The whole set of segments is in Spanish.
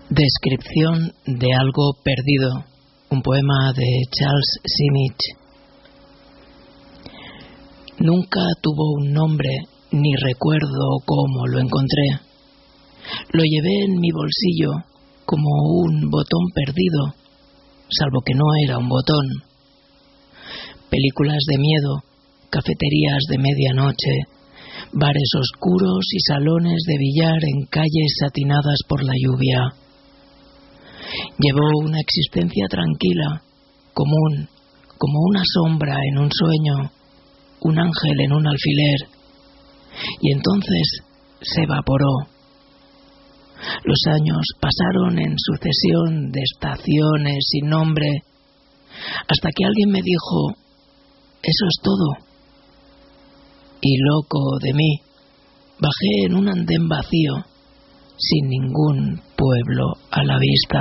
Descripción de algo perdido. Un poema de Charles Simic. Nunca tuvo un nombre, ni recuerdo cómo lo encontré. Lo llevé en mi bolsillo como un botón perdido, salvo que no era un botón. Películas de miedo, cafeterías de medianoche, bares oscuros y salones de billar en calles satinadas por la lluvia. Llevó una existencia tranquila, común, como una sombra en un sueño, un ángel en un alfiler, y entonces se evaporó. Los años pasaron en sucesión de estaciones sin nombre, hasta que alguien me dijo: «Eso es todo». Y loco de mí, bajé en un andén vacío, sin ningún pueblo a la vista.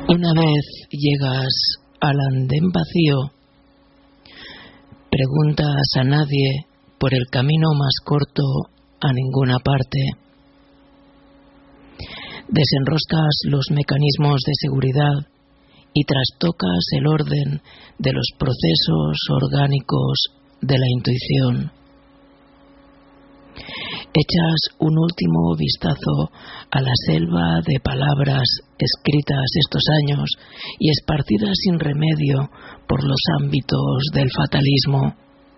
Una vez llegas al andén vacío, preguntas a nadie por el camino más corto a ninguna parte. Desenroscas los mecanismos de seguridad y trastocas el orden de los procesos orgánicos de la intuición. Echas un último vistazo a la selva de palabras escritas estos años y esparcidas sin remedio por los ámbitos del fatalismo.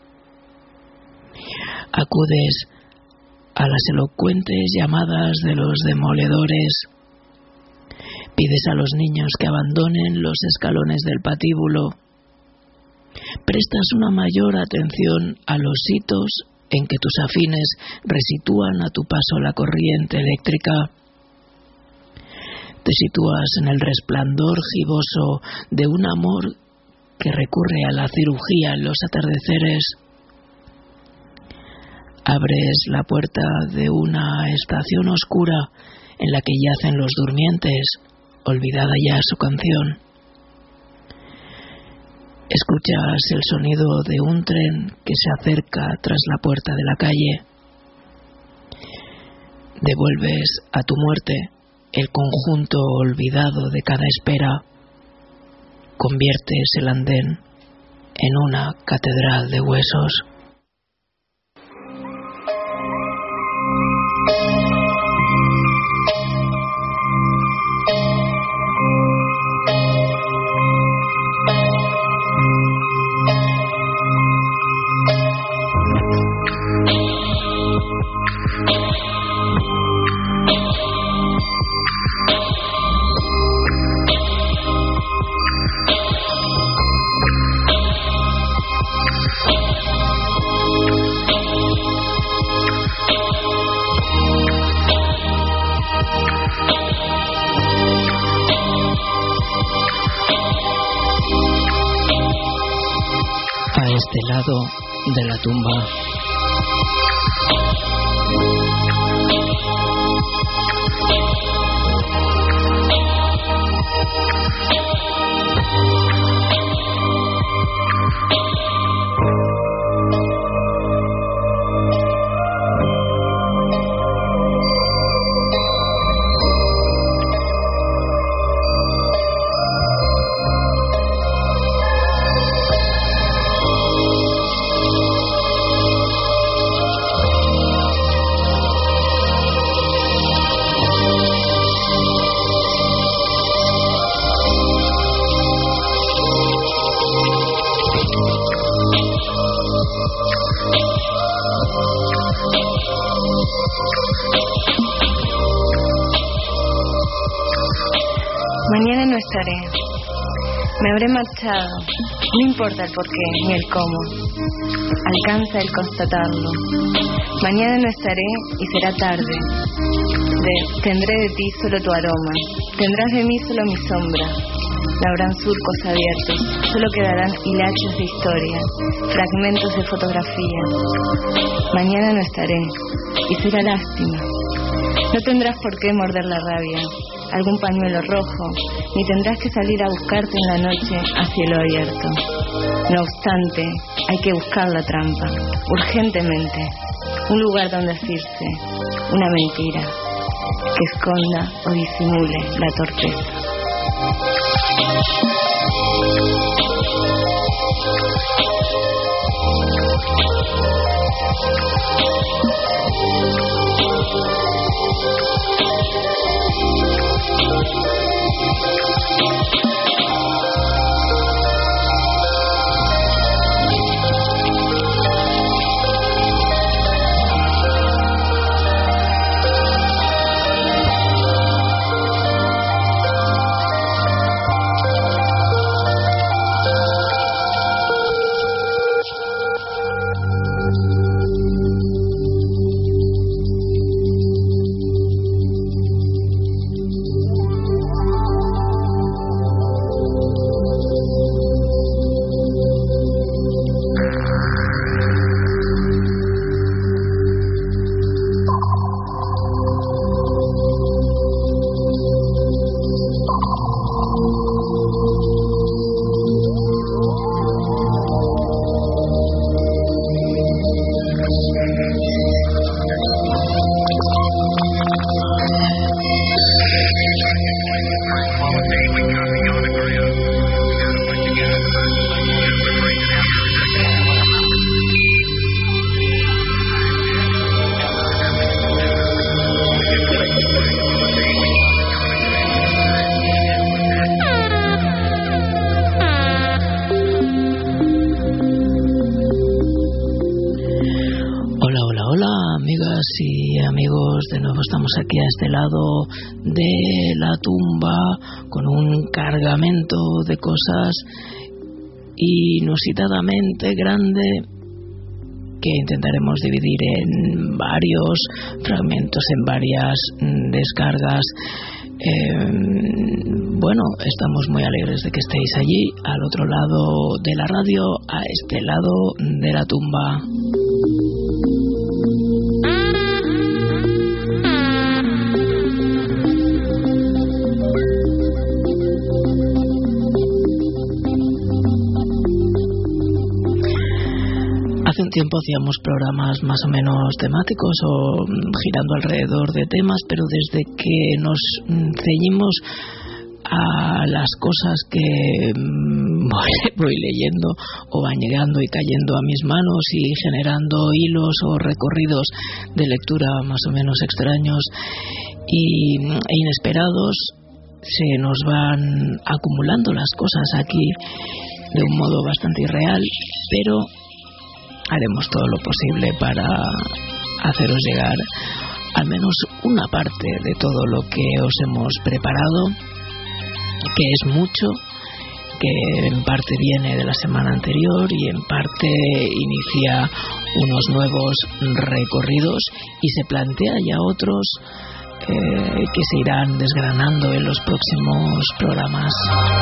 Acudes a las elocuentes llamadas de los demoledores. Pides a los niños que abandonen los escalones del patíbulo. Prestas una mayor atención a los hitos en que tus afines resitúan a tu paso la corriente eléctrica. Te sitúas en el resplandor giboso de un amor que recurre a la cirugía en los atardeceres. Abres la puerta de una estación oscura en la que yacen los durmientes, olvidada ya su canción. Escuchas el sonido de un tren que se acerca tras la puerta de la calle. Devuelves a tu muerte el conjunto olvidado de cada espera. Conviertes el andén en una catedral de huesos. Este lado de la tumba. Mañana no estaré. Me habré marchado. No importa el porqué ni el cómo. Alcanza el constatarlo. Mañana no estaré y será tarde. Tendré de ti solo tu aroma. Tendrás de mí solo mi sombra. No habrán surcos abiertos. Solo quedarán hilachos de historia, fragmentos de fotografía. Mañana no estaré y será lástima. No tendrás por qué morder la rabia, algún pañuelo rojo, ni tendrás que salir a buscarte en la noche a cielo abierto. No obstante, hay que buscar la trampa, urgentemente, un lugar donde asirse, una mentira, que esconda o disimule la torpeza. y amigos, de nuevo estamos aquí a este lado de la tumba con un cargamento de cosas inusitadamente grande que intentaremos dividir en varios fragmentos, en varias descargas. Bueno, estamos muy alegres de que estéis allí, al otro lado de la radio, a este lado de la tumba. Hace un tiempo hacíamos programas más o menos temáticos o girando alrededor de temas, pero desde que nos ceñimos a las cosas que voy leyendo o van llegando y cayendo a mis manos y generando hilos o recorridos de lectura más o menos extraños e inesperados, se nos van acumulando las cosas aquí de un modo bastante irreal, pero haremos todo lo posible para haceros llegar al menos una parte de todo lo que os hemos preparado, que es mucho, que en parte viene de la semana anterior y en parte inicia unos nuevos recorridos y se plantea ya otros que se irán desgranando en los próximos programas.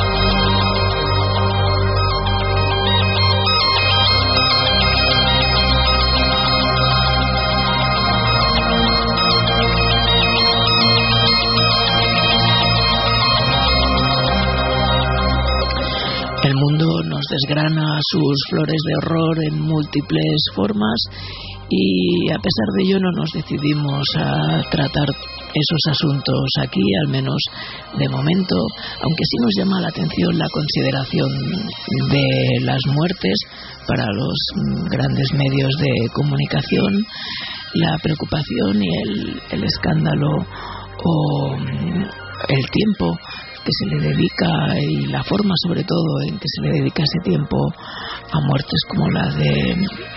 El mundo nos desgrana sus flores de horror en múltiples formas y a pesar de ello no nos decidimos a tratar esos asuntos aquí, al menos de momento, aunque sí nos llama la atención la consideración de las muertes para los grandes medios de comunicación, la preocupación y el escándalo o el tiempo que se le dedica y la forma sobre todo en que se le dedica ese tiempo a muertes como la de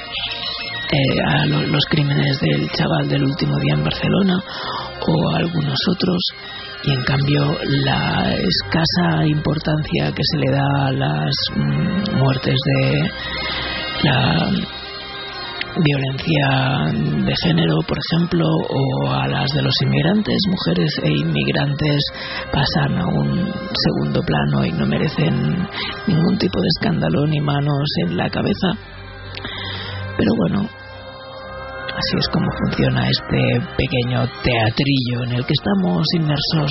a los crímenes del chaval del último día en Barcelona o a algunos otros, y en cambio la escasa importancia que se le da a las muertes de la violencia de género, por ejemplo, o a las de los inmigrantes. Mujeres e inmigrantes pasan a un segundo plano y no merecen ningún tipo de escándalo ni manos en la cabeza. Pero bueno, así es como funciona este pequeño teatrillo en el que estamos inmersos.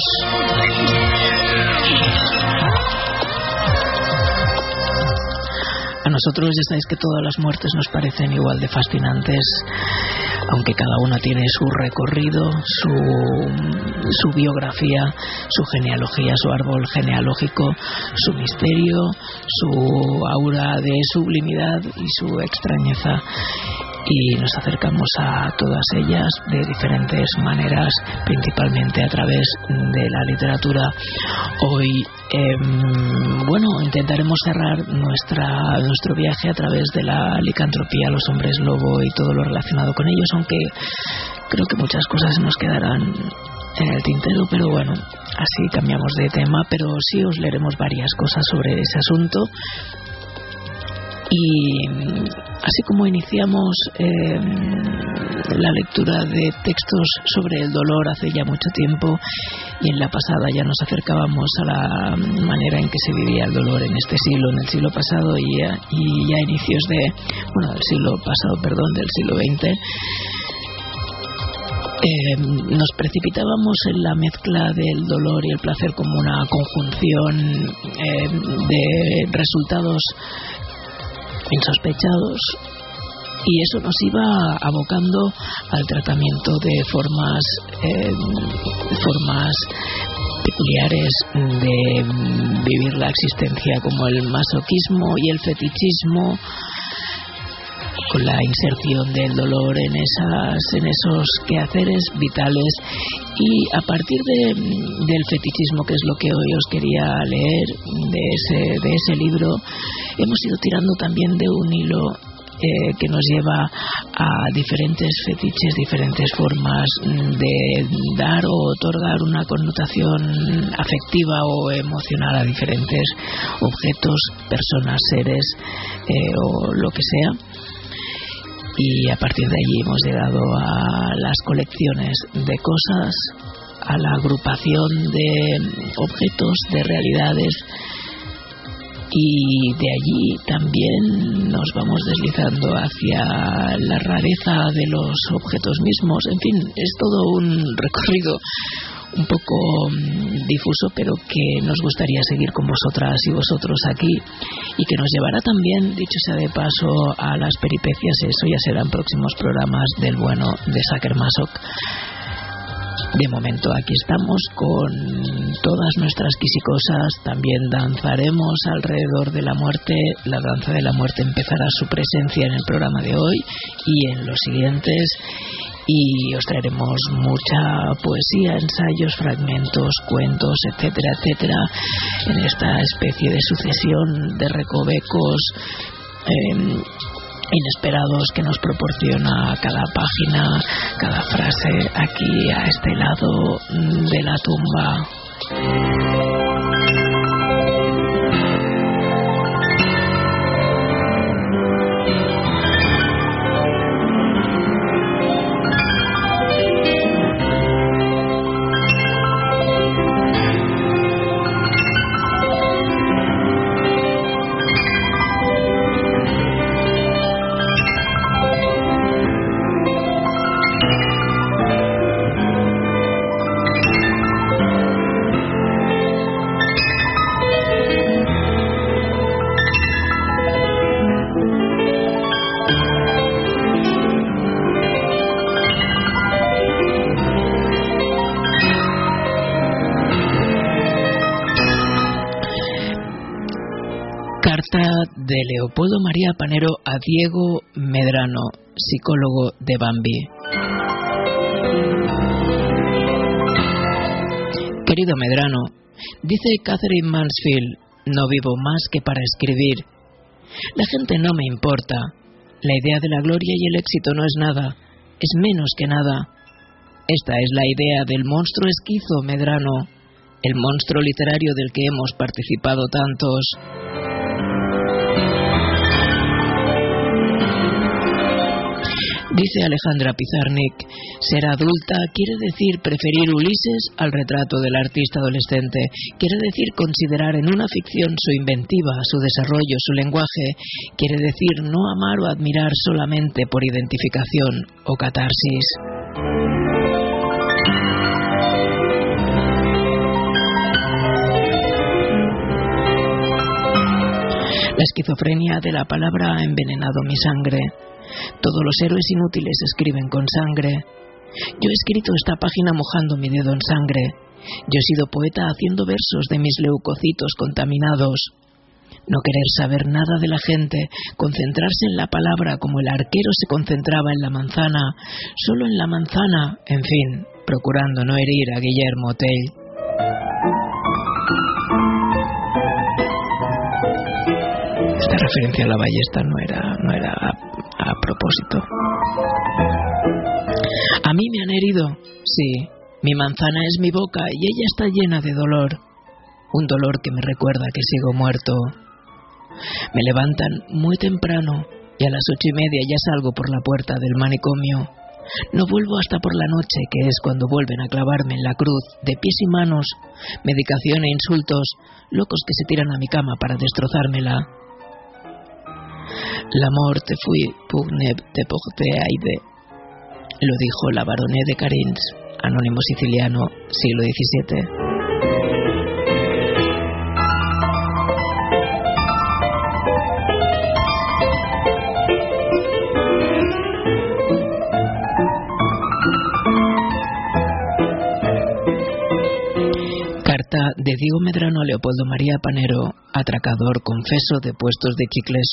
A nosotros ya sabéis que todas las muertes nos parecen igual de fascinantes, aunque cada una tiene su recorrido, su biografía, su genealogía, su árbol genealógico, su misterio, su aura de sublimidad y su extrañeza. Y nos acercamos a todas ellas de diferentes maneras, principalmente a través de la literatura. Hoy, intentaremos cerrar nuestro viaje a través de la licantropía, los hombres lobo y todo lo relacionado con ellos, aunque creo que muchas cosas nos quedarán en el tintero, pero bueno, así cambiamos de tema, pero sí os leeremos varias cosas sobre ese asunto. Y así como iniciamos la lectura de textos sobre el dolor hace ya mucho tiempo, y en la pasada ya nos acercábamos a la manera en que se vivía el dolor en este siglo, en el siglo pasado y ya inicios del siglo XX, nos precipitábamos en la mezcla del dolor y el placer como una conjunción de resultados insospechados, y eso nos iba abocando al tratamiento de formas peculiares de vivir la existencia, como el masoquismo y el fetichismo, con la inserción del dolor en esos quehaceres vitales. Y a partir del fetichismo, que es lo que hoy os quería leer de ese libro, hemos ido tirando también de un hilo que nos lleva a diferentes fetiches, diferentes formas de dar o otorgar una connotación afectiva o emocional a diferentes objetos, personas, seres o lo que sea. Y a partir de allí hemos llegado a las colecciones de cosas, a la agrupación de objetos, de realidades, y de allí también nos vamos deslizando hacia la rareza de los objetos mismos. En fin, es todo un recorrido un poco difuso, pero que nos gustaría seguir con vosotras y vosotros aquí, y que nos llevará también, dicho sea de paso, a las peripecias. Eso ya serán próximos programas del bueno de Saker Masok. De momento aquí estamos con todas nuestras quisicosas. También danzaremos alrededor de la muerte. La danza de la muerte empezará su presencia en el programa de hoy y en los siguientes, y os traeremos mucha poesía, ensayos, fragmentos, cuentos, etcétera, etcétera, en esta especie de sucesión de recovecos inesperados que nos proporciona cada página, cada frase aquí a este lado de la tumba. De Leopoldo María Panero a Diego Medrano, psicólogo de Bambi. Querido Medrano, dice Catherine Mansfield, no vivo más que para escribir. La gente no me importa. La idea de la gloria y el éxito no es nada, es menos que nada. Esta es la idea del monstruo esquizo, Medrano, el monstruo literario del que hemos participado tantos. Dice Alejandra Pizarnik, ser adulta quiere decir preferir Ulises al retrato del artista adolescente, quiere decir considerar en una ficción su inventiva, su desarrollo, su lenguaje, quiere decir no amar o admirar solamente por identificación o catarsis. La esquizofrenia de la palabra ha envenenado mi sangre. Todos los héroes inútiles escriben con sangre. Yo he escrito esta página mojando mi dedo en sangre. Yo he sido poeta haciendo versos de mis leucocitos contaminados. No querer saber nada de la gente, concentrarse en la palabra como el arquero se concentraba en la manzana, solo en la manzana, en fin, procurando no herir a Guillermo Tell. Esta referencia a la ballesta no era a propósito. A mí me han herido, sí. Mi manzana es mi boca y ella está llena de dolor. Un dolor que me recuerda que sigo muerto. Me levantan muy temprano y a las 8:30 ya salgo por la puerta del manicomio. No vuelvo hasta por la noche, que es cuando vuelven a clavarme en la cruz, de pies y manos, medicación e insultos, locos que se tiran a mi cama para destrozármela. La mort te fui pugne te porte aide, lo dijo la baronne de Carins, anónimo siciliano, siglo XVII. Carta de Diego Medrano a Leopoldo María Panero, atracador confeso de puestos de chicles.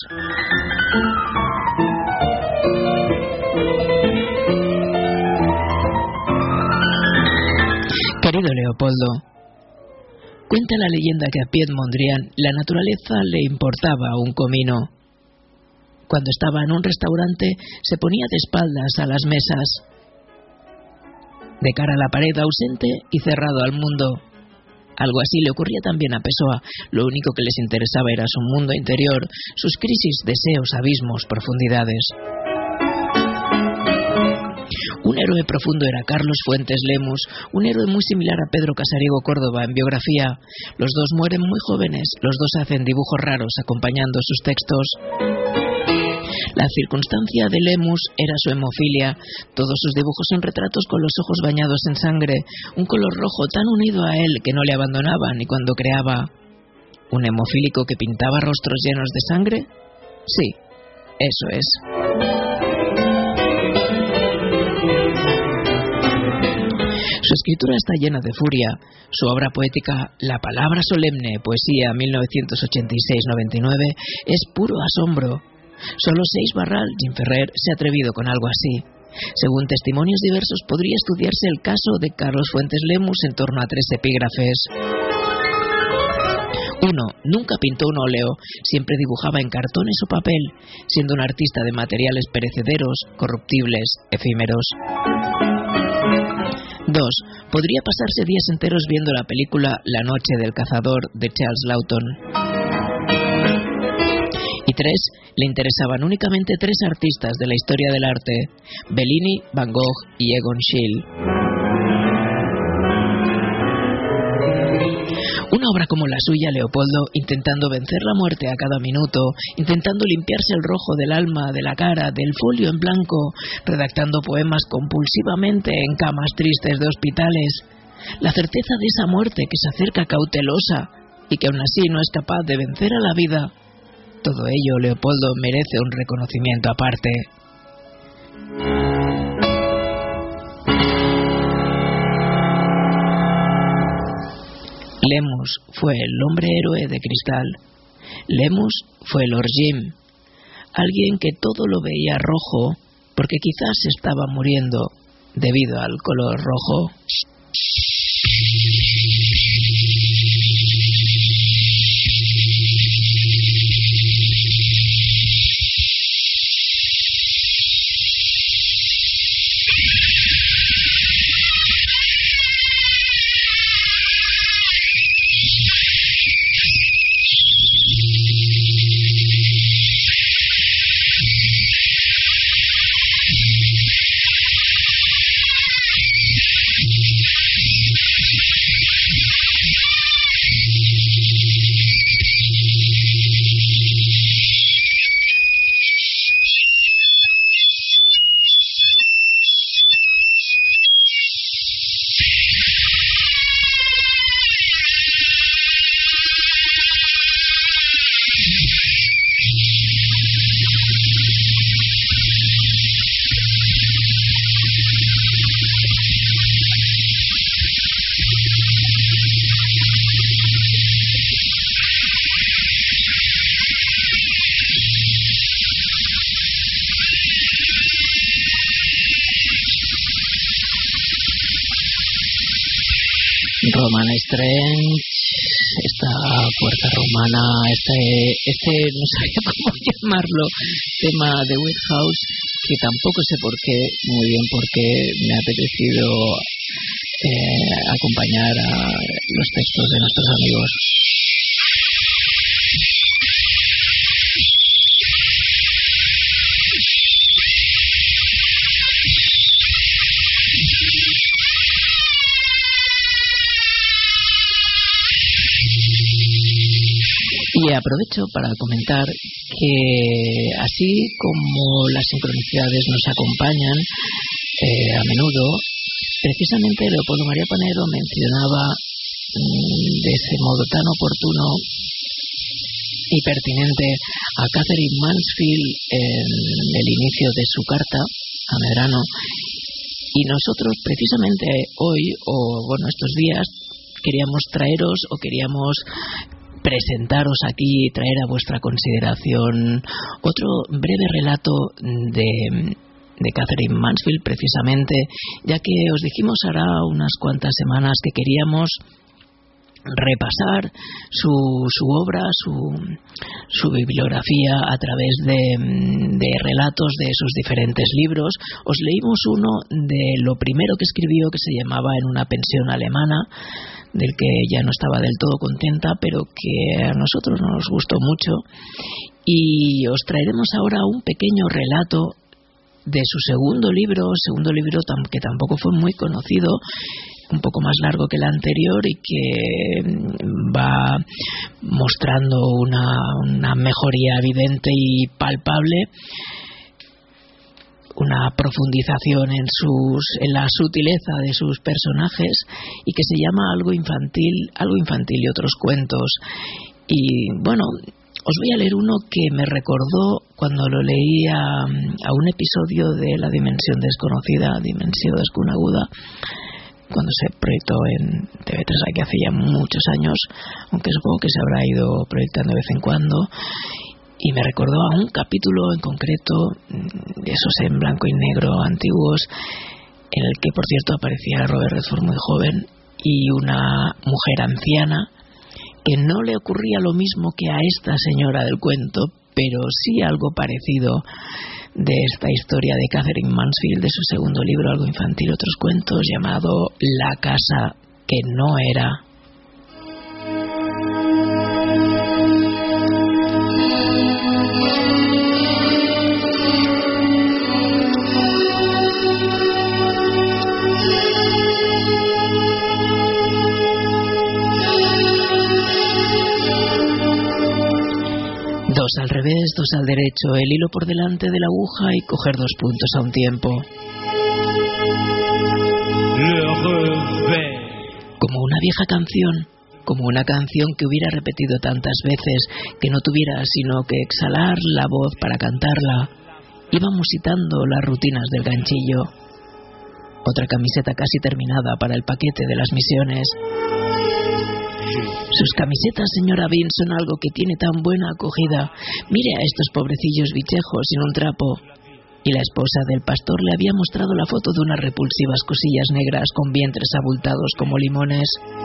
Querido Leopoldo, cuenta la leyenda que a Piet Mondrian la naturaleza le importaba un comino. Cuando estaba en un restaurante, se ponía de espaldas a las mesas, de cara a la pared, ausente y cerrado al mundo. Algo así le ocurría también a Pessoa. Lo único que les interesaba era su mundo interior, sus crisis, deseos, abismos, profundidades. Un héroe profundo era Carlos Fuentes Lemus, un héroe muy similar a Pedro Casariego Córdoba en biografía. Los dos mueren muy jóvenes, los dos hacen dibujos raros acompañando sus textos. La circunstancia de Lemus era su hemofilia. Todos sus dibujos son retratos con los ojos bañados en sangre, un color rojo tan unido a él que no le abandonaba ni cuando creaba. ¿Un hemofílico que pintaba rostros llenos de sangre? Sí, eso es. Su escritura está llena de furia. Su obra poética, La palabra solemne, poesía 1986-99, es puro asombro. Solo Seix Barral, Jim Ferrer, se ha atrevido con algo así. Según testimonios diversos, podría estudiarse el caso de Carlos Fuentes Lemus en torno a 3 epígrafes. 1. Nunca pintó un óleo, siempre dibujaba en cartones o papel, siendo un artista de materiales perecederos, corruptibles, efímeros. 2. Podría pasarse días enteros viendo la película La noche del cazador de Charles Lawton. Y 3. Le interesaban únicamente 3 artistas de la historia del arte: Bellini, Van Gogh y Egon Schiele. Una obra como la suya, Leopoldo, intentando vencer la muerte a cada minuto, intentando limpiarse el rojo del alma, de la cara, del folio en blanco, redactando poemas compulsivamente en camas tristes de hospitales. La certeza de esa muerte que se acerca cautelosa y que aún así no es capaz de vencer a la vida. Todo ello, Leopoldo, merece un reconocimiento aparte. Lemus fue el hombre héroe de cristal. Lemus fue Lord Jim, alguien que todo lo veía rojo porque quizás estaba muriendo debido al color rojo. Roman Strange, esta puerta romana, este no sabía cómo llamarlo, tema de Woodhouse, que tampoco sé por qué, muy bien por qué me ha apetecido acompañar a los textos de nuestros amigos. Y aprovecho para comentar que así como las sincronicidades nos acompañan a menudo, precisamente Leopoldo María Panero mencionaba de ese modo tan oportuno y pertinente a Catherine Mansfield en el inicio de su carta a Medrano, y nosotros precisamente hoy, estos días, queríamos presentaros aquí y traer a vuestra consideración otro breve relato de Catherine Mansfield, precisamente, ya que os dijimos hará unas cuantas semanas que queríamos repasar su obra, su bibliografía a través de relatos de sus diferentes libros. Os leímos uno de lo primero que escribió, que se llamaba En una pensión alemana, del que ya no estaba del todo contenta, pero que a nosotros nos gustó mucho. Y os traeremos ahora un pequeño relato de su segundo libro que tampoco fue muy conocido, un poco más largo que el anterior y que va mostrando una mejoría evidente y palpable, una profundización en la sutileza de sus personajes, y que se llama Algo infantil y otros cuentos. Y bueno, os voy a leer uno que me recordó cuando lo leí a un episodio de La Dimensión Desconocida, Dimensión Desconeguda, cuando se proyectó en TV3 aquí hace ya muchos años, aunque supongo que se habrá ido proyectando de vez en cuando. Y me recordó a un capítulo en concreto, de esos en blanco y negro antiguos, en el que, por cierto, aparecía Robert Redford muy joven y una mujer anciana, que no le ocurría lo mismo que a esta señora del cuento, pero sí algo parecido, de esta historia de Katherine Mansfield, de su segundo libro, Algo infantil, otros cuentos, llamado La casa que no era. Dos al revés, dos al derecho, el hilo por delante de la aguja y coger 2 puntos a un tiempo. Como una vieja canción, como una canción que hubiera repetido tantas veces que no tuviera sino que exhalar la voz para cantarla, iba musitando las rutinas del ganchillo. Otra camiseta casi terminada para el paquete de las misiones. Sus camisetas, señora Bean, son algo que tiene tan buena acogida. Mire a estos pobrecillos bichejos sin un trapo. Y la esposa del pastor le había mostrado la foto de unas repulsivas cosillas negras con vientres abultados como limones.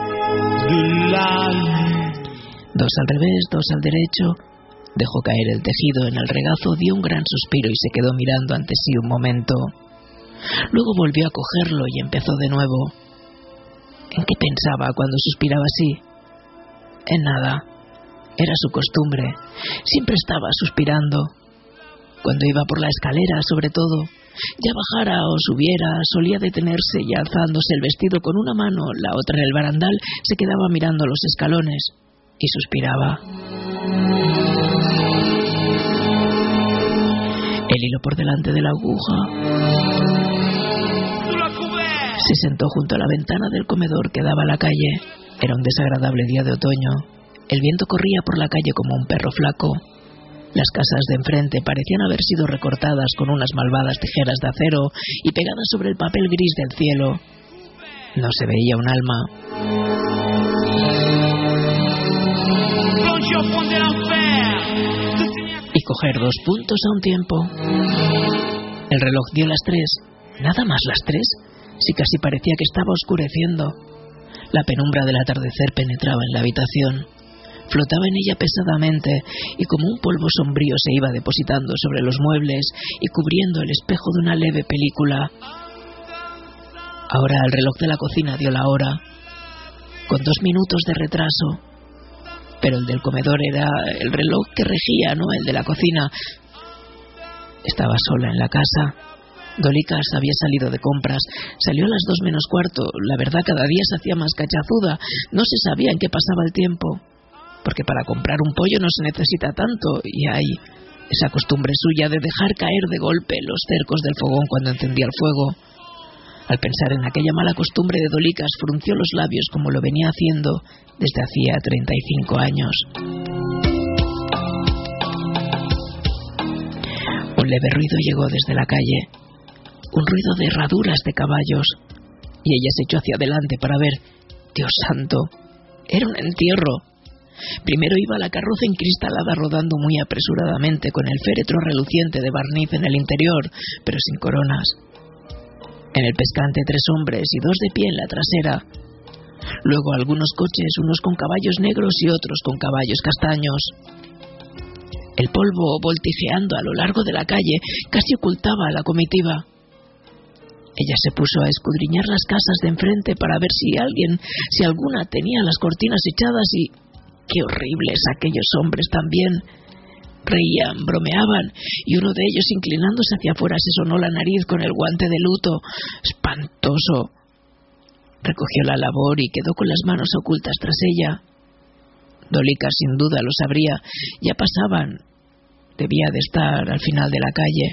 2 al revés, 2 al derecho. Dejó caer el tejido en el regazo, dio un gran suspiro y se quedó mirando ante sí un momento. Luego volvió a cogerlo y empezó de nuevo. ¿En qué pensaba cuando suspiraba así? En nada. Era su costumbre. Siempre estaba suspirando. Cuando iba por la escalera, sobre todo, ya bajara o subiera, solía detenerse y alzándose el vestido con una mano, la otra en el barandal, se quedaba mirando los escalones y suspiraba. El hilo por delante de la aguja. Se sentó junto a la ventana del comedor que daba a la calle. Era un desagradable día de otoño. El viento corría por la calle como un perro flaco. Las casas de enfrente parecían haber sido recortadas con unas malvadas tijeras de acero y pegadas sobre el papel gris del cielo. No se veía un alma. Y coger 2 puntos a un tiempo. El reloj dio las 3. ¿Nada más las 3? Si casi parecía que estaba oscureciendo. La penumbra del atardecer penetraba en la habitación. Flotaba en ella pesadamente y como un polvo sombrío se iba depositando sobre los muebles y cubriendo el espejo de una leve película. Ahora el reloj de la cocina dio la hora, con 2 minutos de retraso. Pero el del comedor era el reloj que regía, no el de la cocina. Estaba sola en la casa. Dolikas había salido de compras. Salió a las 2 menos cuarto. La verdad, cada día se hacía más cachazuda. No se sabía en qué pasaba el tiempo. Porque para comprar un pollo no se necesita tanto. Y hay esa costumbre suya de dejar caer de golpe los cercos del fogón cuando encendía el fuego. Al pensar en aquella mala costumbre de Dolikas, frunció los labios como lo venía haciendo desde hacía 35 años. Un leve ruido llegó desde la calle. Un ruido de herraduras de caballos. Y ella se echó hacia adelante para ver. ¡Dios santo! Era un entierro. Primero iba la carroza encristalada rodando muy apresuradamente con el féretro reluciente de barniz en el interior, pero sin coronas. En el pescante 3 hombres y 2 de pie en la trasera. Luego algunos coches, unos con caballos negros y otros con caballos castaños. El polvo, voltijeando a lo largo de la calle, casi ocultaba a la comitiva. Ella se puso a escudriñar las casas de enfrente para ver si alguna tenía las cortinas echadas y... ¡qué horribles aquellos hombres también! Reían, bromeaban, y uno de ellos, inclinándose hacia afuera, se sonó la nariz con el guante de luto. ¡Espantoso! Recogió la labor y quedó con las manos ocultas tras ella. Dolica sin duda lo sabría. Ya pasaban. Debía de estar al final de la calle.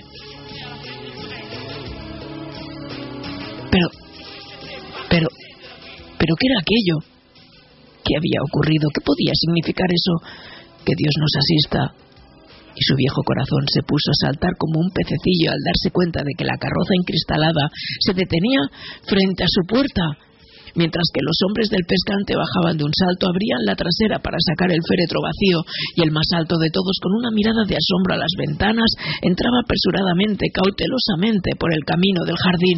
Pero ¿qué era aquello? ¿Qué había ocurrido? ¿Qué podía significar eso? Que Dios nos asista. Y su viejo corazón se puso a saltar como un pececillo al darse cuenta de que la carroza encristalada se detenía frente a su puerta, mientras que los hombres del pescante bajaban de un salto, abrían la trasera para sacar el féretro vacío, y el más alto de todos, con una mirada de asombro a las ventanas, entraba apresuradamente, cautelosamente, por el camino del jardín.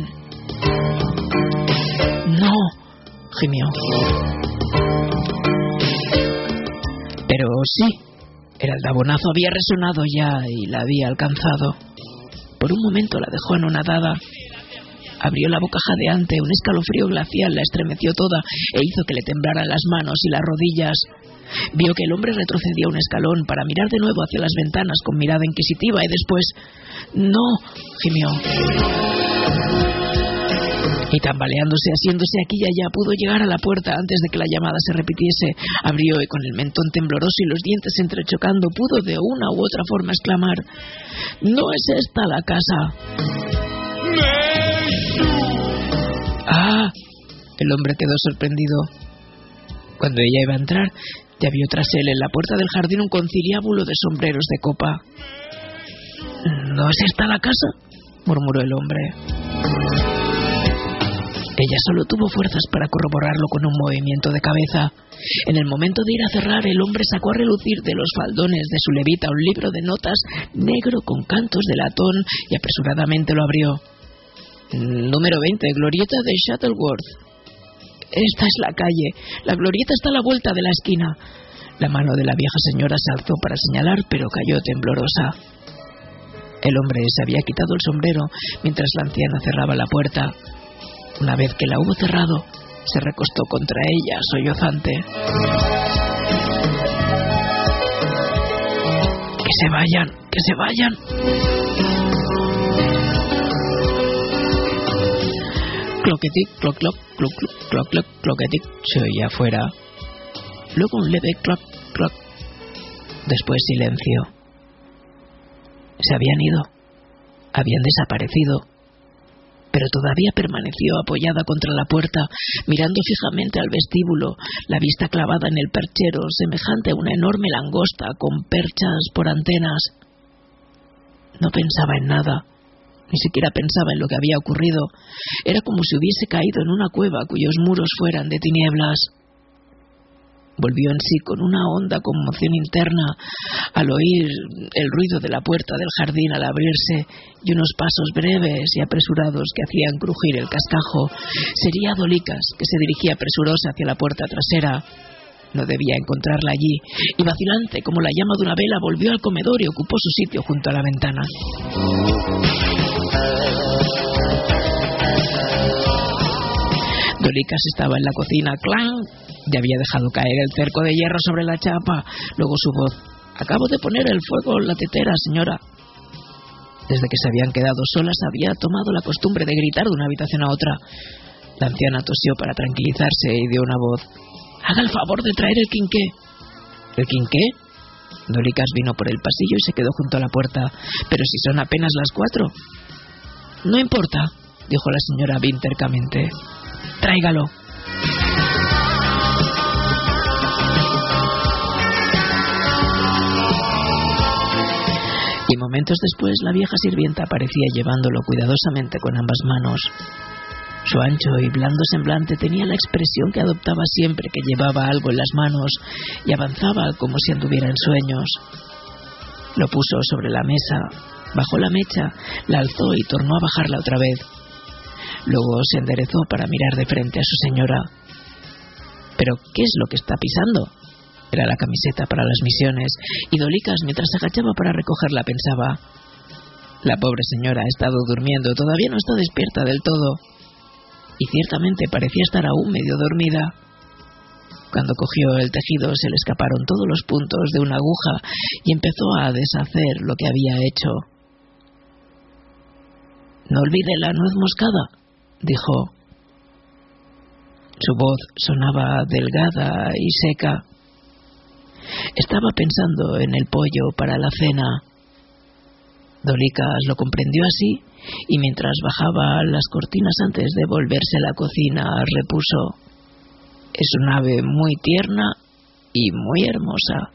«¡No!», gimió. Pero sí, el aldabonazo había resonado ya y la había alcanzado. Por un momento la dejó anonadada. Abrió la boca jadeante, un escalofrío glacial la estremeció toda e hizo que le temblaran las manos y las rodillas. Vio que el hombre retrocedía un escalón para mirar de nuevo hacia las ventanas con mirada inquisitiva y después... «¡No!», gimió. Y tambaleándose, asiéndose aquí y allá, pudo llegar a la puerta antes de que la llamada se repitiese. Abrió y con el mentón tembloroso y los dientes entrechocando pudo de una u otra forma exclamar: «¡No es esta la casa!». «¡Ah!». El hombre quedó sorprendido. Cuando ella iba a entrar, ya vio tras él en la puerta del jardín un conciliábulo de sombreros de copa. «¿No es esta la casa?», murmuró el hombre. Ella solo tuvo fuerzas para corroborarlo con un movimiento de cabeza. En el momento de ir a cerrar, el hombre sacó a relucir de los faldones de su levita un libro de notas negro con cantos de latón y apresuradamente lo abrió. «Número 20, Glorieta de Shuttleworth. Esta es la calle. La glorieta está a la vuelta de la esquina». La mano de la vieja señora se alzó para señalar, pero cayó temblorosa. El hombre se había quitado el sombrero mientras la anciana cerraba la puerta. Una vez que la hubo cerrado, se recostó contra ella, sollozante. «¡Que se vayan! ¡Que se vayan!». Cloquetic, cloc, cloc, cloc, cloc, cloc, cloquetic, se oía afuera. Luego un leve cloc, cloc. Después silencio. Se habían ido. Habían desaparecido. Pero todavía permaneció apoyada contra la puerta, mirando fijamente al vestíbulo, la vista clavada en el perchero, semejante a una enorme langosta con perchas por antenas. No pensaba en nada, ni siquiera pensaba en lo que había ocurrido. Era como si hubiese caído en una cueva cuyos muros fueran de tinieblas. Volvió en sí con una honda conmoción interna al oír el ruido de la puerta del jardín al abrirse y unos pasos breves y apresurados que hacían crujir el cascajo. Sería Dolicas, que se dirigía presurosa hacia la puerta trasera. No debía encontrarla allí, y vacilante como la llama de una vela volvió al comedor y ocupó su sitio junto a la ventana. Dolicas estaba en la cocina. ¡Clan! Ya había dejado caer el cerco de hierro sobre la chapa. Luego su voz: «Acabo de poner el fuego en la tetera, señora». Desde que se habían quedado solas había tomado la costumbre de gritar de una habitación a otra. La anciana tosió para tranquilizarse y dio una voz: «Haga el favor de traer el quinqué». «¿El quinqué?». Dolicas vino por el pasillo y se quedó junto a la puerta. «Pero si son apenas las 4». «No importa», dijo la señora Bin tercamente. «Tráigalo». Y momentos después la vieja sirvienta aparecía llevándolo cuidadosamente con ambas manos. Su ancho y blando semblante tenía la expresión que adoptaba siempre que llevaba algo en las manos y avanzaba como si anduviera en sueños. Lo puso sobre la mesa, bajó la mecha, la alzó y tornó a bajarla otra vez. Luego se enderezó para mirar de frente a su señora. ¿Pero qué es lo que está pisando? Era la camiseta para las misiones, y Dolikas, mientras se agachaba para recogerla, pensaba: la pobre señora ha estado durmiendo, todavía no está despierta del todo. Y ciertamente parecía estar aún medio dormida. Cuando cogió el tejido se le escaparon todos los puntos de una aguja y empezó a deshacer lo que había hecho. «No olvide la nuez moscada», dijo. Su voz sonaba delgada y seca. Estaba pensando en el pollo para la cena. Dolikas lo comprendió así, y mientras bajaba las cortinas antes de volverse a la cocina, repuso: «Es un ave muy tierna y muy hermosa».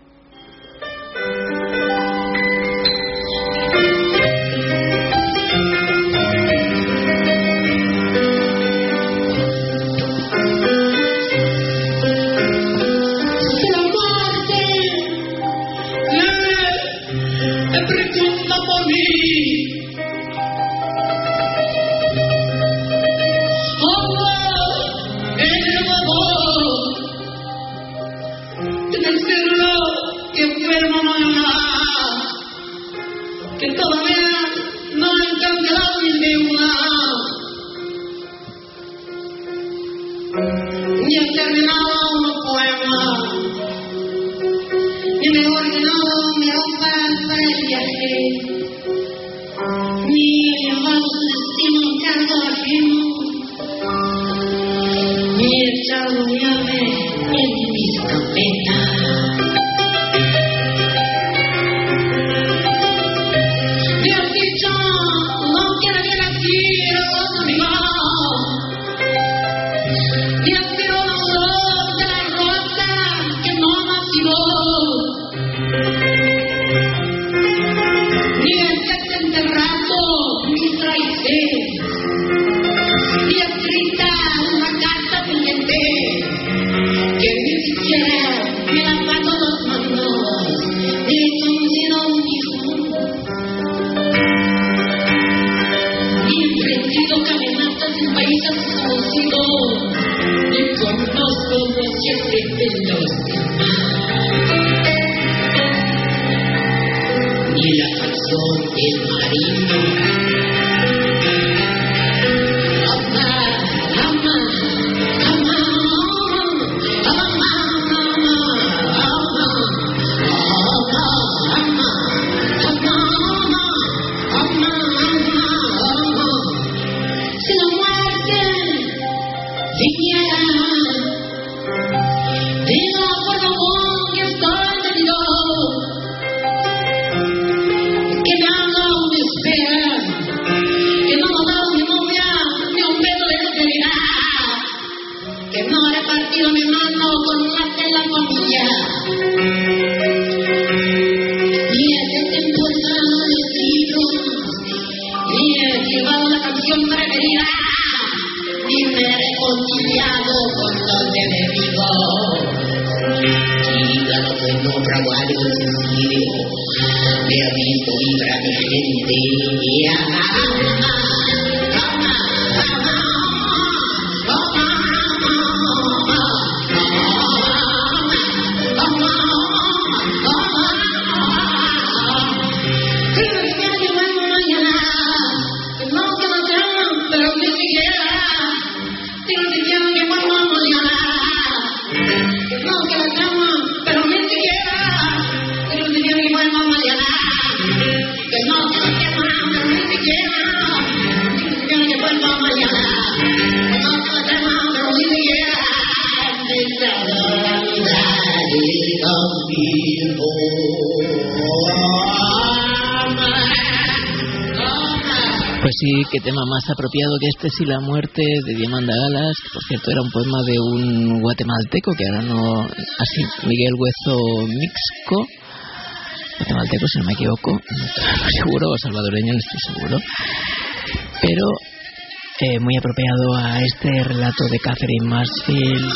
Pues sí, qué tema más apropiado que este, Si la muerte, de Diamanda Galas, que por cierto era un poema de un guatemalteco, que ahora no... Así, Miguel Huezo Mixco, guatemalteco si no me equivoco, no estoy seguro, o salvadoreño, no estoy seguro, pero muy apropiado a este relato de Catherine Mansfield,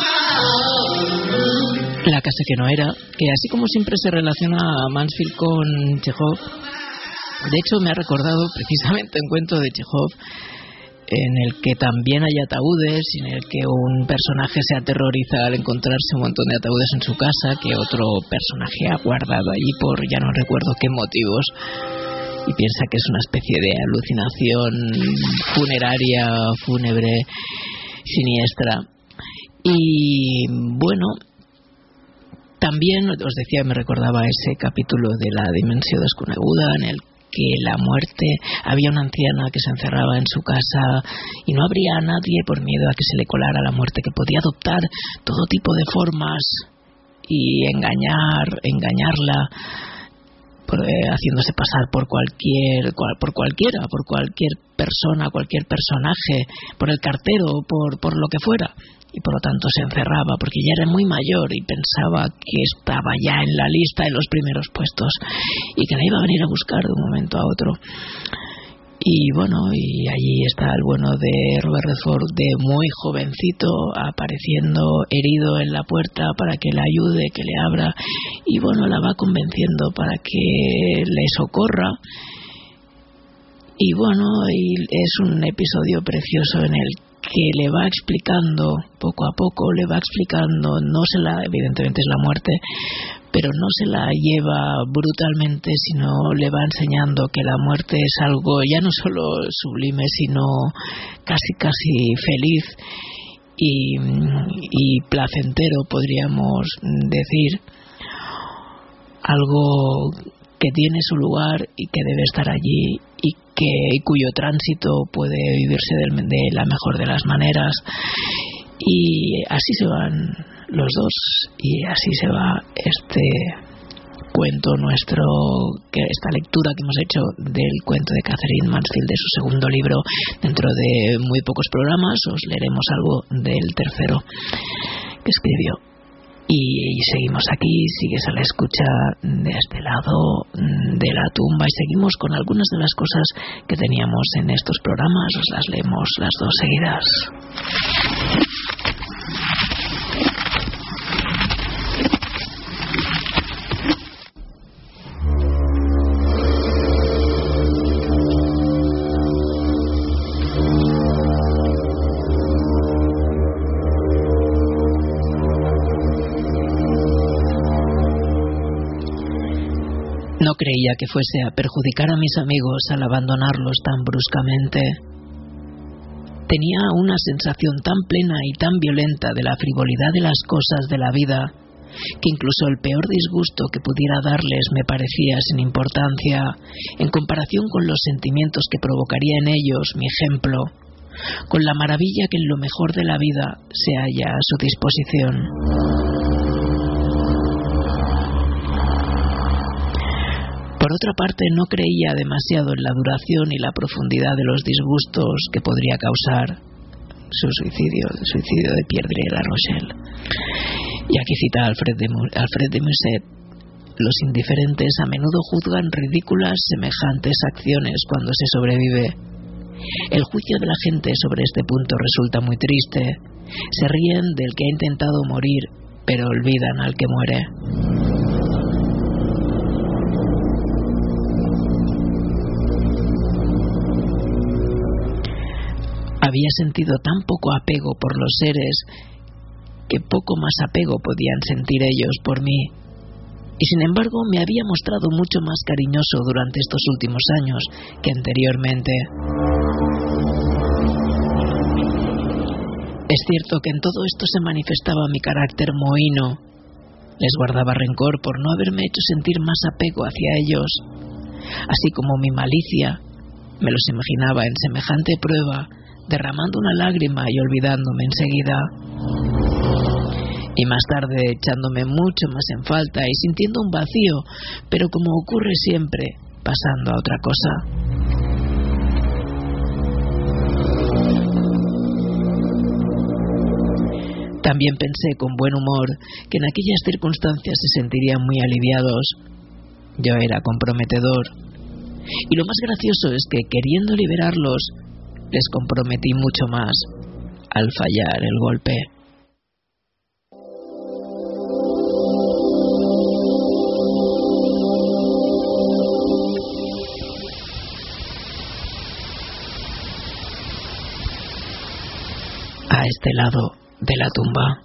La casa que no era, que así como siempre se relaciona a Mansfield con Chekhov. De hecho, me ha recordado precisamente un cuento de Chekhov, en el que también hay ataúdes, en el que un personaje se aterroriza al encontrarse un montón de ataúdes en su casa que otro personaje ha guardado allí por ya no recuerdo qué motivos, y piensa que es una especie de alucinación funeraria, fúnebre, siniestra. Y bueno, también os decía, me recordaba ese capítulo de La dimensió desconeguda, en el que la muerte, había una anciana que se encerraba en su casa y no habría a nadie por miedo a que se le colara la muerte, que podía adoptar todo tipo de formas y engañarla, haciéndose pasar por cualquier persona, cualquier personaje, por el cartero, por lo que fuera. Y por lo tanto se encerraba porque ya era muy mayor y pensaba que estaba ya en la lista de los primeros puestos y que la iba a venir a buscar de un momento a otro. Y bueno, y allí está el bueno de Robert Redford, de muy jovencito, apareciendo herido en la puerta para que le ayude, que le abra, y bueno, la va convenciendo para que le socorra. Y bueno, y es un episodio precioso en el que le va explicando, poco a poco le va explicando, evidentemente es la muerte, pero no se la lleva brutalmente, sino le va enseñando que la muerte es algo ya no solo sublime, sino casi feliz y placentero, podríamos decir, algo que tiene su lugar y que debe estar allí y cuyo tránsito puede vivirse de la mejor de las maneras. Y así se van los dos, y así se va este cuento nuestro, esta lectura que hemos hecho del cuento de Katherine Mansfield, de su segundo libro. Dentro de muy pocos programas os leeremos algo del tercero que escribió. Y seguimos aquí, sigues a la escucha de este lado de la tumba, y seguimos con algunas de las cosas que teníamos en estos programas. Os las leemos las dos seguidas. No creía que fuese a perjudicar a mis amigos al abandonarlos tan bruscamente. Tenía una sensación tan plena y tan violenta de la frivolidad de las cosas de la vida, que incluso el peor disgusto que pudiera darles me parecía sin importancia en comparación con los sentimientos que provocaría en ellos mi ejemplo, con la maravilla que en lo mejor de la vida se halla a su disposición. Por otra parte, no creía demasiado en la duración y la profundidad de los disgustos que podría causar el suicidio de Pierre de la Rochelle. Y aquí cita a Alfred de Musset: los indiferentes a menudo juzgan ridículas semejantes acciones cuando se sobrevive. El juicio de la gente sobre este punto resulta muy triste. Se ríen del que ha intentado morir, pero olvidan al que muere. Había sentido tan poco apego por los seres que poco más apego podían sentir ellos por mí, y sin embargo me había mostrado mucho más cariñoso durante estos últimos años que anteriormente. Es cierto que en todo esto se manifestaba mi carácter mohino. Les guardaba rencor por no haberme hecho sentir más apego hacia ellos, así como mi malicia. Me los imaginaba en semejante prueba, derramando una lágrima y olvidándome enseguida, y más tarde echándome mucho más en falta y sintiendo un vacío, pero como ocurre siempre, pasando a otra cosa. También pensé con buen humor que en aquellas circunstancias se sentirían muy aliviados. Yo era comprometedor, y lo más gracioso es que, queriendo liberarlos, les comprometí mucho más al fallar el golpe. este lado de la tumba.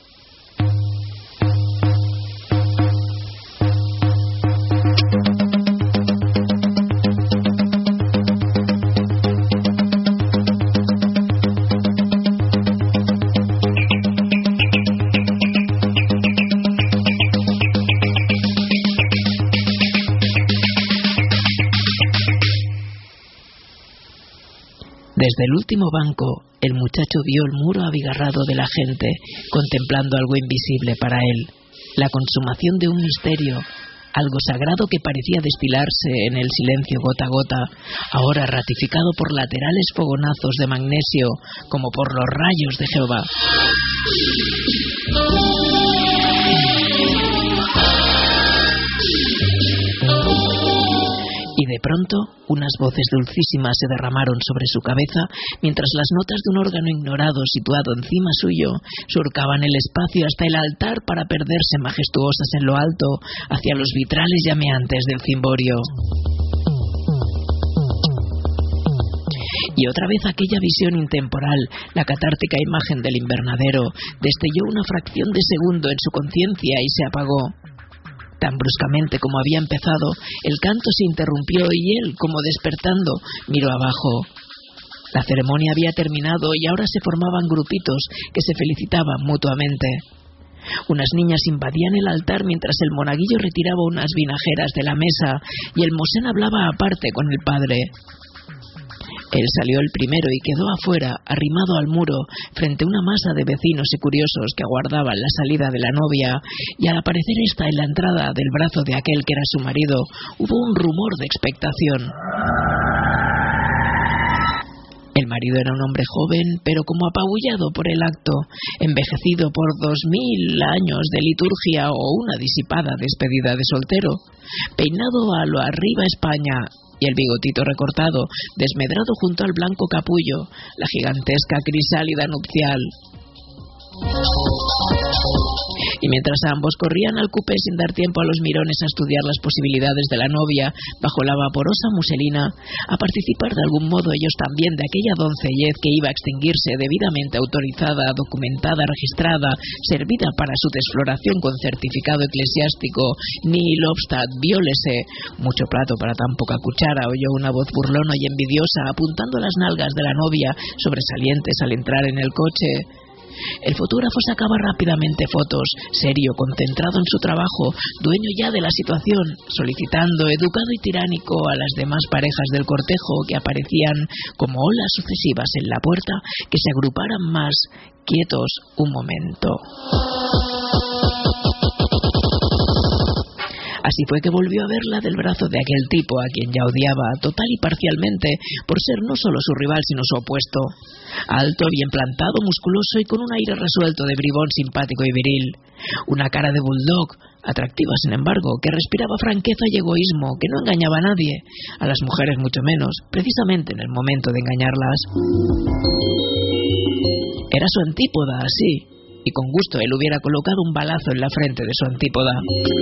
Desde el último banco, el muchacho vio el muro abigarrado de la gente, contemplando algo invisible para él, la consumación de un misterio, algo sagrado que parecía destilarse en el silencio gota a gota, ahora ratificado por laterales fogonazos de magnesio, como por los rayos de Jehová. Y de pronto, unas voces dulcísimas se derramaron sobre su cabeza, mientras las notas de un órgano ignorado situado encima suyo surcaban el espacio hasta el altar para perderse majestuosas en lo alto hacia los vitrales llameantes del cimborio. Y otra vez aquella visión intemporal, la catártica imagen del invernadero, destelló una fracción de segundo en su conciencia y se apagó. Tan bruscamente como había empezado, el canto se interrumpió y él, como despertando, miró abajo. La ceremonia había terminado y ahora se formaban grupitos que se felicitaban mutuamente. Unas niñas invadían el altar mientras el monaguillo retiraba unas vinajeras de la mesa y el mosén hablaba aparte con el padre. Él salió el primero y quedó afuera, arrimado al muro, frente a una masa de vecinos y curiosos que aguardaban la salida de la novia, y al aparecer esta en la entrada del brazo de aquel que era su marido, hubo un rumor de expectación. El marido era un hombre joven, pero como apabullado por el acto, envejecido por 2000 años de liturgia o una disipada despedida de soltero, peinado a lo arriba España, y el bigotito recortado, desmedrado junto al blanco capullo, la gigantesca crisálida nupcial. Y mientras ambos corrían al cupé sin dar tiempo a los mirones a estudiar las posibilidades de la novia bajo la vaporosa muselina, a participar de algún modo ellos también de aquella doncellez que iba a extinguirse, debidamente autorizada, documentada, registrada, servida para su desfloración con certificado eclesiástico, nihil obstat viólese. Mucho plato para tan poca cuchara, oyó una voz burlona y envidiosa apuntando a las nalgas de la novia, sobresalientes al entrar en el coche. El fotógrafo sacaba rápidamente fotos, serio, concentrado en su trabajo, dueño ya de la situación, solicitando, educado y tiránico a las demás parejas del cortejo que aparecían como olas sucesivas en la puerta, que se agruparan más, quietos un momento. Así fue que volvió a verla del brazo de aquel tipo a quien ya odiaba, total y parcialmente, por ser no solo su rival sino su opuesto. Alto, bien plantado, musculoso y con un aire resuelto de bribón simpático y viril. Una cara de bulldog, atractiva sin embargo, que respiraba franqueza y egoísmo, que no engañaba a nadie, a las mujeres mucho menos, precisamente en el momento de engañarlas. Era su antípoda, así. Y con gusto él hubiera colocado un balazo en la frente de su antípoda.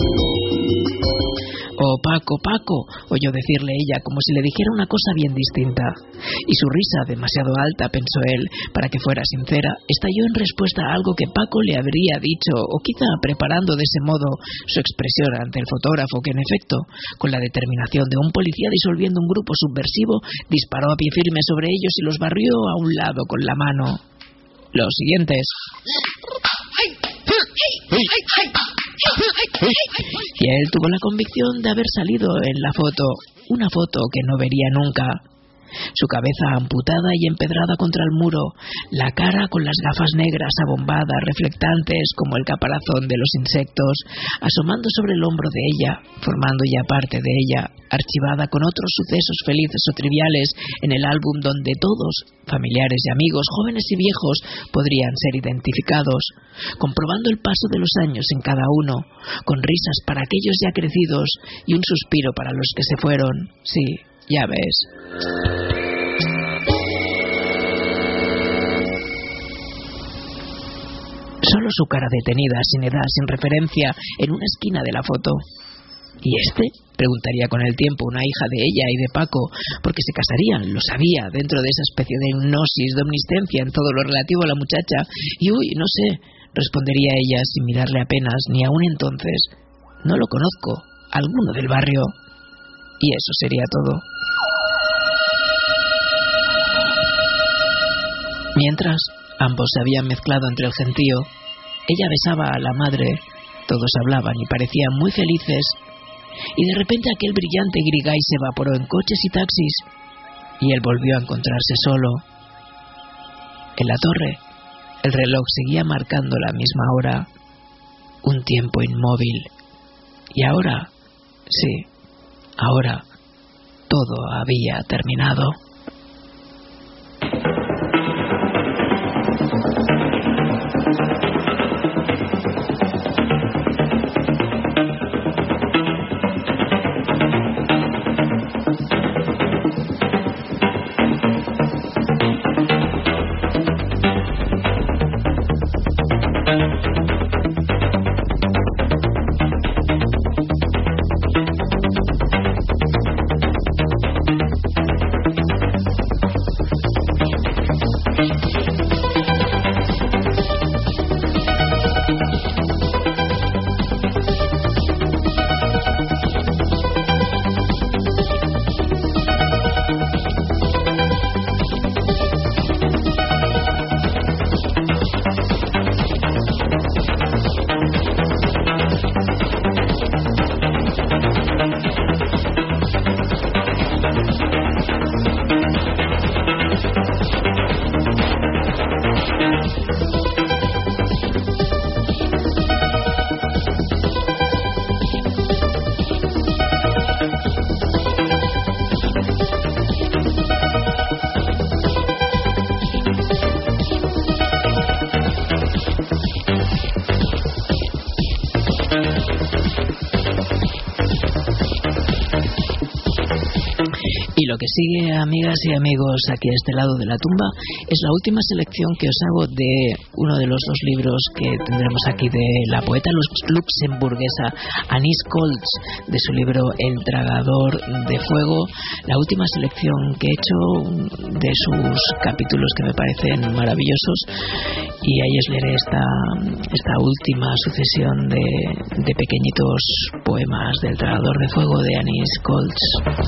«Oh, Paco, Paco», oyó decirle ella, como si le dijera una cosa bien distinta. Y su risa, demasiado alta, pensó él, para que fuera sincera, estalló en respuesta a algo que Paco le habría dicho, o quizá preparando de ese modo su expresión ante el fotógrafo, que en efecto, con la determinación de un policía disolviendo un grupo subversivo, disparó a pie firme sobre ellos y los barrió a un lado con la mano. Los siguientes. Y él tuvo la convicción de haber salido en la foto, una foto que no vería nunca. Su cabeza amputada y empedrada contra el muro, la cara con las gafas negras abombadas, reflectantes como el caparazón de los insectos, asomando sobre el hombro de ella, formando ya parte de ella, archivada con otros sucesos felices o triviales en el álbum donde todos, familiares y amigos, jóvenes y viejos, podrían ser identificados, comprobando el paso de los años en cada uno, con risas para aquellos ya crecidos y un suspiro para los que se fueron. Sí, ya ves. Solo su cara detenida, sin edad, sin referencia, en una esquina de la foto. ¿Y este?, preguntaría con el tiempo una hija de ella y de Paco, porque se casarían, lo sabía, dentro de esa especie de hipnosis, de omnisciencia en todo lo relativo a la muchacha. Y no sé, respondería ella sin mirarle apenas, ni aún entonces. No lo conozco, alguno del barrio. Y eso sería todo. Mientras, ambos se habían mezclado entre el gentío. Ella besaba a la madre, todos hablaban y parecían muy felices. Y de repente aquel brillante guirigay se evaporó en coches y taxis, y él volvió a encontrarse solo. En la torre, el reloj seguía marcando la misma hora, un tiempo inmóvil. Y ahora, sí, ahora, todo había terminado. Y lo que sigue, amigas y amigos, aquí a este lado de la tumba, es la última selección que os hago de uno de los dos libros que tendremos aquí de la poeta luxemburguesa Anís Koltz, de su libro El tragador de fuego. La última selección que he hecho de sus capítulos, que me parecen maravillosos, y ahí os leeré esta última sucesión de pequeñitos poemas del tragador de fuego de Anís Koltz.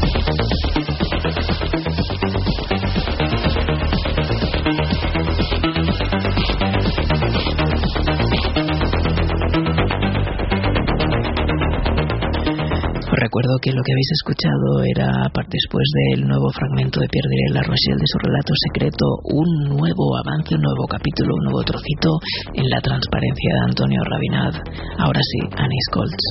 Recuerdo que lo que habéis escuchado era, después del nuevo fragmento de Pierre de la Rochelle, de su relato secreto, un nuevo avance, un nuevo capítulo, un nuevo trocito en La transparencia de Antonio Rabinat. Ahora sí, Anís Koltz.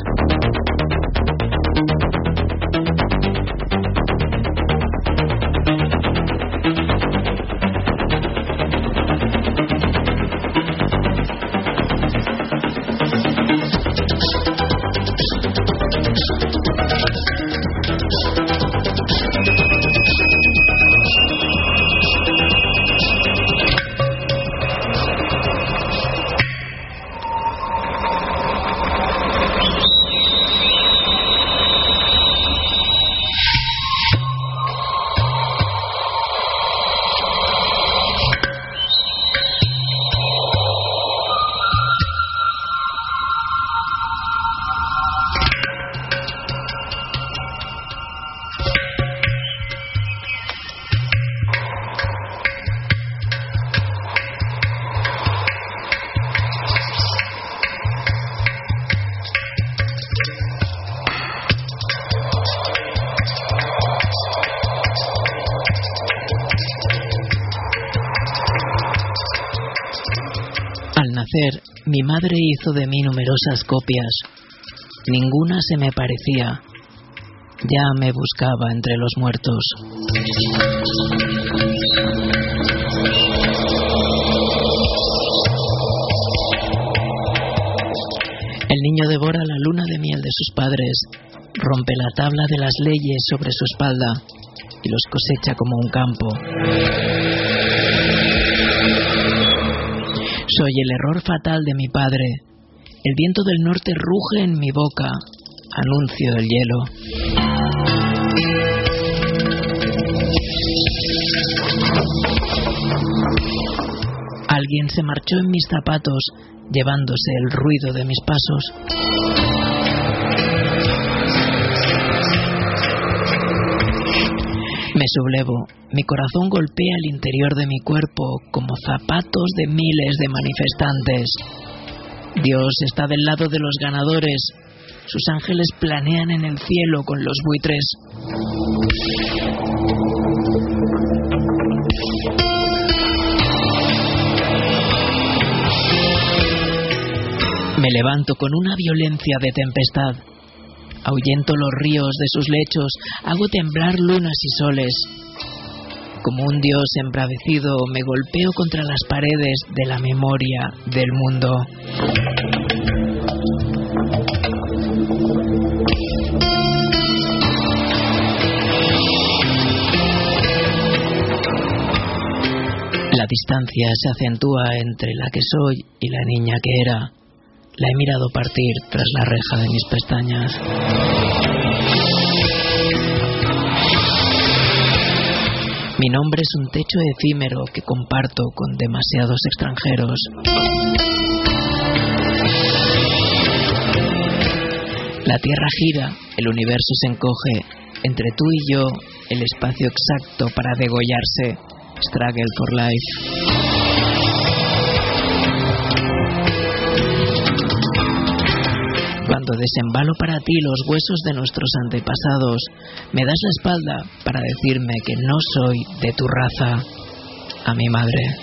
Mi madre hizo de mí numerosas copias. Ninguna se me parecía. Ya me buscaba entre los muertos. El niño devora la luna de miel de sus padres, rompe la tabla de las leyes sobre su espalda y los cosecha como un campo. Soy el error fatal de mi padre. El viento del norte ruge en mi boca. Anuncio del hielo. Alguien se marchó en mis zapatos, llevándose el ruido de mis pasos. Me sublevo, mi corazón golpea el interior de mi cuerpo como zapatos de miles de manifestantes. Dios está del lado de los ganadores. Sus ángeles planean en el cielo con los buitres. Me levanto con una violencia de tempestad. Ahuyento los ríos de sus lechos, hago temblar lunas y soles. Como un dios embravecido, me golpeo contra las paredes de la memoria del mundo. La distancia se acentúa entre la que soy y la niña que era. La he mirado partir tras la reja de mis pestañas. Mi nombre es un techo efímero que comparto con demasiados extranjeros. La Tierra gira, el universo se encoge. Entre tú y yo, el espacio exacto para degollarse. Struggle for life. Cuando desembalo para ti los huesos de nuestros antepasados, me das la espalda para decirme que no soy de tu raza. A mi madre.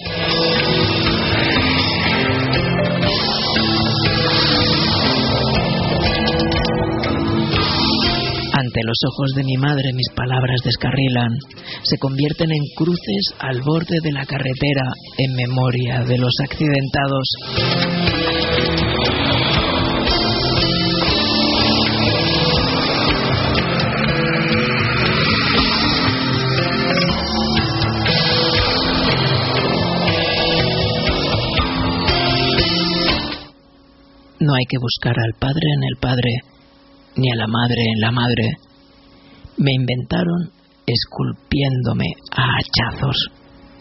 Ante los ojos de mi madre mis palabras descarrilan, se convierten en cruces al borde de la carretera en memoria de los accidentados. No hay que buscar al padre en el padre, ni a la madre en la madre. Me inventaron esculpiéndome a hachazos.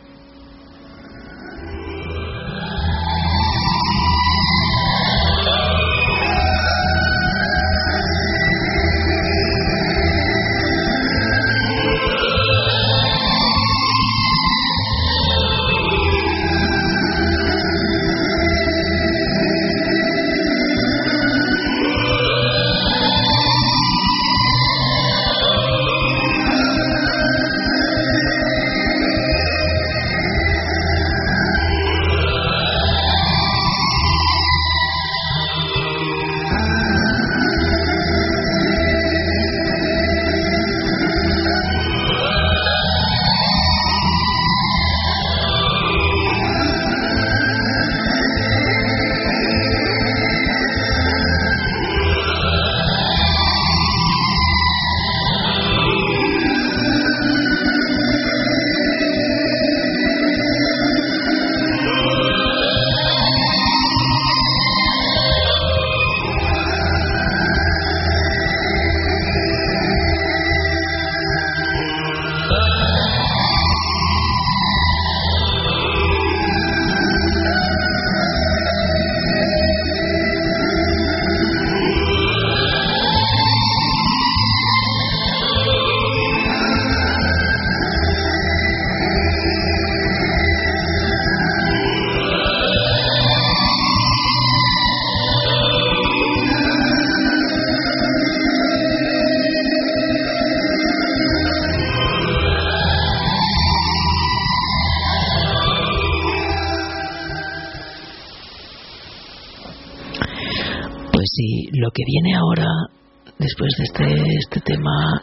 Sí, lo que viene ahora, después de este tema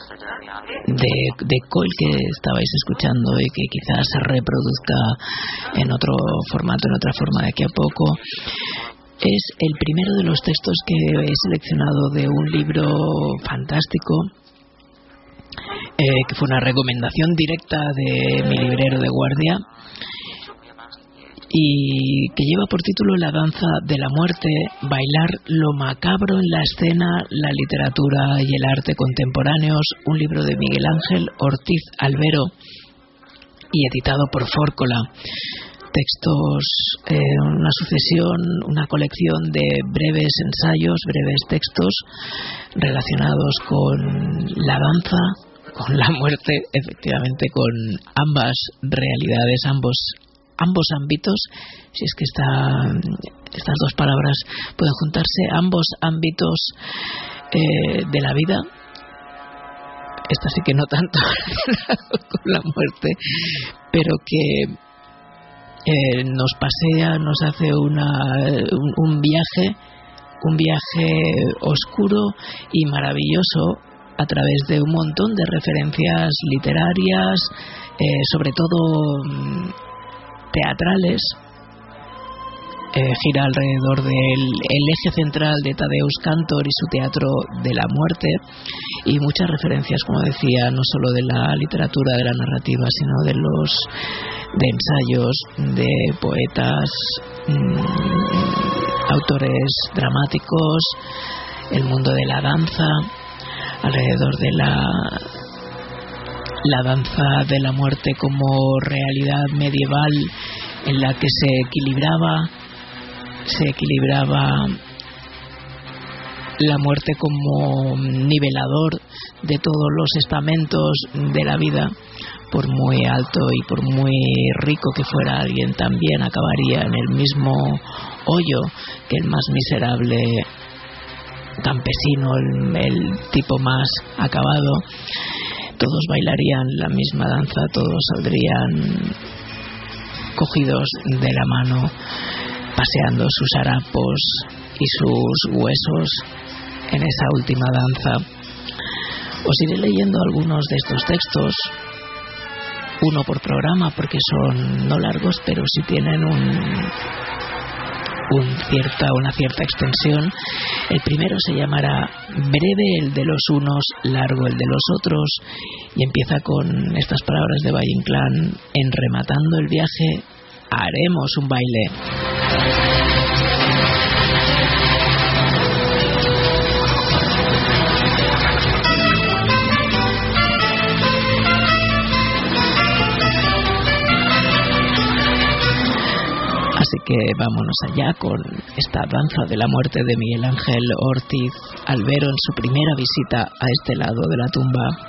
de Cole que estabais escuchando y que quizás se reproduzca en otro formato, en otra forma de aquí a poco, es el primero de los textos que he seleccionado de un libro fantástico, que fue una recomendación directa de mi librero de guardia. y que lleva por título La danza de la muerte, bailar lo macabro en la escena, la literatura y el arte contemporáneos, un libro de Miguel Ángel Ortiz Albero y editado por Fórcola. Textos, una sucesión, una colección de breves ensayos, breves textos relacionados con la danza, con la muerte, efectivamente con ambas realidades, ambos ámbitos, si es que estas dos palabras pueden juntarse, ambos ámbitos de la vida. Esta sí que no tanto con la muerte, pero que nos pasea, nos hace un viaje oscuro y maravilloso a través de un montón de referencias literarias, sobre todo teatrales. Gira alrededor del eje central de Tadeusz Kantor y su teatro de la muerte, y muchas referencias, como decía, no solo de la literatura, de la narrativa, sino de ensayos, de poetas, autores dramáticos, el mundo de la danza, alrededor de la danza de la muerte como realidad medieval en la que se equilibraba la muerte como nivelador de todos los estamentos de la vida. Por muy alto y por muy rico que fuera alguien, también acabaría en el mismo hoyo que el más miserable campesino, el tipo más acabado. Todos bailarían la misma danza, todos saldrían cogidos de la mano, paseando sus harapos y sus huesos en esa última danza. Os iré leyendo algunos de estos textos, uno por programa, porque son no largos, pero sí tienen una cierta extensión. El primero se llamará Breve el de los unos, largo el de los otros, y empieza con estas palabras de Valle Inclán: en rematando el viaje haremos un baile. Así que vámonos allá con esta danza de la muerte de Miguel Ángel Ortiz Albero en su primera visita a este lado de la tumba.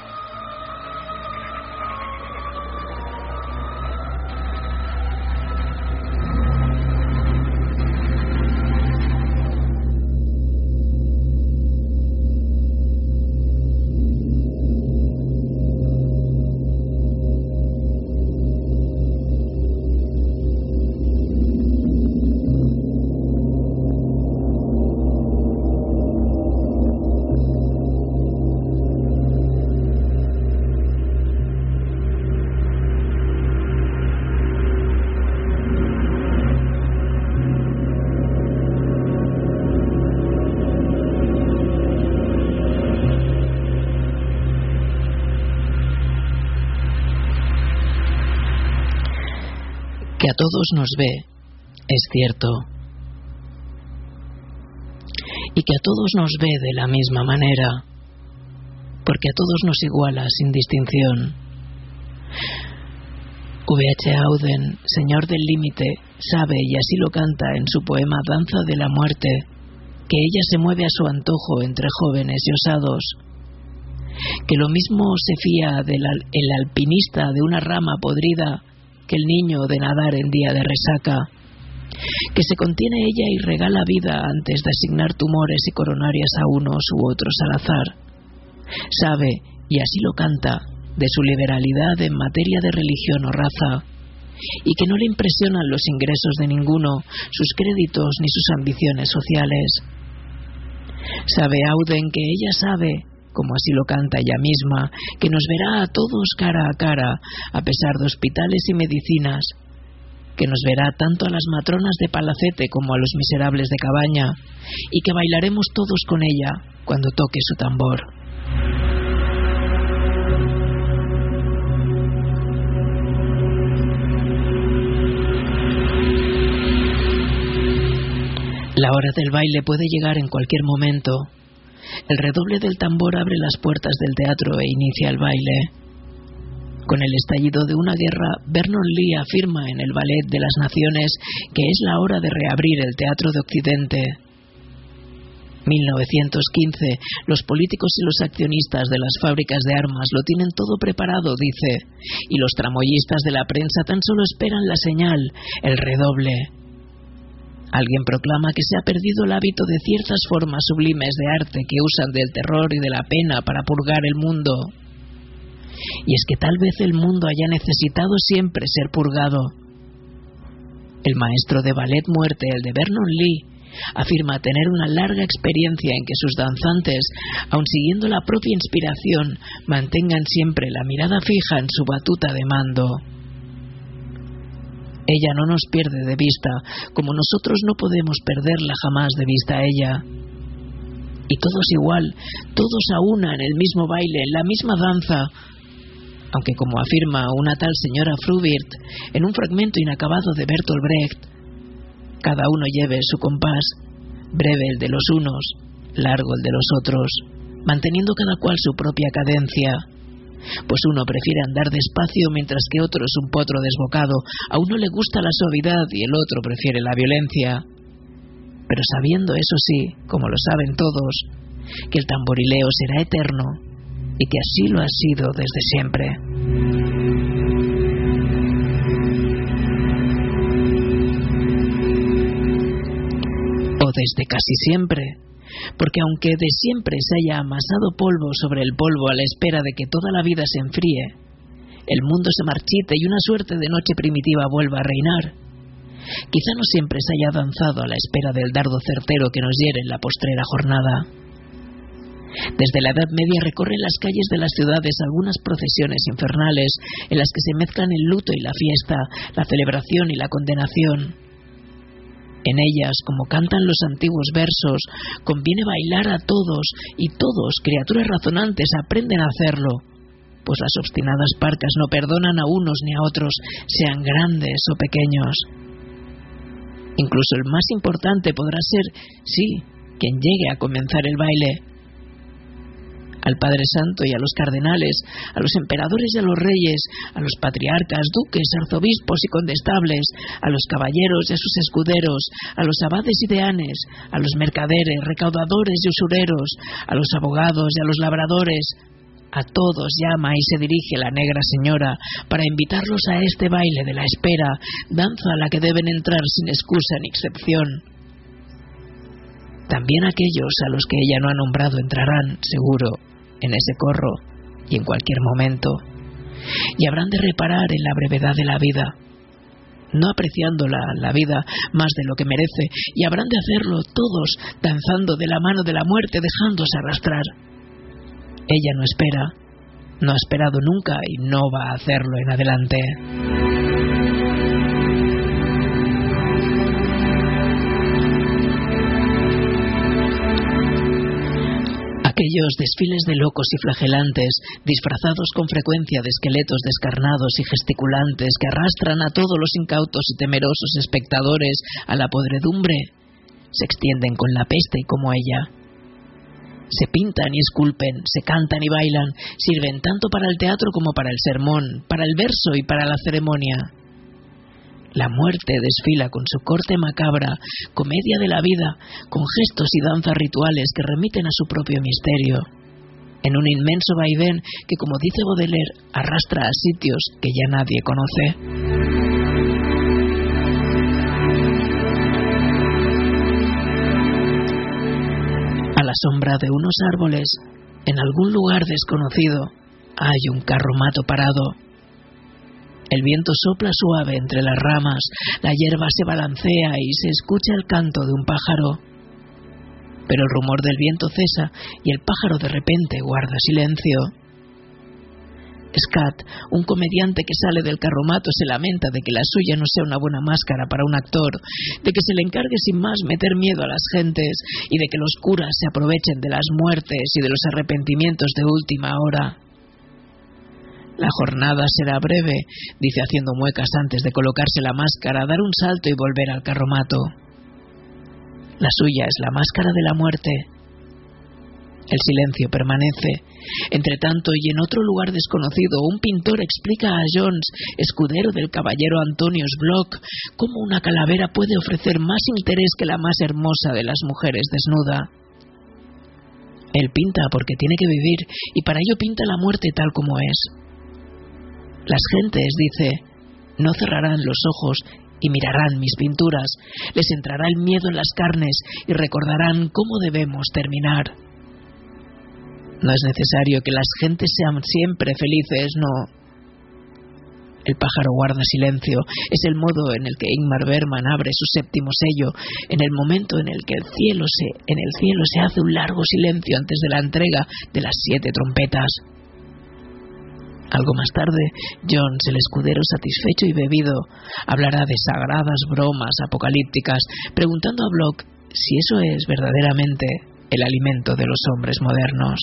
Que a todos nos ve, es cierto, y que a todos nos ve de la misma manera, porque a todos nos iguala sin distinción. V.H. Auden, señor del límite, sabe, y así lo canta en su poema Danza de la muerte, que ella se mueve a su antojo entre jóvenes y osados, que lo mismo se fía el alpinista de una rama podrida que el niño de nadar en día de resaca, que se contiene ella y regala vida antes de asignar tumores y coronarias a unos u otros al azar. Sabe, y así lo canta, de su liberalidad en materia de religión o raza, y que no le impresionan los ingresos de ninguno, sus créditos ni sus ambiciones sociales. Sabe Auden que ella sabe, como así lo canta ella misma, que nos verá a todos cara a cara, a pesar de hospitales y medicinas, que nos verá tanto a las matronas de palacete como a los miserables de cabaña, y que bailaremos todos con ella cuando toque su tambor. La hora del baile puede llegar en cualquier momento. El redoble del tambor abre las puertas del teatro e inicia el baile. Con el estallido de una guerra, Vernon Lee afirma en el Ballet de las Naciones que es la hora de reabrir el teatro de Occidente. 1915. Los políticos y los accionistas de las fábricas de armas lo tienen todo preparado, dice, y los tramoyistas de la prensa tan solo esperan la señal, el redoble. Alguien proclama que se ha perdido el hábito de ciertas formas sublimes de arte que usan del terror y de la pena para purgar el mundo. Y es que tal vez el mundo haya necesitado siempre ser purgado. El maestro de ballet muerte, el de Vernon Lee, afirma tener una larga experiencia en que sus danzantes, aun siguiendo la propia inspiración, mantengan siempre la mirada fija en su batuta de mando. Ella no nos pierde de vista, como nosotros no podemos perderla jamás de vista a ella. Y todos igual, todos a una en el mismo baile, en la misma danza. Aunque, como afirma una tal señora Frubirt en un fragmento inacabado de Bertolt Brecht, cada uno lleve su compás, breve el de los unos, largo el de los otros, manteniendo cada cual su propia cadencia. Pues uno prefiere andar despacio mientras que otro es un potro desbocado, a uno le gusta la suavidad y el otro prefiere la violencia. Pero sabiendo, eso sí, como lo saben todos, que el tamborileo será eterno y que así lo ha sido desde siempre. O desde casi siempre, porque aunque de siempre se haya amasado polvo sobre el polvo a la espera de que toda la vida se enfríe, el mundo se marchite y una suerte de noche primitiva vuelva a reinar, quizá no siempre se haya danzado a la espera del dardo certero que nos hiere en la postrera jornada. Desde la Edad Media recorren las calles de las ciudades algunas procesiones infernales en las que se mezclan el luto y la fiesta, la celebración y la condenación. En ellas, como cantan los antiguos versos, conviene bailar a todos, y todos, criaturas razonantes, aprenden a hacerlo, pues las obstinadas parcas no perdonan a unos ni a otros, sean grandes o pequeños. Incluso el más importante podrá ser, sí, quien llegue a comenzar el baile. Al Padre Santo y a los cardenales, a los emperadores y a los reyes, a los patriarcas, duques, arzobispos y condestables, a los caballeros y a sus escuderos, a los abades y deanes, a los mercaderes, recaudadores y usureros, a los abogados y a los labradores, a todos llama y se dirige la negra señora para invitarlos a este baile de la espera, danza a la que deben entrar sin excusa ni excepción. También aquellos a los que ella no ha nombrado entrarán, seguro, en ese corro y en cualquier momento, y habrán de reparar en la brevedad de la vida, no apreciando la vida más de lo que merece, y habrán de hacerlo todos danzando de la mano de la muerte, dejándose arrastrar. Ella no espera, no ha esperado nunca y no va a hacerlo en adelante. Aquellos desfiles de locos y flagelantes, disfrazados con frecuencia de esqueletos descarnados y gesticulantes que arrastran a todos los incautos y temerosos espectadores a la podredumbre, se extienden con la peste y como ella. Se pintan y esculpen, se cantan y bailan, sirven tanto para el teatro como para el sermón, para el verso y para la ceremonia. La muerte desfila con su corte macabra, comedia de la vida, con gestos y danzas rituales que remiten a su propio misterio, en un inmenso vaivén que, como dice Baudelaire, arrastra a sitios que ya nadie conoce. A la sombra de unos árboles, en algún lugar desconocido, hay un carromato parado. El viento sopla suave entre las ramas, la hierba se balancea y se escucha el canto de un pájaro. Pero el rumor del viento cesa y el pájaro de repente guarda silencio. Scott, un comediante que sale del carromato, se lamenta de que la suya no sea una buena máscara para un actor, de que se le encargue sin más meter miedo a las gentes y de que los curas se aprovechen de las muertes y de los arrepentimientos de última hora. La jornada será breve, dice haciendo muecas antes de colocarse la máscara, dar un salto y volver al carromato. La suya es la máscara de la muerte. El silencio permanece. Entre tanto, y en otro lugar desconocido, un pintor explica a Jones, escudero del caballero Antonius Block, cómo una calavera puede ofrecer más interés que la más hermosa de las mujeres desnuda. Él pinta porque tiene que vivir, y para ello pinta la muerte tal como es. Las gentes, dice, no cerrarán los ojos y mirarán mis pinturas, les entrará el miedo en las carnes y recordarán cómo debemos terminar. No es necesario que las gentes sean siempre felices, no. El pájaro guarda silencio. Es el modo en el que Ingmar Bergman abre su séptimo sello, en el momento en el que en el cielo se hace un largo silencio antes de la entrega de las 7 trompetas. Algo más tarde, Jones, el escudero satisfecho y bebido, hablará de sagradas bromas apocalípticas, preguntando a Block si eso es verdaderamente el alimento de los hombres modernos.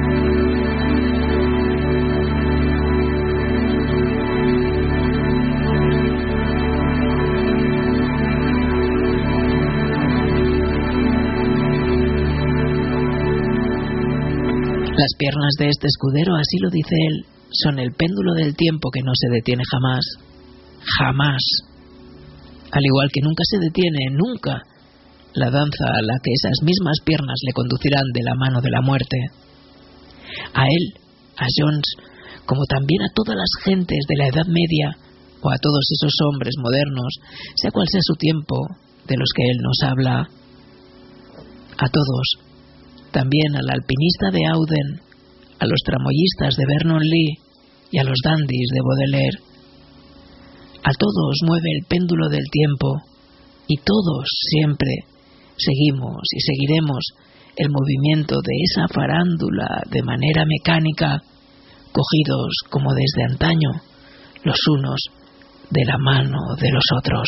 Las piernas de este escudero, así lo dice él, son el péndulo del tiempo que no se detiene jamás. Jamás. Al igual que nunca se detiene, nunca, la danza a la que esas mismas piernas le conducirán de la mano de la muerte. A él, a Jones, como también a todas las gentes de la Edad Media, o a todos esos hombres modernos, sea cual sea su tiempo, de los que él nos habla. A todos, también al alpinista de Auden, a los tramoyistas de Vernon Lee y a los dandies de Baudelaire. A todos mueve el péndulo del tiempo, y todos siempre seguimos y seguiremos el movimiento de esa farándula de manera mecánica, cogidos como desde antaño, los unos de la mano de los otros.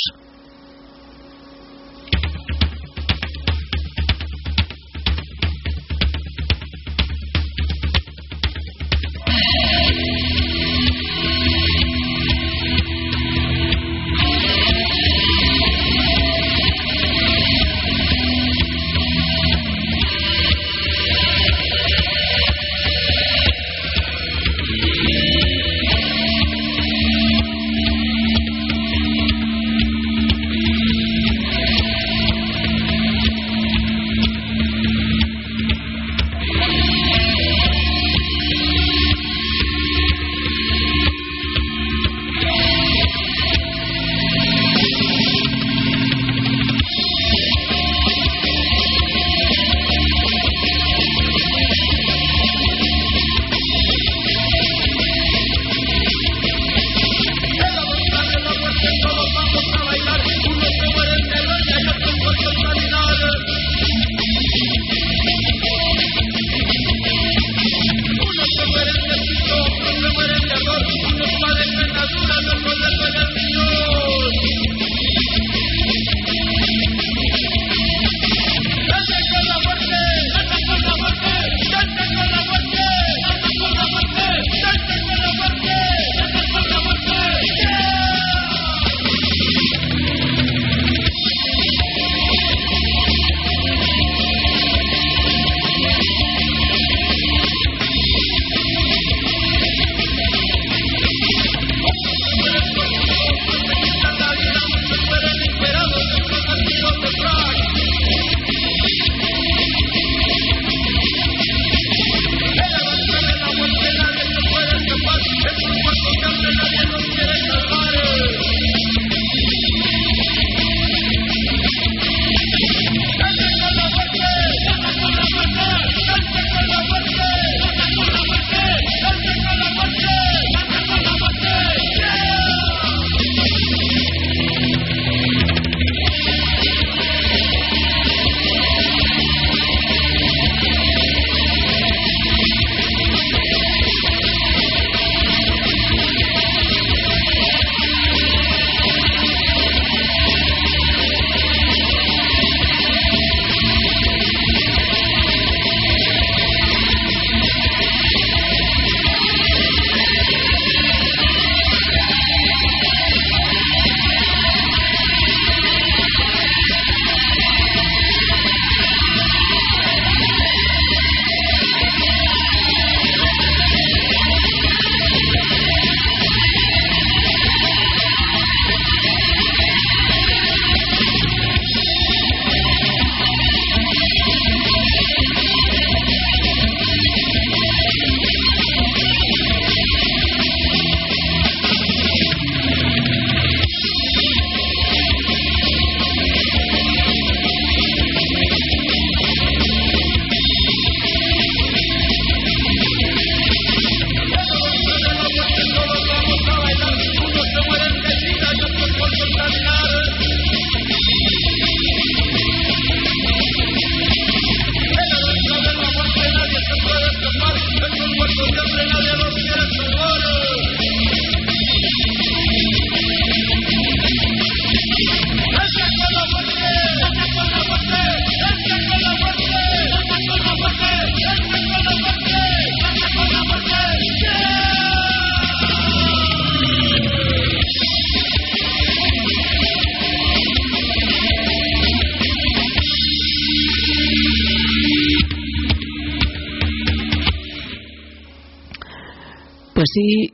Pues sí,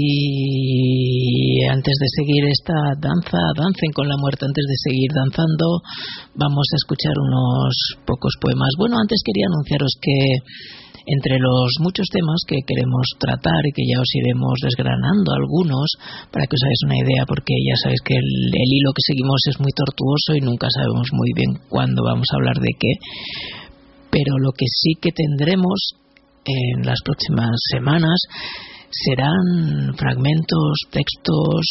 y antes de seguir esta danza, dancen con la muerte, antes de seguir danzando, vamos a escuchar unos pocos poemas. Bueno, antes quería anunciaros que entre los muchos temas que queremos tratar y que ya os iremos desgranando algunos para que os hagáis una idea, porque ya sabéis que el hilo que seguimos es muy tortuoso y nunca sabemos muy bien cuándo vamos a hablar de qué, pero lo que sí que tendremos en las próximas semanas serán fragmentos, textos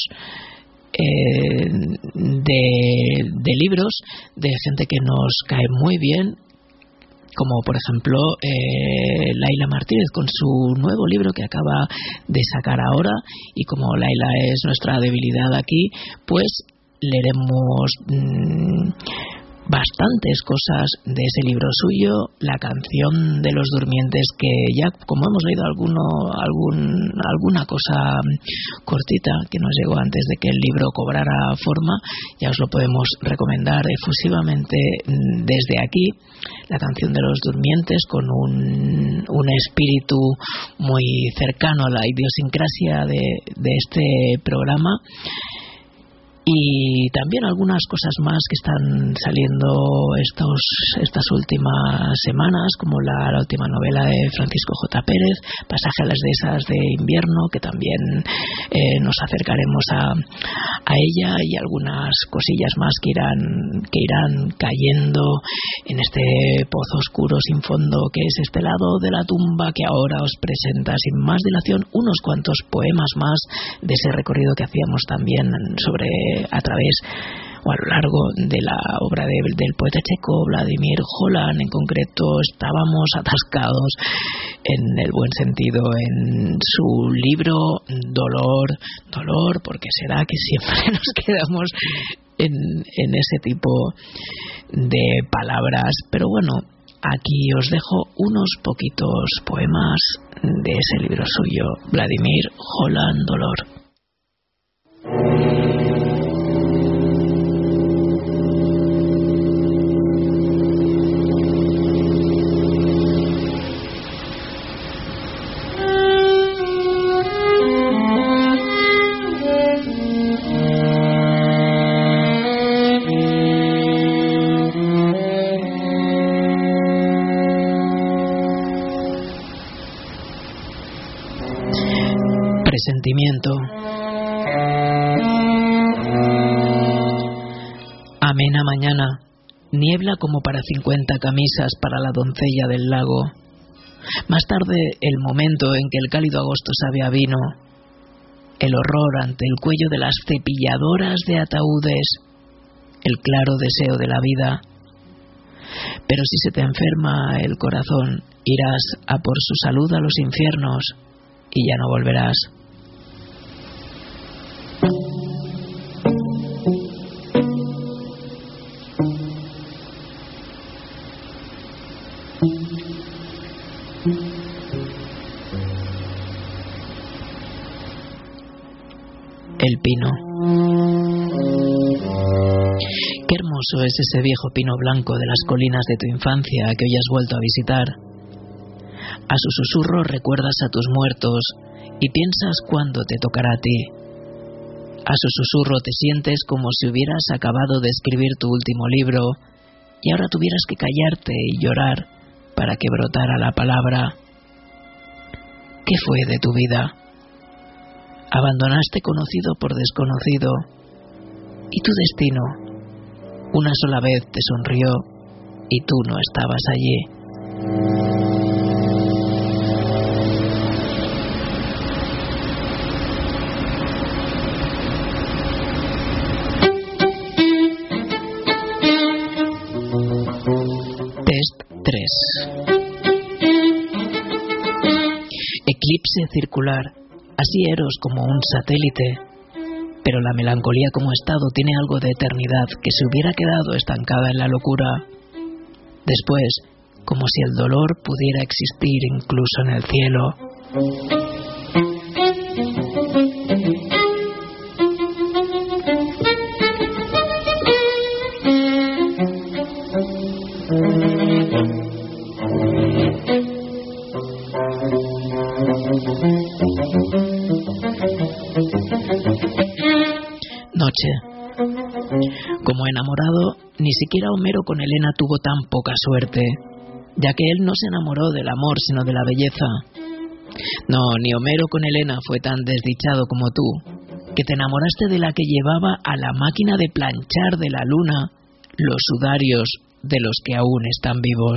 de libros de gente que nos cae muy bien, como por ejemplo Laila Martínez con su nuevo libro que acaba de sacar ahora, y como Laila es nuestra debilidad aquí, pues leeremos bastantes cosas de ese libro suyo. La canción de los durmientes, que ya como hemos leído alguna cosa cortita que nos llegó antes de que el libro cobrara forma, ya os lo podemos recomendar efusivamente desde aquí. La canción de los durmientes, con un espíritu muy cercano a la idiosincrasia de este programa. Y también algunas cosas más que están saliendo estas últimas semanas, como la última novela de Francisco J. Pérez, Pasaje a las dehesas de invierno, que también nos acercaremos a ella, y algunas cosillas más que irán cayendo en este pozo oscuro sin fondo que es este lado de la tumba, que ahora os presenta sin más dilación unos cuantos poemas más de ese recorrido que hacíamos también a través o a lo largo de la obra del poeta checo Vladimir Holan. En concreto, estábamos atascados, en el buen sentido, en su libro Dolor, porque será que siempre nos quedamos en ese tipo de palabras. Pero bueno, aquí os dejo unos poquitos poemas de ese libro suyo, Vladimir Holan, Dolor. Presentimiento. Amena mañana, niebla como para 50 camisas para la doncella del lago. Más tarde, el momento en que el cálido agosto sabe a vino, el horror ante el cuello de las cepilladoras de ataúdes, el claro deseo de la vida. Pero si se te enferma el corazón, irás a por su salud a los infiernos y ya no volverás. El pino. Qué hermoso es ese viejo pino blanco de las colinas de tu infancia que hoy has vuelto a visitar. A su susurro recuerdas a tus muertos y piensas cuándo te tocará a ti. A su susurro te sientes como si hubieras acabado de escribir tu último libro y ahora tuvieras que callarte y llorar para que brotara la palabra. ¿Qué fue de tu vida? Abandonaste conocido por desconocido, y tu destino una sola vez te sonrió y tú no estabas allí. Test 3. Eclipse circular. Así Eros como un satélite, pero la melancolía como estado tiene algo de eternidad que se hubiera quedado estancada en la locura. Después, como si el dolor pudiera existir incluso en el cielo. noche. Como enamorado, ni siquiera Homero con Helena tuvo tan poca suerte, ya que él no se enamoró del amor, sino de la belleza. No, ni Homero con Helena fue tan desdichado como tú, que te enamoraste de la que llevaba a la máquina de planchar de la luna los sudarios de los que aún están vivos.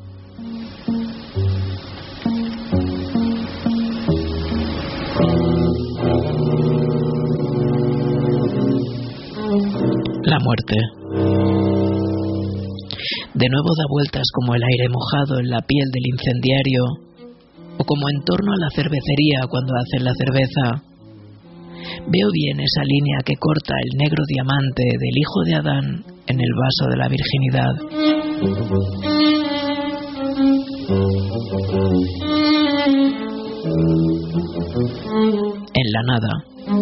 La muerte. De nuevo da vueltas como el aire mojado en la piel del incendiario, o como en torno a la cervecería cuando hacen la cerveza. Veo bien esa línea que corta el negro diamante del hijo de Adán en el vaso de la virginidad. En la nada.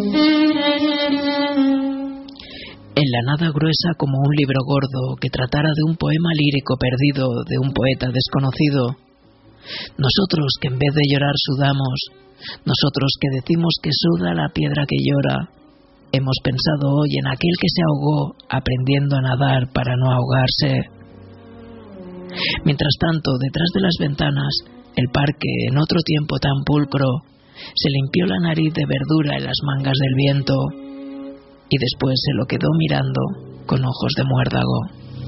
En la nada gruesa como un libro gordo que tratara de un poema lírico perdido de un poeta desconocido. Nosotros que en vez de llorar sudamos, nosotros que decimos que suda la piedra que llora, hemos pensado hoy en aquel que se ahogó aprendiendo a nadar para no ahogarse. Mientras tanto, detrás de las ventanas, el parque, en otro tiempo tan pulcro, se limpió la nariz de verdura en las mangas del viento y después se lo quedó mirando con ojos de muérdago.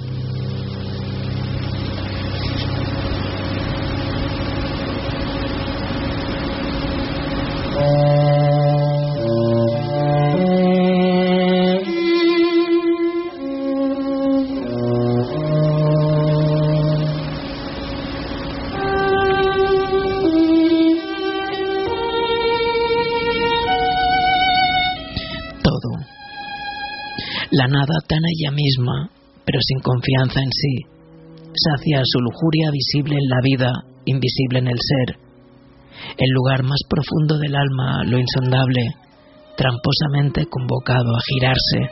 La nada tan ella misma, pero sin confianza en sí, sacia su lujuria visible en la vida, invisible en el ser. El lugar más profundo del alma, lo insondable, tramposamente convocado a girarse.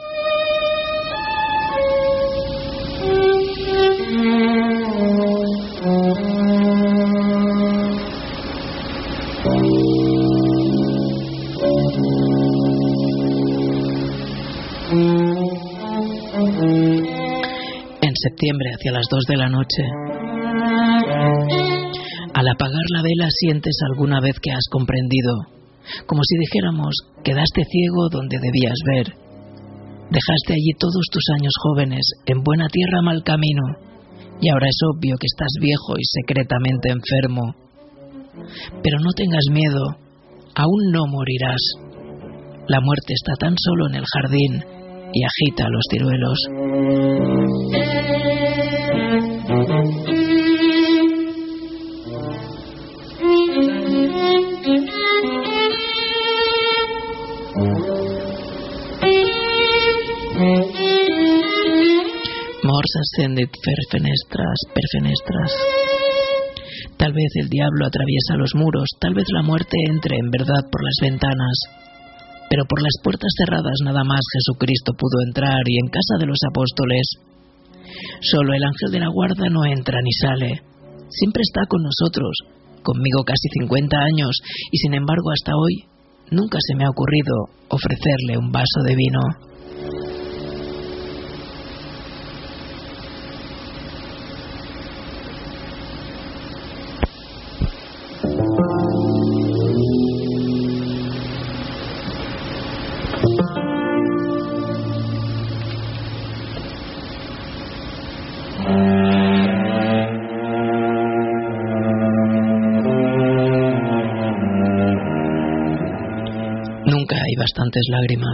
En septiembre, hacia las 2 de la noche. Al apagar la vela sientes alguna vez que has comprendido, como si dijéramos, quedaste ciego donde debías ver. Dejaste allí todos tus años jóvenes, en buena tierra mal camino, y ahora es obvio que estás viejo y secretamente enfermo. Pero no tengas miedo, aún no morirás. La muerte está tan solo en el jardín y agita los ciruelos. Mors ascendit per fenestras. Tal vez el diablo atraviesa los muros, tal vez la muerte entre en verdad por las ventanas. Pero por las puertas cerradas nada más Jesucristo pudo entrar, y en casa de los apóstoles solo el ángel de la guarda no entra ni sale. Siempre está con nosotros, conmigo casi 50 años, y sin embargo hasta hoy nunca se me ha ocurrido ofrecerle un vaso de vino. Bastantes lágrimas.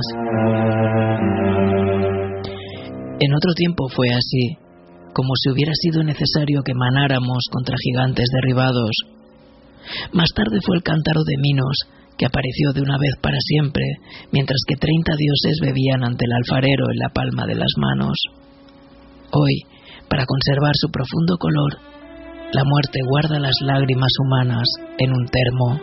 En otro tiempo fue así, como si hubiera sido necesario que manáramos contra gigantes derribados. Más tarde fue el cántaro de Minos, que apareció de una vez para siempre, mientras que 30 dioses bebían ante el alfarero en la palma de las manos. Hoy, para conservar su profundo color, la muerte guarda las lágrimas humanas en un termo.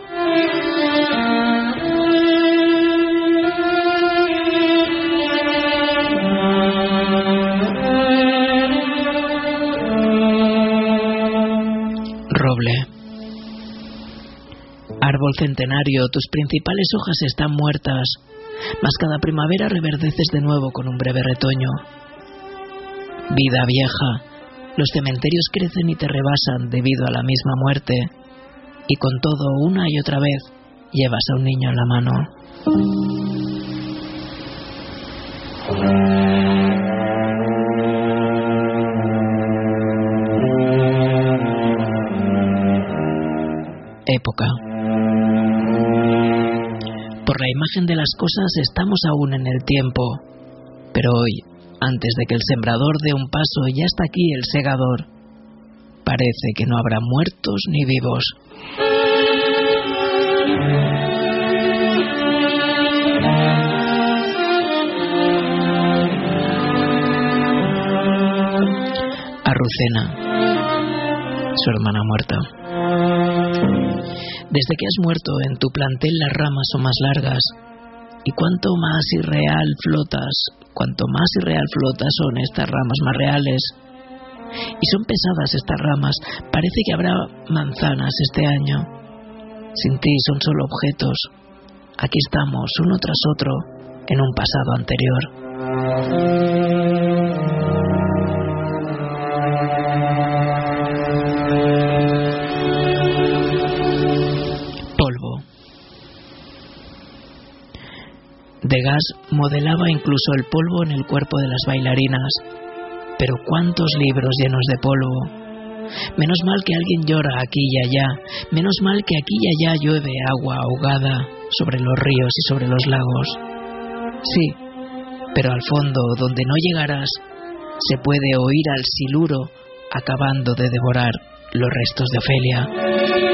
Roble. Árbol centenario, tus principales hojas están muertas, mas cada primavera reverdeces de nuevo con un breve retoño. Vida vieja, los cementerios crecen y te rebasan debido a la misma muerte, y con todo, una y otra vez, llevas a un niño en la mano. Época. Por la imagen de las cosas estamos aún en el tiempo, pero hoy, antes de que el sembrador dé un paso, ya está aquí el segador. Parece que no habrá muertos ni vivos. Azucena, su hermana muerta. Desde que has muerto, en tu plantel las ramas son más largas, y cuanto más irreal flotas son estas ramas más reales. Y son pesadas estas ramas, parece que habrá manzanas este año. Sin ti son solo objetos. Aquí estamos, uno tras otro, en un pasado anterior. Degas modelaba incluso el polvo en el cuerpo de las bailarinas. Pero cuántos libros llenos de polvo. Menos mal que alguien llora aquí y allá. Menos mal que aquí y allá llueve agua ahogada sobre los ríos y sobre los lagos. Sí, pero al fondo, donde no llegarás, se puede oír al siluro acabando de devorar los restos de Ofelia.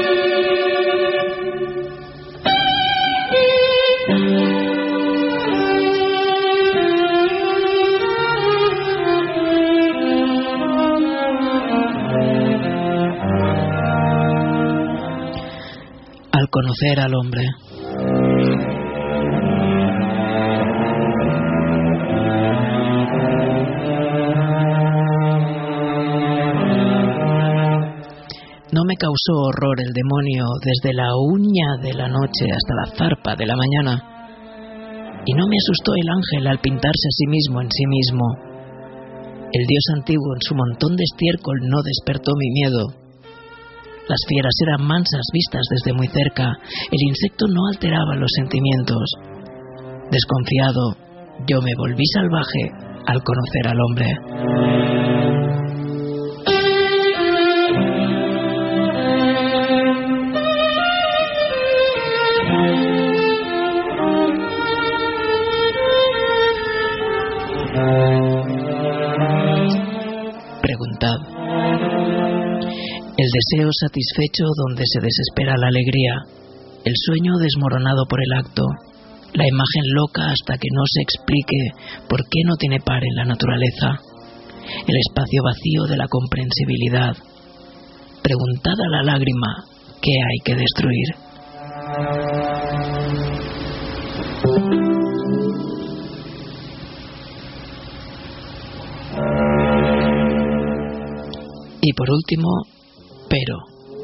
Al conocer al hombre. No me causó horror el demonio desde la uña de la noche hasta la zarpa de la mañana, y no me asustó el ángel al pintarse a sí mismo en sí mismo. El dios antiguo en su montón de estiércol no despertó mi miedo. Las fieras eran mansas vistas desde muy cerca. El insecto no alteraba los sentimientos. Desconfiado, yo me volví salvaje al conocer al hombre. Preguntad. El deseo satisfecho donde se desespera la alegría, el sueño desmoronado por el acto, la imagen loca hasta que no se explique por qué no tiene par en la naturaleza, el espacio vacío de la comprensibilidad. Preguntad a la lágrima qué hay que destruir. Y por último, pero.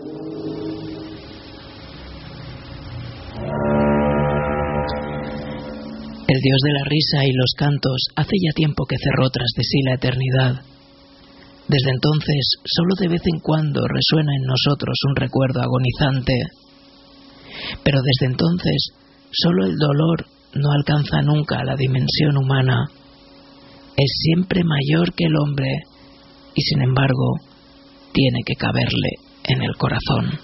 El dios de la risa y los cantos hace ya tiempo que cerró tras de sí la eternidad. Desde entonces, solo de vez en cuando resuena en nosotros un recuerdo agonizante. Pero desde entonces, solo el dolor no alcanza nunca la dimensión humana. Es siempre mayor que el hombre y, sin embargo, tiene que caberle en el corazón.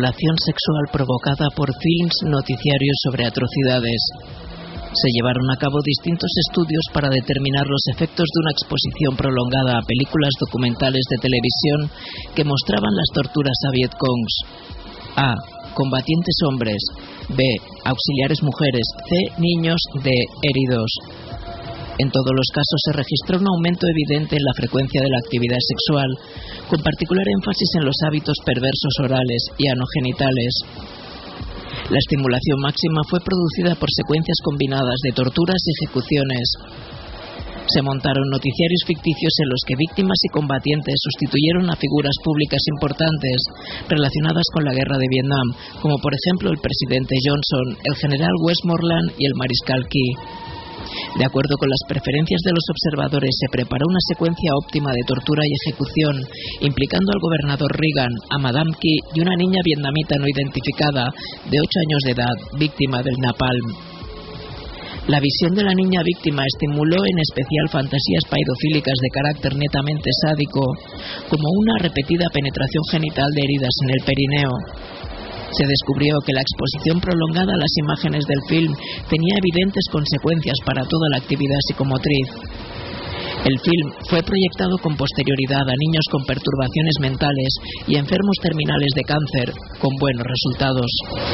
estimulación sexual provocada por films noticiarios sobre atrocidades. Se llevaron a cabo distintos estudios para determinar los efectos de una exposición prolongada a películas documentales de televisión que mostraban las torturas a vietcongs. A. Combatientes hombres. B. Auxiliares mujeres. C. Niños. D. Heridos. En todos los casos se registró un aumento evidente en la frecuencia de la actividad sexual, con particular énfasis en los hábitos perversos orales y anogenitales. La estimulación máxima fue producida por secuencias combinadas de torturas y ejecuciones. Se montaron noticiarios ficticios en los que víctimas y combatientes sustituyeron a figuras públicas importantes relacionadas con la guerra de Vietnam, como por ejemplo el presidente Johnson, el general Westmoreland y el mariscal Key. De acuerdo con las preferencias de los observadores, se preparó una secuencia óptima de tortura y ejecución, implicando al gobernador Reagan, a Madame Key y una niña vietnamita no identificada de 8 años de edad, víctima del napalm. La visión de la niña víctima estimuló en especial fantasías paidofílicas de carácter netamente sádico, como una repetida penetración genital de heridas en el perineo. Se descubrió que la exposición prolongada a las imágenes del film tenía evidentes consecuencias para toda la actividad psicomotriz. El film fue proyectado con posterioridad a niños con perturbaciones mentales y enfermos terminales de cáncer, con buenos resultados.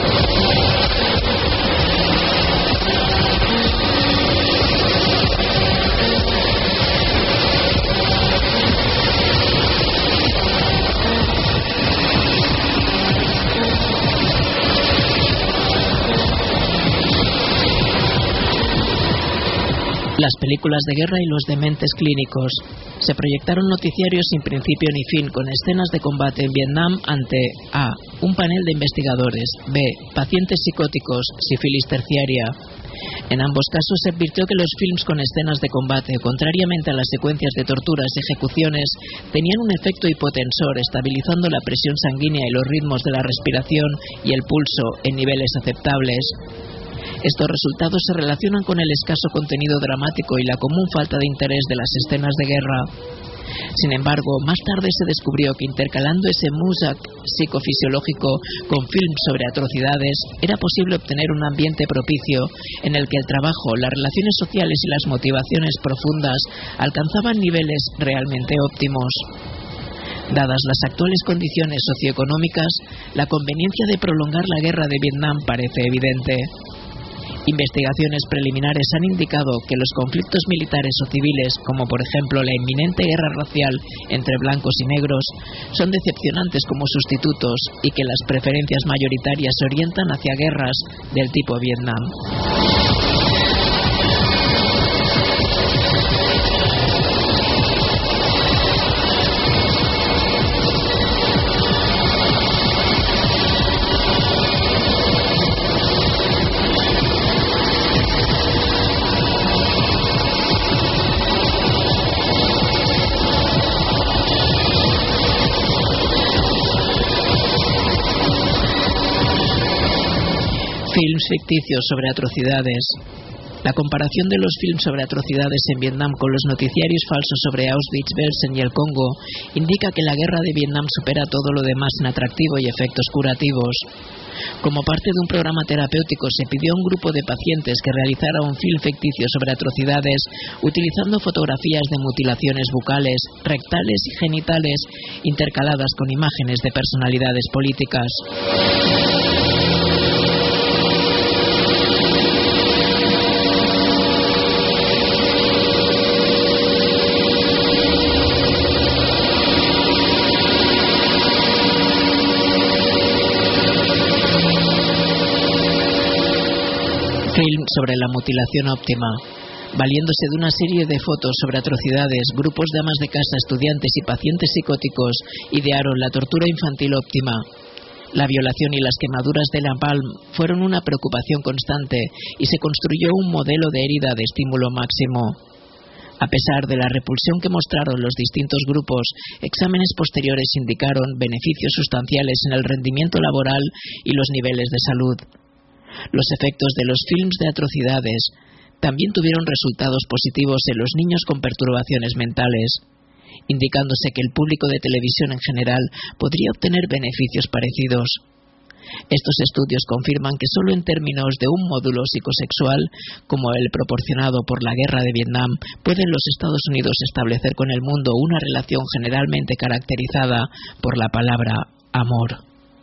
Las películas de guerra y los dementes clínicos. Se proyectaron noticiarios sin principio ni fin con escenas de combate en Vietnam ante A. un panel de investigadores, B. pacientes psicóticos, sífilis terciaria. En ambos casos se advirtió que los films con escenas de combate, contrariamente a las secuencias de torturas y ejecuciones, tenían un efecto hipotensor, estabilizando la presión sanguínea y los ritmos de la respiración y el pulso en niveles aceptables. Estos resultados se relacionan con el escaso contenido dramático y la común falta de interés de las escenas de guerra. Sin embargo, más tarde se descubrió que intercalando ese muzak psicofisiológico con films sobre atrocidades, era posible obtener un ambiente propicio en el que el trabajo, las relaciones sociales y las motivaciones profundas alcanzaban niveles realmente óptimos. Dadas las actuales condiciones socioeconómicas, la conveniencia de prolongar la guerra de Vietnam parece evidente. Investigaciones preliminares han indicado que los conflictos militares o civiles, como por ejemplo la inminente guerra racial entre blancos y negros, son decepcionantes como sustitutos y que las preferencias mayoritarias se orientan hacia guerras del tipo Vietnam. Films ficticios sobre atrocidades. La comparación de los films sobre atrocidades en Vietnam con los noticiarios falsos sobre Auschwitz, Belsen y el Congo indica que la guerra de Vietnam supera todo lo demás en atractivo y efectos curativos. Como parte de un programa terapéutico se pidió a un grupo de pacientes que realizara un film ficticio sobre atrocidades utilizando fotografías de mutilaciones bucales, rectales y genitales intercaladas con imágenes de personalidades políticas. Film sobre la mutilación óptima. Valiéndose de una serie de fotos sobre atrocidades, grupos de amas de casa, estudiantes y pacientes psicóticos idearon la tortura infantil óptima. La violación y las quemaduras de napalm fueron una preocupación constante y se construyó un modelo de herida de estímulo máximo. A pesar de la repulsión que mostraron los distintos grupos, exámenes posteriores indicaron beneficios sustanciales en el rendimiento laboral y los niveles de salud. Los efectos de los films de atrocidades también tuvieron resultados positivos en los niños con perturbaciones mentales, indicándose que el público de televisión en general podría obtener beneficios parecidos. Estos estudios confirman que solo en términos de un módulo psicosexual, como el proporcionado por la guerra de Vietnam, pueden los Estados Unidos establecer con el mundo una relación generalmente caracterizada por la palabra amor.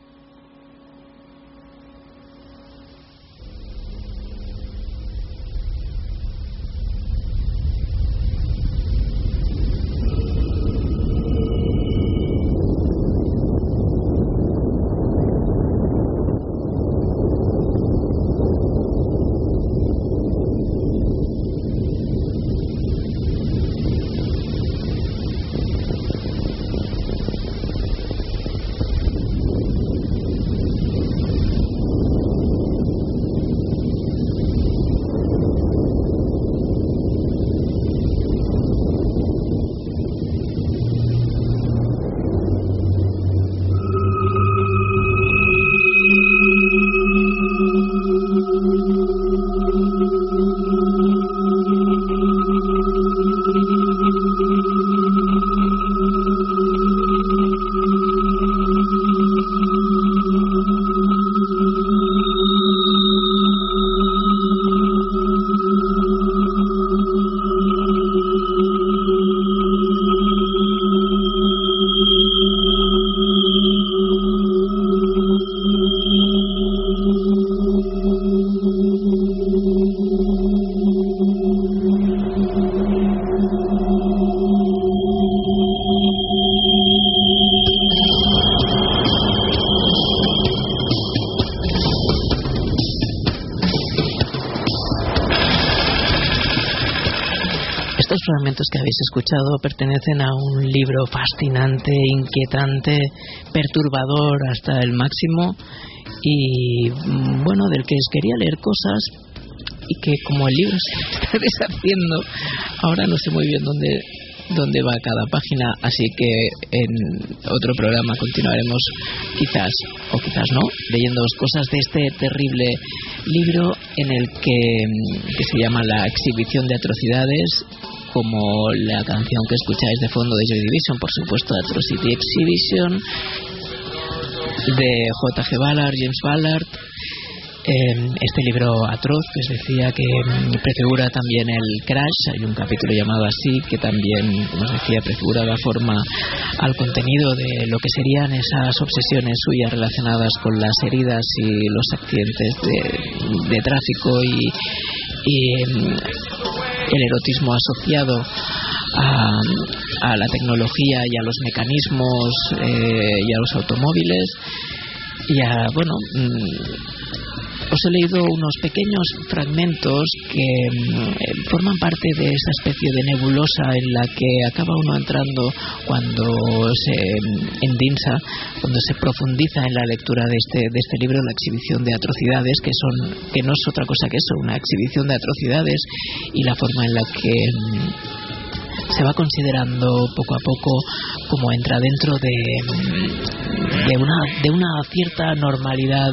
Fragmentos que habéis escuchado pertenecen a un libro fascinante, inquietante, perturbador hasta el máximo y bueno, del que os quería leer cosas y que como el libro se está deshaciendo, ahora no sé muy bien dónde va cada página, así que en otro programa continuaremos quizás o quizás no leyendo cosas de este terrible libro en el que se llama La exhibición de atrocidades, como la canción que escucháis de fondo de Joy Division, por supuesto, Atrocity Exhibition, de J.G. Ballard, James Ballard. Este libro atroz, que os decía que prefigura también el Crash, hay un capítulo llamado así, que también, como os decía, prefigura la forma al contenido de lo que serían esas obsesiones suyas relacionadas con las heridas y los accidentes de tráfico y el erotismo asociado a la tecnología y a los mecanismos y a los automóviles os he leído unos pequeños fragmentos que forman parte de esa especie de nebulosa en la que acaba uno entrando cuando se endinsa, cuando se profundiza en la lectura de este libro, La exhibición de atrocidades, que no es otra cosa que eso, una exhibición de atrocidades, y la forma en la que se va considerando poco a poco como entra dentro de una cierta normalidad,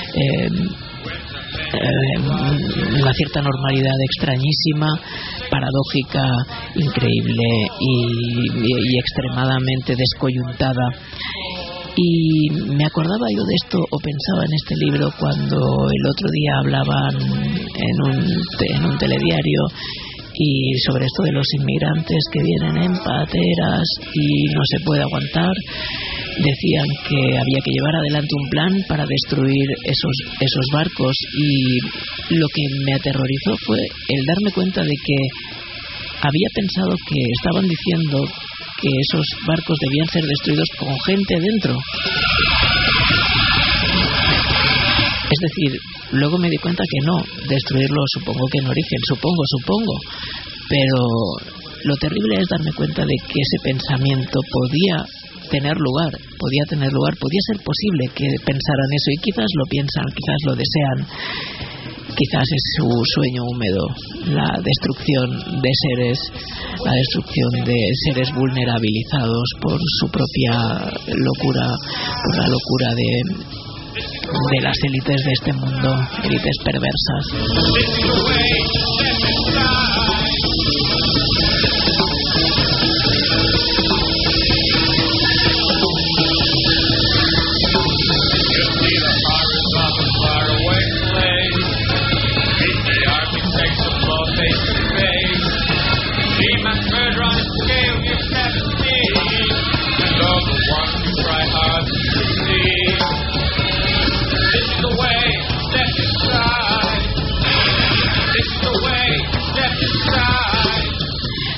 una cierta normalidad extrañísima, paradójica, increíble y extremadamente descoyuntada. Y me acordaba yo de esto, o pensaba en este libro, cuando el otro día hablaban en un telediario y sobre esto de los inmigrantes que vienen en pateras y no se puede aguantar. Decían que había que llevar adelante un plan para destruir esos barcos, y lo que me aterrorizó fue el darme cuenta de que había pensado que estaban diciendo que esos barcos debían ser destruidos con gente dentro. Es decir, luego me di cuenta que no, destruirlo supongo que en origen, supongo, pero lo terrible es darme cuenta de que ese pensamiento podía tener lugar, podía ser posible que pensaran eso, y quizás lo piensan, quizás lo desean, quizás es su sueño húmedo, la destrucción de seres vulnerabilizados por su propia locura, por la locura de las élites de este mundo, élites perversas.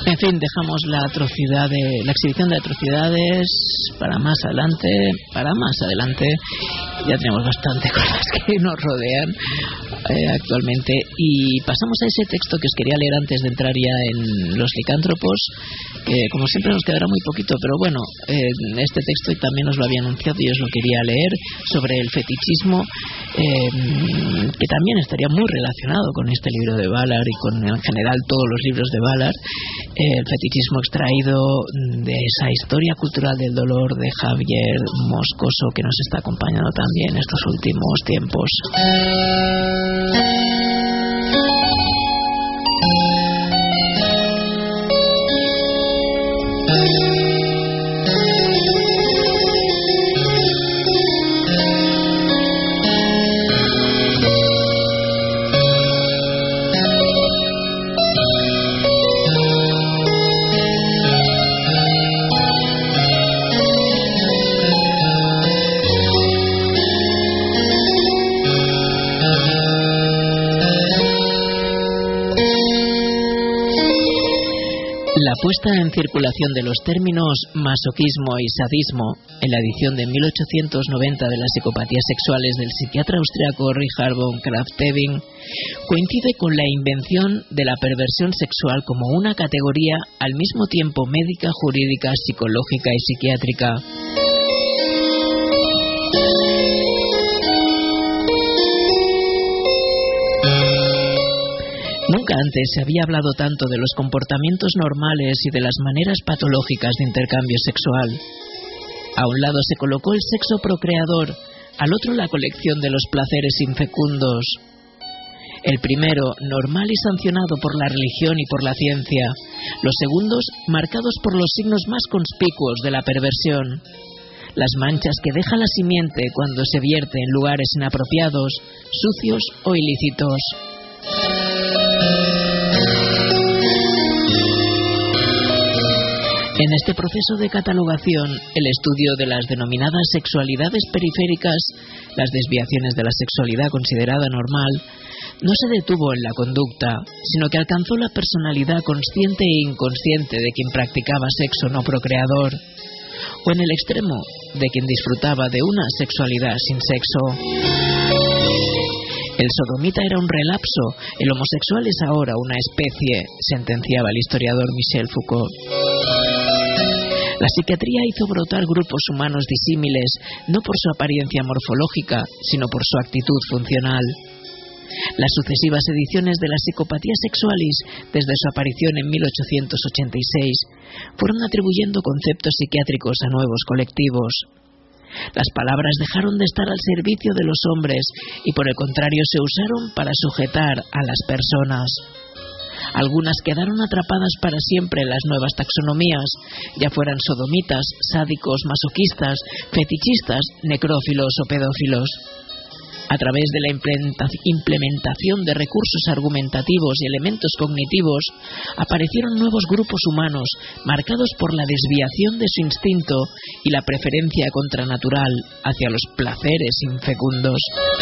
En fin, dejamos la exhibición de atrocidades para más adelante. Ya tenemos bastante cosas que nos rodean actualmente, y pasamos a ese texto que os quería leer antes de entrar ya en los licántropos, que como siempre nos quedará muy poquito, pero bueno, este texto también os lo había anunciado y os lo quería leer, sobre el fetichismo, que también estaría muy relacionado con este libro de Ballard y con en general todos los libros de Ballard. El fetichismo extraído de esa historia cultural del dolor de Javier Moscoso, que nos está acompañando también estos últimos tiempos. La puesta en circulación de los términos masoquismo y sadismo en la edición de 1890 de las psicopatías sexuales del psiquiatra austriaco Richard von Krafft-Ebing coincide con la invención de la perversión sexual como una categoría al mismo tiempo médica, jurídica, psicológica y psiquiátrica. Nunca antes se había hablado tanto de los comportamientos normales y de las maneras patológicas de intercambio sexual. A un lado se colocó el sexo procreador, al otro la colección de los placeres infecundos. El primero, normal y sancionado por la religión y por la ciencia. Los segundos, marcados por los signos más conspicuos de la perversión. Las manchas que deja la simiente cuando se vierte en lugares inapropiados, sucios o ilícitos. En este proceso de catalogación, el estudio de las denominadas sexualidades periféricas, las desviaciones de la sexualidad considerada normal, no se detuvo en la conducta, sino que alcanzó la personalidad consciente e inconsciente de quien practicaba sexo no procreador, o en el extremo, de quien disfrutaba de una sexualidad sin sexo. El sodomita era un relapso, el homosexual es ahora una especie, sentenciaba el historiador Michel Foucault. La psiquiatría hizo brotar grupos humanos disímiles, no por su apariencia morfológica, sino por su actitud funcional. Las sucesivas ediciones de la Psicopatía Sexualis, desde su aparición en 1886, fueron atribuyendo conceptos psiquiátricos a nuevos colectivos. Las palabras dejaron de estar al servicio de los hombres y por el contrario se usaron para sujetar a las personas. Algunas quedaron atrapadas para siempre en las nuevas taxonomías, ya fueran sodomitas, sádicos, masoquistas, fetichistas, necrófilos o pedófilos. A través de la implementación de recursos argumentativos y elementos cognitivos, aparecieron nuevos grupos humanos marcados por la desviación de su instinto y la preferencia contranatural hacia los placeres infecundos.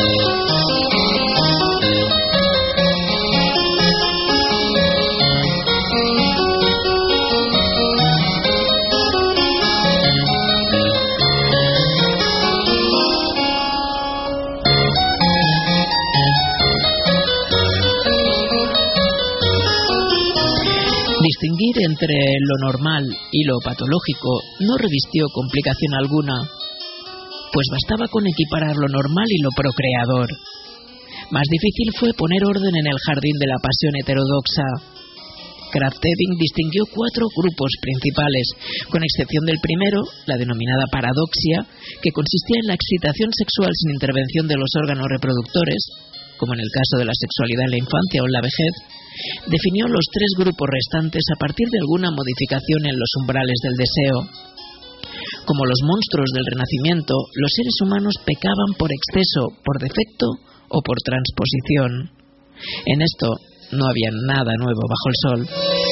Distinguir entre lo normal y lo patológico no revistió complicación alguna, pues bastaba con equiparar lo normal y lo procreador. Más difícil fue poner orden en el jardín de la pasión heterodoxa. Krafft-Ebing distinguió 4 grupos principales, con excepción del primero, la denominada paradoxia, que consistía en la excitación sexual sin intervención de los órganos reproductores, como en el caso de la sexualidad en la infancia o en la vejez. Definió los 3 grupos restantes a partir de alguna modificación en los umbrales del deseo. Como los monstruos del Renacimiento, los seres humanos pecaban por exceso, por defecto o por transposición. En esto no había nada nuevo bajo el sol.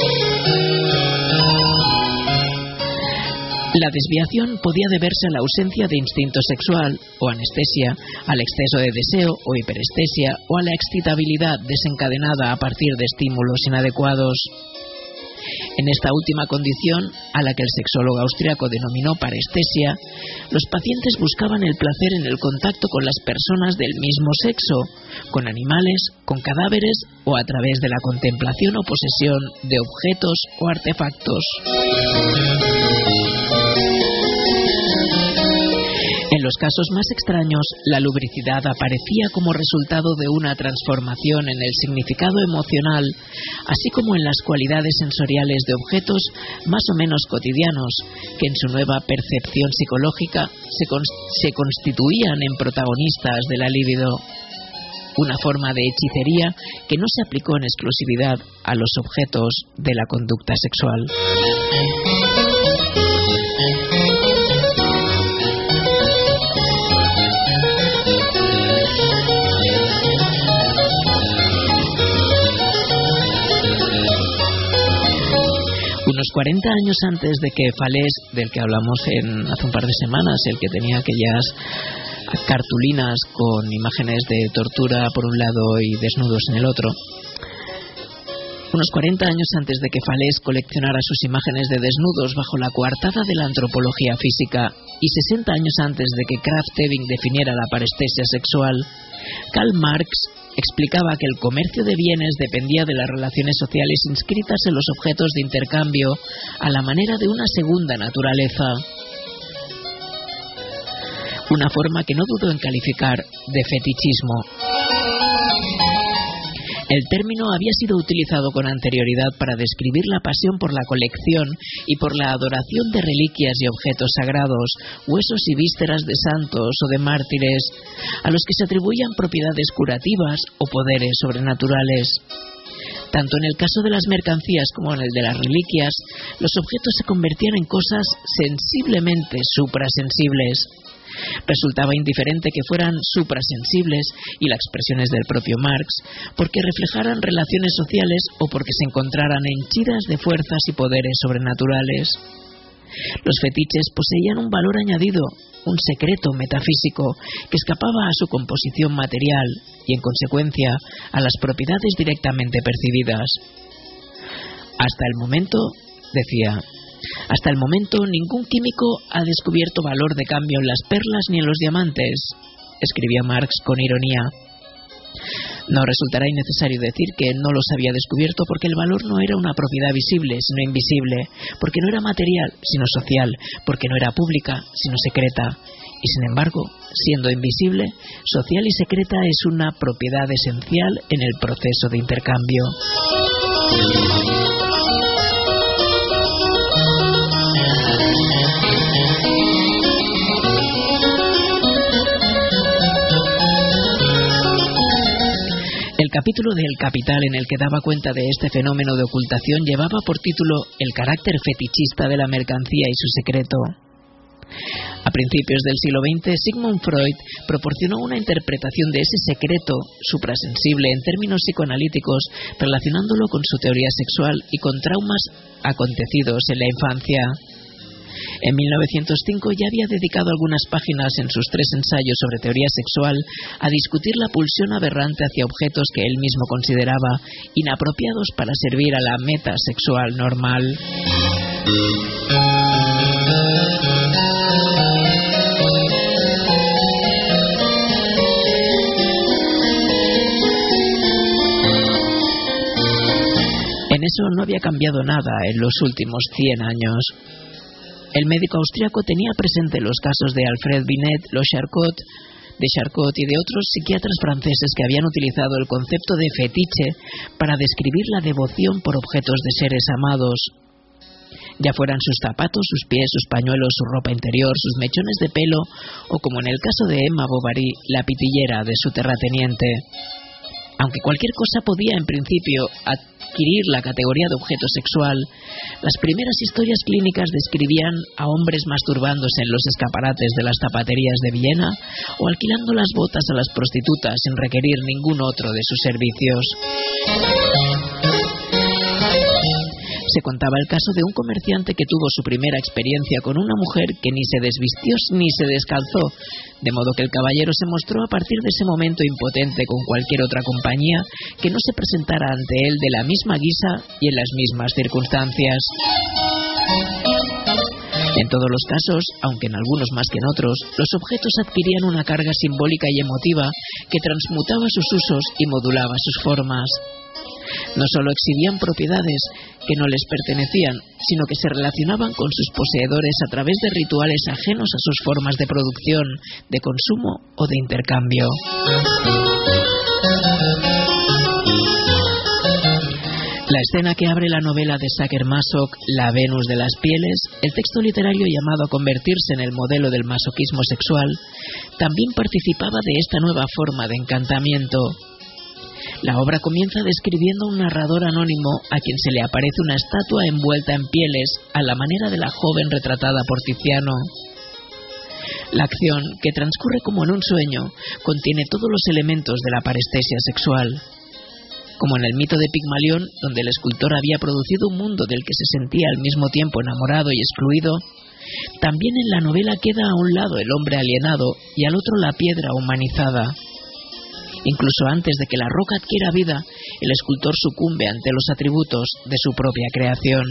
La desviación podía deberse a la ausencia de instinto sexual o anestesia, al exceso de deseo o hiperestesia o a la excitabilidad desencadenada a partir de estímulos inadecuados. En esta última condición, a la que el sexólogo austriaco denominó parestesia, los pacientes buscaban el placer en el contacto con las personas del mismo sexo, con animales, con cadáveres o a través de la contemplación o posesión de objetos o artefactos. En los casos más extraños, la lubricidad aparecía como resultado de una transformación en el significado emocional, así como en las cualidades sensoriales de objetos más o menos cotidianos, que en su nueva percepción psicológica se constituían en protagonistas de la libido. Una forma de hechicería que no se aplicó en exclusividad a los objetos de la conducta sexual. Unos 40 años antes de que Falés, del que hablamos hace un par de semanas, el que tenía aquellas cartulinas con imágenes de tortura por un lado y desnudos en el otro, unos 40 años antes de que Falés coleccionara sus imágenes de desnudos bajo la coartada de la antropología física y 60 años antes de que Krafft-Ebing definiera la parestesia sexual, Karl Marx explicaba que el comercio de bienes dependía de las relaciones sociales inscritas en los objetos de intercambio a la manera de una segunda naturaleza. Una forma que no dudó en calificar de fetichismo. El término había sido utilizado con anterioridad para describir la pasión por la colección y por la adoración de reliquias y objetos sagrados, huesos y vísceras de santos o de mártires, a los que se atribuían propiedades curativas o poderes sobrenaturales. Tanto en el caso de las mercancías como en el de las reliquias, los objetos se convertían en cosas sensiblemente suprasensibles. Resultaba indiferente que fueran suprasensibles, y la expresión es del propio Marx, porque reflejaran relaciones sociales o porque se encontraran henchidas de fuerzas y poderes sobrenaturales. Los fetiches poseían un valor añadido, un secreto metafísico que escapaba a su composición material y, en consecuencia, a las propiedades directamente percibidas. Hasta el momento, decía, hasta el momento ningún químico ha descubierto valor de cambio en las perlas ni en los diamantes, escribía Marx con ironía. No resultará innecesario decir que no los había descubierto porque el valor no era una propiedad visible, sino invisible, porque no era material, sino social, porque no era pública, sino secreta. Y sin embargo, siendo invisible, social y secreta es una propiedad esencial en el proceso de intercambio. El capítulo de El Capital en el que daba cuenta de este fenómeno de ocultación llevaba por título El carácter fetichista de la mercancía y su secreto. A principios del siglo XX, Sigmund Freud proporcionó una interpretación de ese secreto suprasensible en términos psicoanalíticos, relacionándolo con su teoría sexual y con traumas acontecidos en la infancia. En 1905 ya había dedicado algunas páginas en sus 3 ensayos sobre teoría sexual a discutir la pulsión aberrante hacia objetos que él mismo consideraba inapropiados para servir a la meta sexual normal. En eso no había cambiado nada en los últimos 100 años. El médico austriaco tenía presente los casos de Alfred Binet, de Charcot y de otros psiquiatras franceses que habían utilizado el concepto de fetiche para describir la devoción por objetos de seres amados. Ya fueran sus zapatos, sus pies, sus pañuelos, su ropa interior, sus mechones de pelo o, como en el caso de Emma Bovary, la pitillera de su terrateniente. Aunque cualquier cosa podía, en principio, adquirir la categoría de objeto sexual, las primeras historias clínicas describían a hombres masturbándose en los escaparates de las zapaterías de Viena o alquilando las botas a las prostitutas sin requerir ningún otro de sus servicios. Se contaba el caso de un comerciante que tuvo su primera experiencia con una mujer que ni se desvistió ni se descalzó, de modo que el caballero se mostró a partir de ese momento impotente con cualquier otra compañía que no se presentara ante él de la misma guisa y en las mismas circunstancias. En todos los casos, aunque en algunos más que en otros, los objetos adquirían una carga simbólica y emotiva que transmutaba sus usos y modulaba sus formas. No solo exhibían propiedades que no les pertenecían, sino que se relacionaban con sus poseedores a través de rituales ajenos a sus formas de producción, de consumo o de intercambio. La escena que abre la novela de Sacher-Masoch, La Venus de las Pieles, el texto literario llamado a convertirse en el modelo del masoquismo sexual, también participaba de esta nueva forma de encantamiento. La obra comienza describiendo a un narrador anónimo a quien se le aparece una estatua envuelta en pieles a la manera de la joven retratada por Tiziano. La acción, que transcurre como en un sueño, contiene todos los elementos de la parestesia sexual. Como en el mito de Pigmalión, donde el escultor había producido un mundo del que se sentía al mismo tiempo enamorado y excluido, también en la novela queda a un lado el hombre alienado y al otro la piedra humanizada. Incluso antes de que la roca adquiera vida, el escultor sucumbe ante los atributos de su propia creación.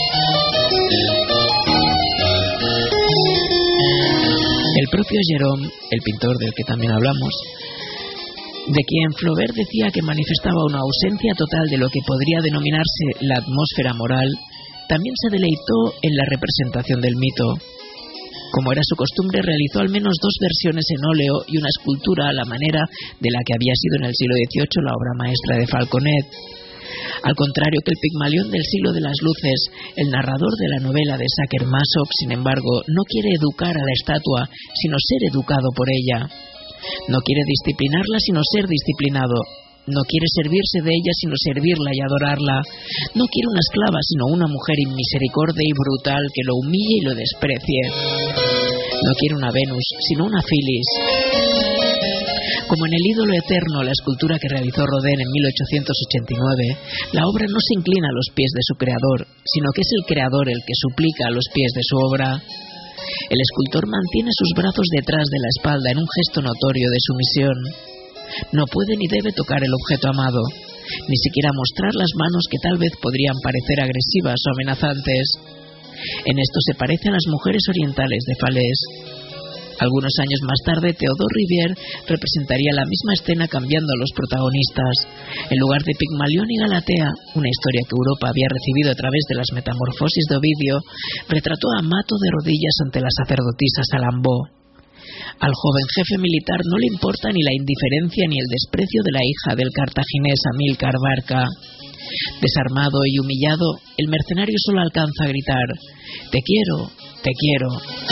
El propio Gérôme, el pintor del que también hablamos, de quien Flaubert decía que manifestaba una ausencia total de lo que podría denominarse la atmósfera moral, también se deleitó en la representación del mito. Como era su costumbre, realizó al menos 2 versiones en óleo y una escultura a la manera de la que había sido en el siglo XVIII la obra maestra de Falconet. Al contrario que el Pigmalión del siglo de las luces, el narrador de la novela de Sacher-Masoch, sin embargo, no quiere educar a la estatua, sino ser educado por ella. No quiere disciplinarla, sino ser disciplinado. No quiere servirse de ella, sino servirla y adorarla. No quiere una esclava, sino una mujer inmisericordia y brutal que lo humille y lo desprecie. No quiere una Venus, sino una Filis. Como en El ídolo eterno, la escultura que realizó Rodin en 1889, la obra no se inclina a los pies de su creador, sino que es el creador el que suplica a los pies de su obra. El escultor mantiene sus brazos detrás de la espalda en un gesto notorio de sumisión. No puede ni debe tocar el objeto amado, ni siquiera mostrar las manos que tal vez podrían parecer agresivas o amenazantes. En esto se parece a las mujeres orientales de Falés. Algunos años más tarde, Théodore Rivière representaría la misma escena cambiando a los protagonistas. En lugar de Pigmalión y Galatea, una historia que Europa había recibido a través de las metamorfosis de Ovidio, retrató a Mato de rodillas ante la sacerdotisa Salambó. Al joven jefe militar no le importa ni la indiferencia ni el desprecio de la hija del cartaginés Amílcar Barca. Desarmado y humillado, el mercenario solo alcanza a gritar: «Te quiero, te quiero».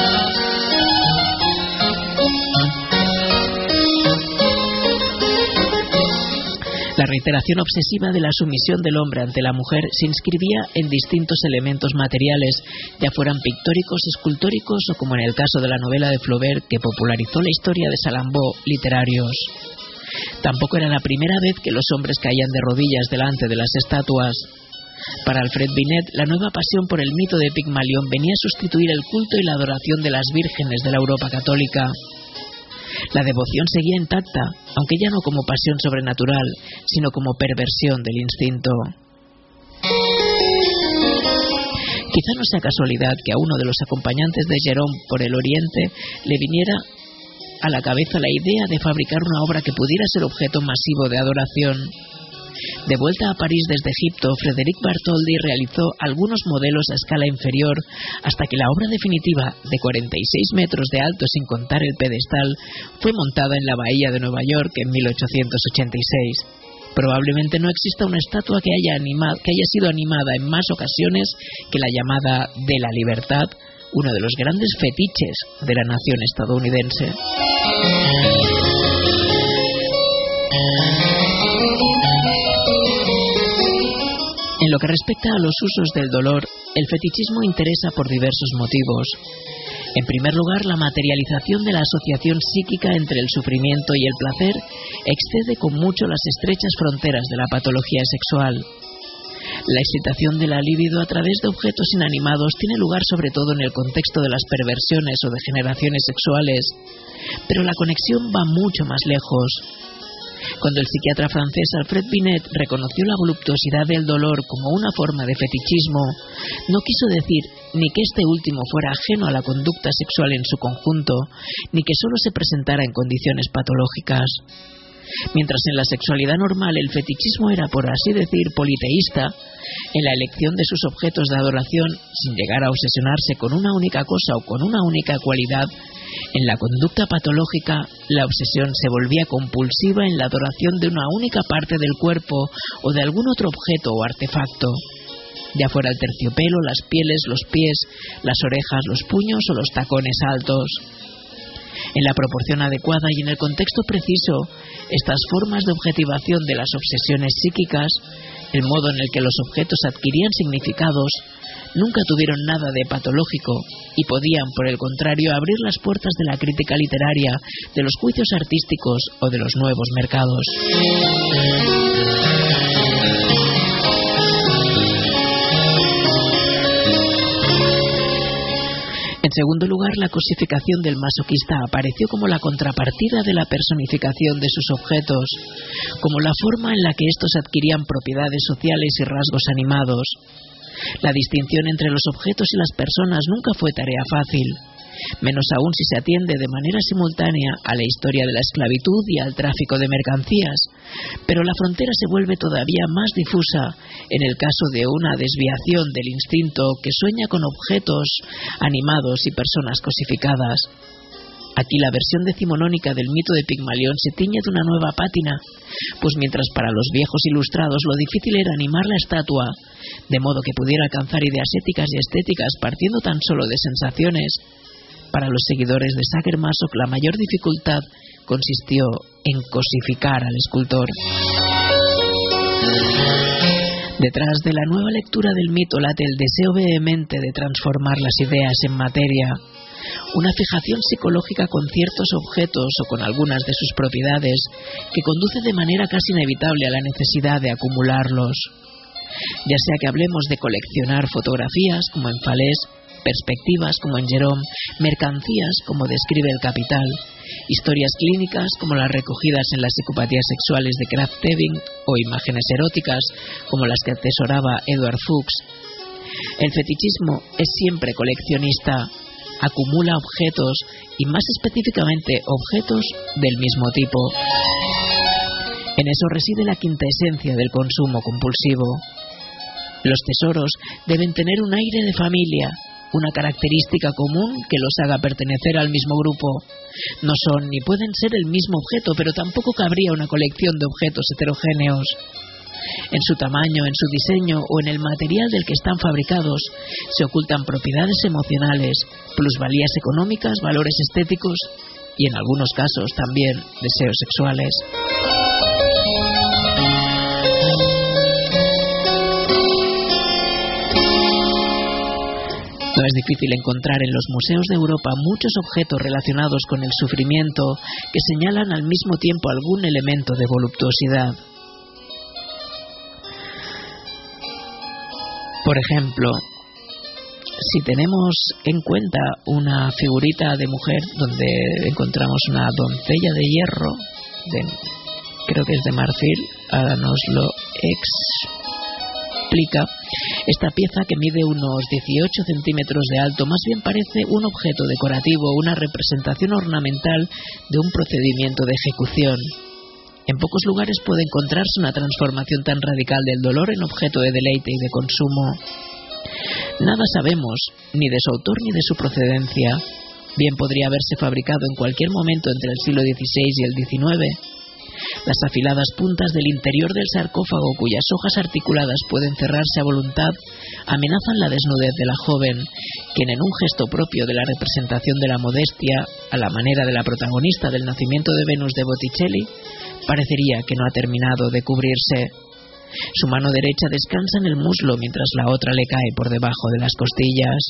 La reiteración obsesiva de la sumisión del hombre ante la mujer se inscribía en distintos elementos materiales, ya fueran pictóricos, escultóricos o, como en el caso de la novela de Flaubert, que popularizó la historia de Salambó, literarios. Tampoco era la primera vez que los hombres caían de rodillas delante de las estatuas. Para Alfred Binet, la nueva pasión por el mito de Pigmalión venía a sustituir el culto y la adoración de las vírgenes de la Europa católica. La devoción seguía intacta, aunque ya no como pasión sobrenatural, sino como perversión del instinto. Quizá no sea casualidad que a uno de los acompañantes de Gérôme por el Oriente le viniera a la cabeza la idea de fabricar una obra que pudiera ser objeto masivo de adoración. De vuelta a París desde Egipto, Frédéric Bartholdi realizó algunos modelos a escala inferior hasta que la obra definitiva, de 46 metros de alto sin contar el pedestal, fue montada en la bahía de Nueva York en 1886. Probablemente no exista una estatua que haya sido animada en más ocasiones que la llamada de la libertad, uno de los grandes fetiches de la nación estadounidense. En lo que respecta a los usos del dolor, el fetichismo interesa por diversos motivos. En primer lugar, la materialización de la asociación psíquica entre el sufrimiento y el placer excede con mucho las estrechas fronteras de la patología sexual. La excitación de la libido a través de objetos inanimados tiene lugar sobre todo en el contexto de las perversiones o degeneraciones sexuales, pero la conexión va mucho más lejos. Cuando el psiquiatra francés Alfred Binet reconoció la voluptuosidad del dolor como una forma de fetichismo, no quiso decir ni que este último fuera ajeno a la conducta sexual en su conjunto, ni que solo se presentara en condiciones patológicas. Mientras en la sexualidad normal el fetichismo era, por así decir, politeísta, en la elección de sus objetos de adoración, sin llegar a obsesionarse con una única cosa o con una única cualidad, en la conducta patológica, la obsesión se volvía compulsiva en la adoración de una única parte del cuerpo o de algún otro objeto o artefacto, ya fuera el terciopelo, las pieles, los pies, las orejas, los puños o los tacones altos. En la proporción adecuada y en el contexto preciso, estas formas de objetivación de las obsesiones psíquicas, el modo en el que los objetos adquirían significados, nunca tuvieron nada de patológico y podían, por el contrario, abrir las puertas de la crítica literaria, de los juicios artísticos o de los nuevos mercados. En segundo lugar, la cosificación del masoquista apareció como la contrapartida de la personificación de sus objetos, como la forma en la que estos adquirían propiedades sociales y rasgos animados. La distinción entre los objetos y las personas nunca fue tarea fácil, menos aún si se atiende de manera simultánea a la historia de la esclavitud y al tráfico de mercancías, pero la frontera se vuelve todavía más difusa en el caso de una desviación del instinto que sueña con objetos animados y personas cosificadas. Aquí la versión decimonónica del mito de Pigmalión se tiñe de una nueva pátina, pues mientras para los viejos ilustrados lo difícil era animar la estatua, de modo que pudiera alcanzar ideas éticas y estéticas partiendo tan solo de sensaciones, para los seguidores de Sacher-Masoch la mayor dificultad consistió en cosificar al escultor. Detrás de la nueva lectura del mito late el deseo vehemente de transformar las ideas en materia, una fijación psicológica con ciertos objetos o con algunas de sus propiedades que conduce de manera casi inevitable a la necesidad de acumularlos. Ya sea que hablemos de coleccionar fotografías, como en Falés, perspectivas, como en Jerome, mercancías, como describe el Capital, historias clínicas, como las recogidas en las psicopatías sexuales de Krafft-Ebing, o imágenes eróticas, como las que atesoraba Edward Fuchs. El fetichismo es siempre coleccionista, acumula objetos y más específicamente objetos del mismo tipo. En eso reside la quinta esencia del consumo compulsivo. Los tesoros deben tener un aire de familia, una característica común que los haga pertenecer al mismo grupo. No son ni pueden ser el mismo objeto, pero tampoco cabría una colección de objetos heterogéneos. En su tamaño, en su diseño o en el material del que están fabricados se ocultan propiedades emocionales, plusvalías económicas, valores estéticos y en algunos casos también deseos sexuales. No es difícil encontrar en los museos de Europa muchos objetos relacionados con el sufrimiento que señalan al mismo tiempo algún elemento de voluptuosidad. Por ejemplo, si tenemos en cuenta una figurita de mujer donde encontramos una doncella de hierro, creo que es de marfil, ahora nos lo explica. Esta pieza, que mide unos 18 centímetros de alto, más bien parece un objeto decorativo, una representación ornamental de un procedimiento de ejecución. En pocos lugares puede encontrarse una transformación tan radical del dolor en objeto de deleite y de consumo. Nada sabemos, ni de su autor ni de su procedencia. Bien podría haberse fabricado en cualquier momento entre el siglo XVI y el XIX. Las afiladas puntas del interior del sarcófago, cuyas hojas articuladas pueden cerrarse a voluntad, amenazan la desnudez de la joven, quien en un gesto propio de la representación de la modestia, a la manera de la protagonista del Nacimiento de Venus de Botticelli, parecería que no ha terminado de cubrirse. Su mano derecha descansa en el muslo mientras la otra le cae por debajo de las costillas.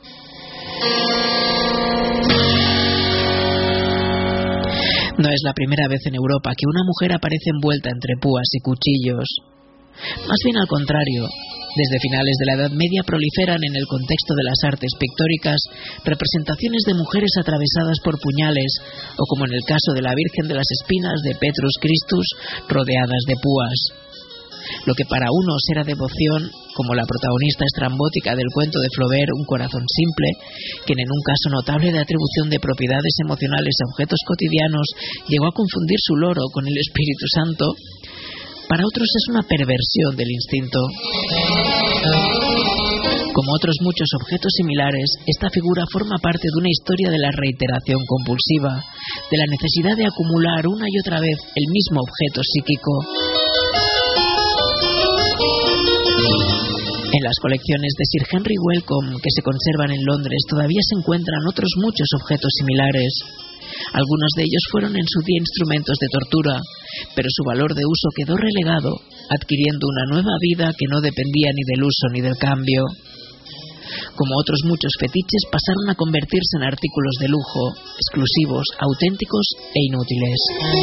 No es la primera vez en Europa que una mujer aparece envuelta entre púas y cuchillos. Más bien al contrario, Desde finales de la Edad Media proliferan en el contexto de las artes pictóricas representaciones de mujeres atravesadas por puñales, o como en el caso de la Virgen de las Espinas de Petrus Christus, rodeadas de púas. Lo que para unos era devoción, como la protagonista estrambótica del cuento de Flaubert, Un corazón simple, quien en un caso notable de atribución de propiedades emocionales a objetos cotidianos llegó a confundir su loro con el Espíritu Santo, para otros es una perversión del instinto. Como otros muchos objetos similares, esta figura forma parte de una historia de la reiteración compulsiva, de la necesidad de acumular una y otra vez el mismo objeto psíquico. En las colecciones de Sir Henry Wellcome que se conservan en Londres todavía se encuentran otros muchos objetos similares. Algunos de ellos fueron en su día instrumentos de tortura, pero su valor de uso quedó relegado, adquiriendo una nueva vida que no dependía ni del uso ni del cambio. Como otros muchos fetiches, pasaron a convertirse en artículos de lujo, exclusivos, auténticos e inútiles.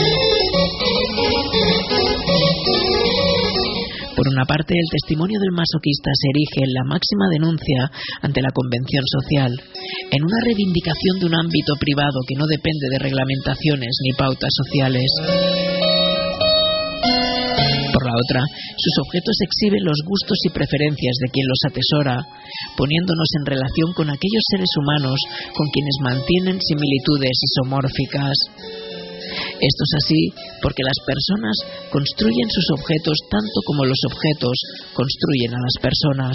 Por una parte, el testimonio del masoquista se erige en la máxima denuncia ante la convención social, en una reivindicación de un ámbito privado que no depende de reglamentaciones ni pautas sociales. Por la otra, sus objetos exhiben los gustos y preferencias de quien los atesora, poniéndonos en relación con aquellos seres humanos con quienes mantienen similitudes isomórficas. Esto es así porque las personas construyen sus objetos tanto como los objetos construyen a las personas.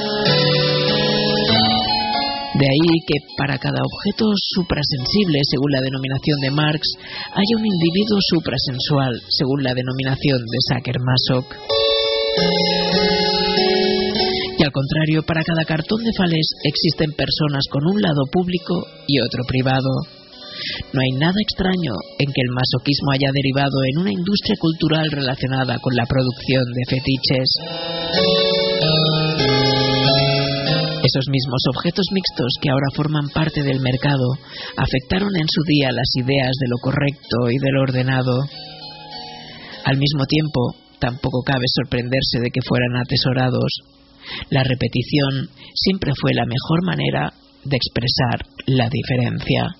De ahí que para cada objeto suprasensible, según la denominación de Marx, haya un individuo suprasensual, según la denominación de Sacher-Masoch. Y al contrario, para cada cartón de Falés existen personas con un lado público y otro privado. No hay nada extraño en que el masoquismo haya derivado en una industria cultural relacionada con la producción de fetiches. Esos mismos objetos mixtos que ahora forman parte del mercado afectaron en su día las ideas de lo correcto y de lo ordenado. Al mismo tiempo, tampoco cabe sorprenderse de que fueran atesorados. La repetición siempre fue la mejor manera de expresar la diferencia.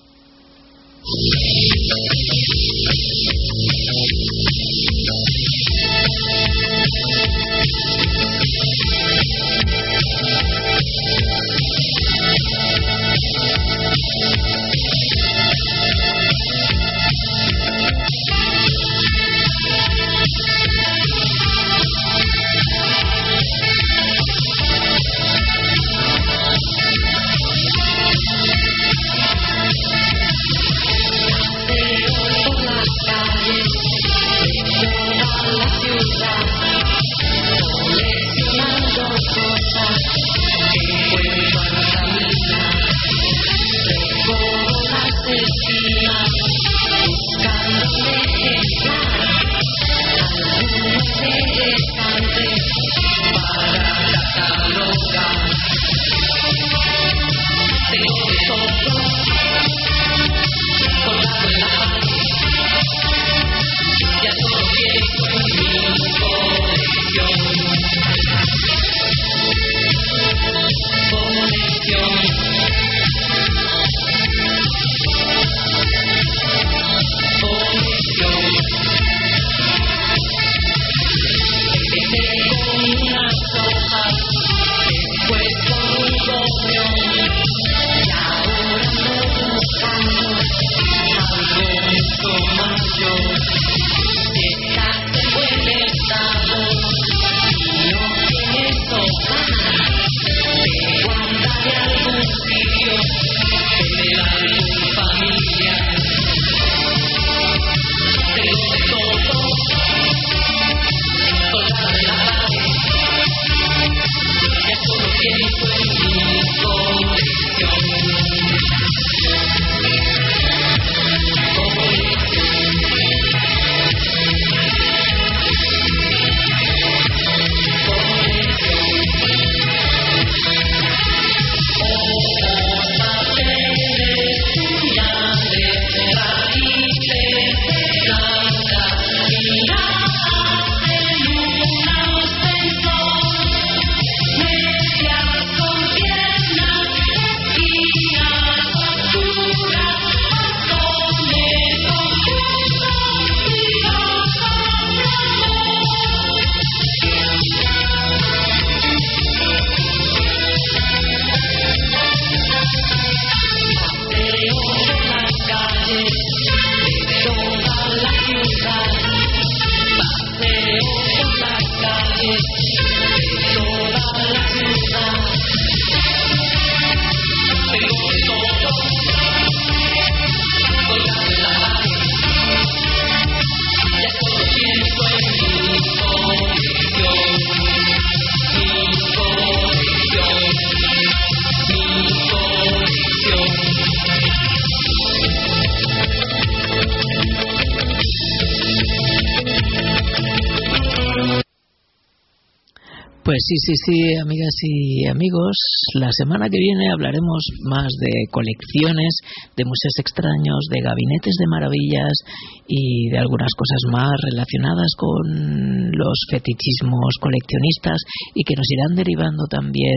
Pues sí, amigas y amigos, la semana que viene hablaremos más de colecciones, de museos extraños, de gabinetes de maravillas y de algunas cosas más relacionadas con los fetichismos coleccionistas y que nos irán derivando también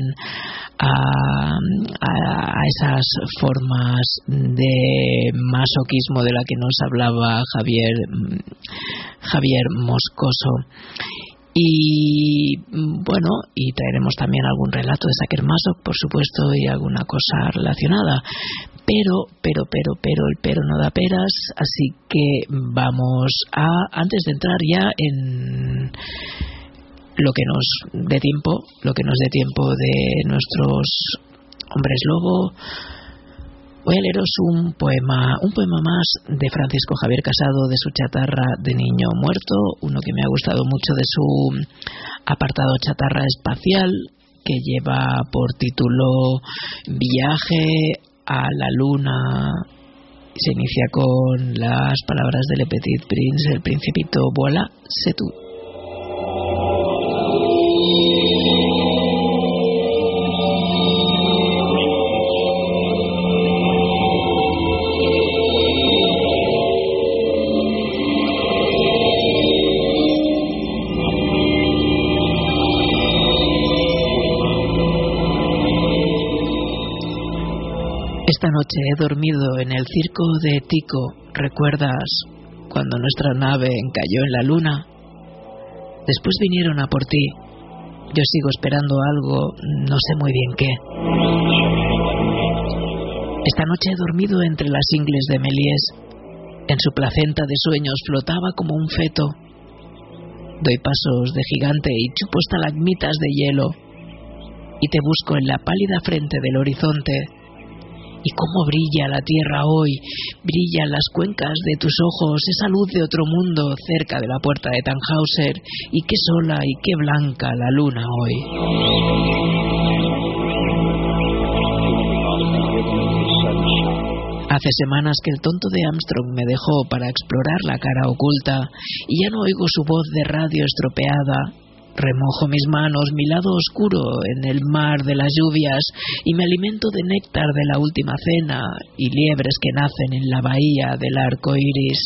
a esas formas de masoquismo de la que nos hablaba Javier Moscoso. Y bueno, y traeremos también algún relato de Sacher-Masoch, por supuesto, y alguna cosa relacionada. Pero el pero no da peras, así que vamos antes de entrar ya en lo que nos dé tiempo de nuestros hombres lobo, voy a leeros un poema más de Francisco Javier Casado, de su Chatarra de Niño Muerto, uno que me ha gustado mucho de su apartado Chatarra Espacial, que lleva por título Viaje a la Luna. Se inicia con las palabras de Le Petit Prince, el Principito, voilà, c'est tout. Esta noche he dormido en el circo de Tico. ¿Recuerdas cuando nuestra nave encalló en la luna? Después vinieron a por ti. Yo sigo esperando algo, no sé muy bien qué. Esta noche he dormido entre las ingles de Méliès. En su placenta de sueños flotaba como un feto. Doy pasos de gigante y chupo estalagmitas de hielo. Y te busco en la pálida frente del horizonte. Y cómo brilla la tierra hoy, brillan las cuencas de tus ojos, esa luz de otro mundo cerca de la puerta de Tannhäuser, y qué sola y qué blanca la luna hoy. Hace semanas que el tonto de Armstrong me dejó para explorar la cara oculta, y ya no oigo su voz de radio estropeada. Remojo mis manos, mi lado oscuro en el mar de las lluvias, y me alimento de néctar de la última cena y liebres que nacen en la bahía del arco iris.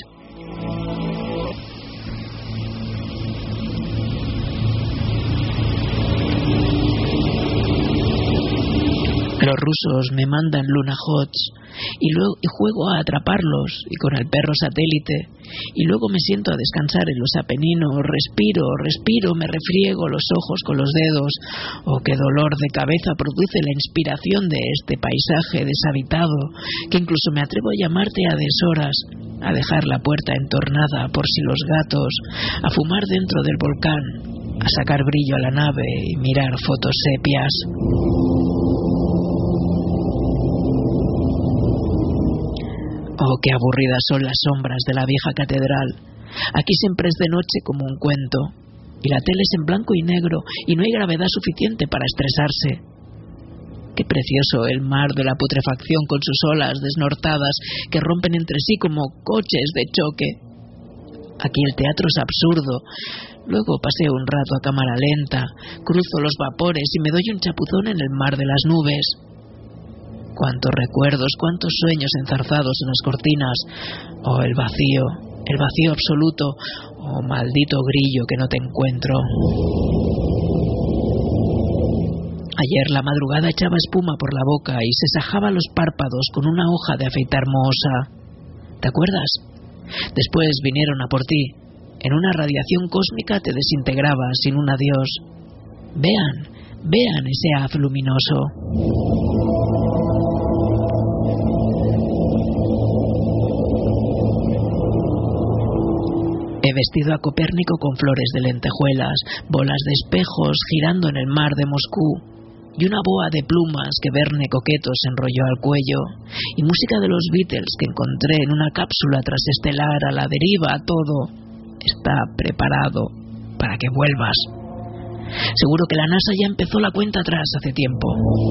Los rusos me mandan lunahots y juego a atraparlos, y con el perro satélite, y luego me siento a descansar en los Apeninos, respiro, me refriego los ojos con los dedos. Oh, qué dolor de cabeza produce la inspiración de este paisaje deshabitado, que incluso me atrevo a llamarte a deshoras, a dejar la puerta entornada por si los gatos, a fumar dentro del volcán, a sacar brillo a la nave y mirar fotos sepias. Oh, qué aburridas son las sombras de la vieja catedral. Aquí siempre es de noche como un cuento, y la tele es en blanco y negro, y no hay gravedad suficiente para estresarse. Qué precioso el mar de la putrefacción con sus olas desnortadas que rompen entre sí como coches de choque. Aquí el teatro es absurdo. Luego paseo un rato a cámara lenta, cruzo los vapores y me doy un chapuzón en el mar de las nubes. Cuántos recuerdos, cuántos sueños enzarzados en las cortinas. Oh, el vacío absoluto. Oh, maldito grillo que no te encuentro. Ayer la madrugada echaba espuma por la boca y se sajaba los párpados con una hoja de afeitar mohosa. ¿Te acuerdas? Después vinieron a por ti. En una radiación cósmica te desintegrabas sin un adiós. Vean ese haz luminoso. He vestido a Copérnico con flores de lentejuelas, bolas de espejos girando en el mar de Moscú, y una boa de plumas que Verne Coqueto se enrolló al cuello, y música de los Beatles que encontré en una cápsula transestelar a la deriva. Todo está preparado para que vuelvas. Seguro que la NASA ya empezó la cuenta atrás hace tiempo.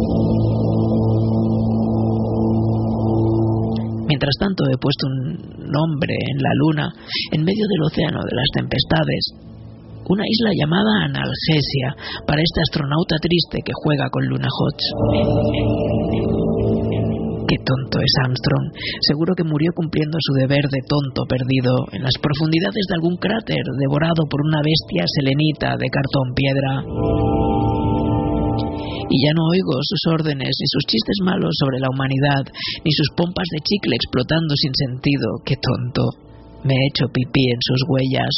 Mientras tanto he puesto un nombre en la luna, en medio del océano de las tempestades. una isla llamada Analgesia, para este astronauta triste que juega con Luna Hodge. Qué tonto es Armstrong. Seguro que murió cumpliendo su deber de tonto perdido en las profundidades de algún cráter, devorado por una bestia selenita de cartón piedra. Y ya no oigo sus órdenes, ni sus chistes malos sobre la humanidad, ni sus pompas de chicle explotando sin sentido. Qué tonto. Me he hecho pipí en sus huellas.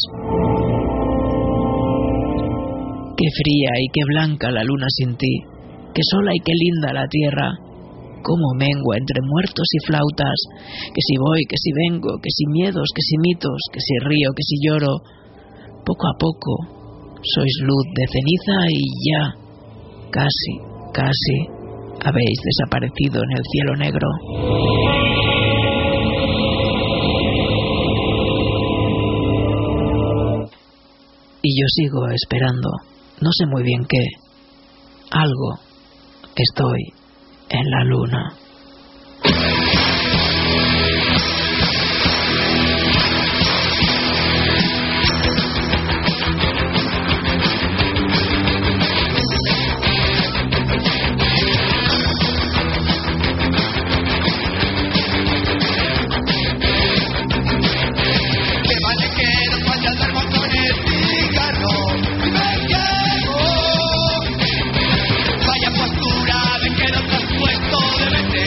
Qué fría y qué blanca la luna sin ti. Qué sola y qué linda la tierra. Cómo mengua entre muertos y flautas. Que si voy, que si vengo, que si miedos, que si mitos, que si río, que si lloro. Poco a poco sois luz de ceniza y ya, casi, habéis desaparecido en el cielo negro. Y yo sigo esperando, no sé muy bien qué. Algo. Estoy en la luna. Vaya postura, ven que no te has puesto de vete.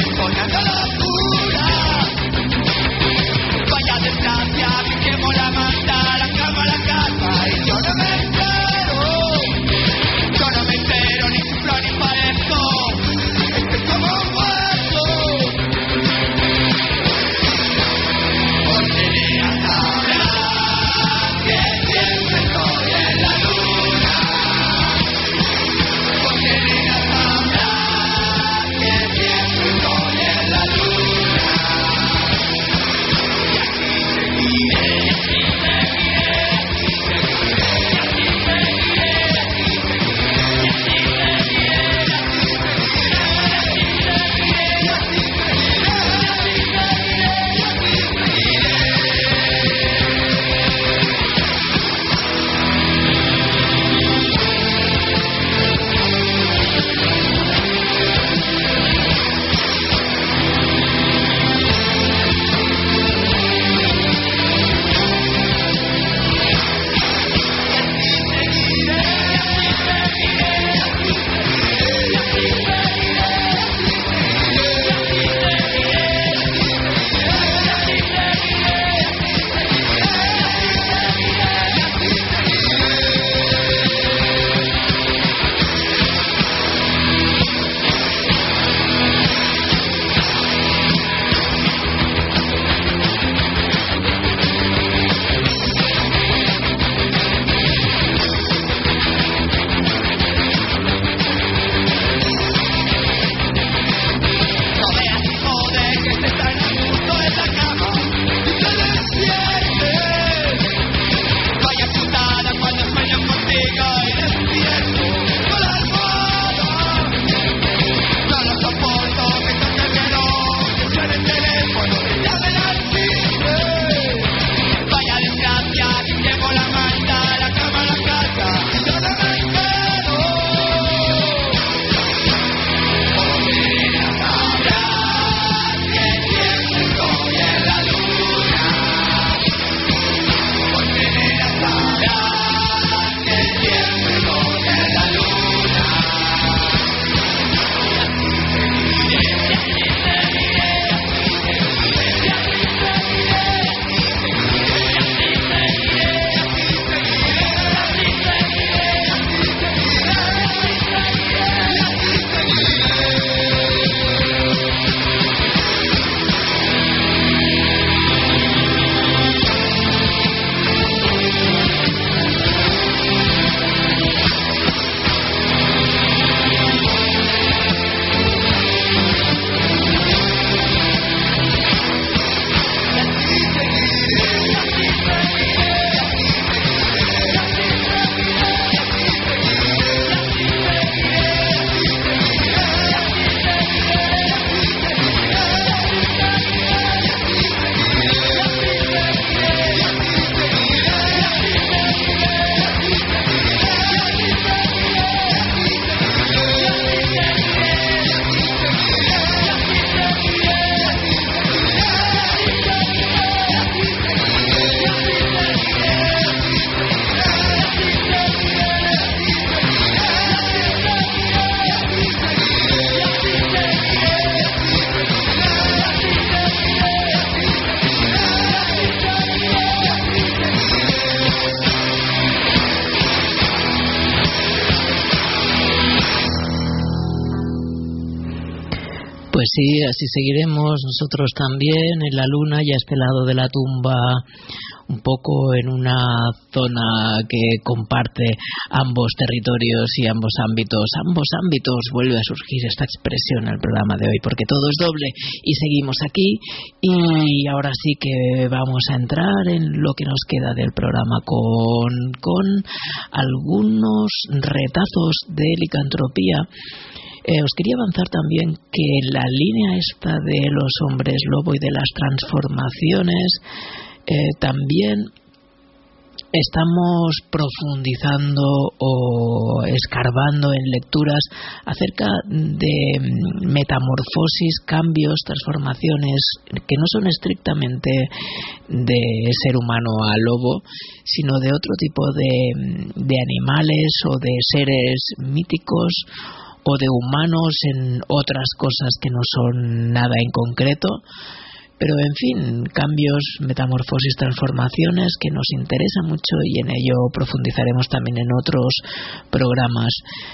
Pues sí, así seguiremos nosotros también en la luna y a este lado de la tumba, un poco en una zona que comparte ambos territorios y ambos ámbitos. Ambos ámbitos, vuelve a surgir esta expresión en el programa de hoy, porque todo es doble y seguimos aquí. Y ahora sí que vamos a entrar en lo que nos queda del programa con algunos retazos de licantropía. Os quería avanzar también que la línea esta de los hombres lobo y de las transformaciones también estamos profundizando o escarbando en lecturas acerca de metamorfosis, cambios, transformaciones que no son estrictamente de ser humano a lobo, sino de otro tipo de animales o de seres míticos o de humanos en otras cosas que no son nada en concreto, pero en fin, cambios, metamorfosis, transformaciones que nos interesa mucho y en ello profundizaremos también en otros programas.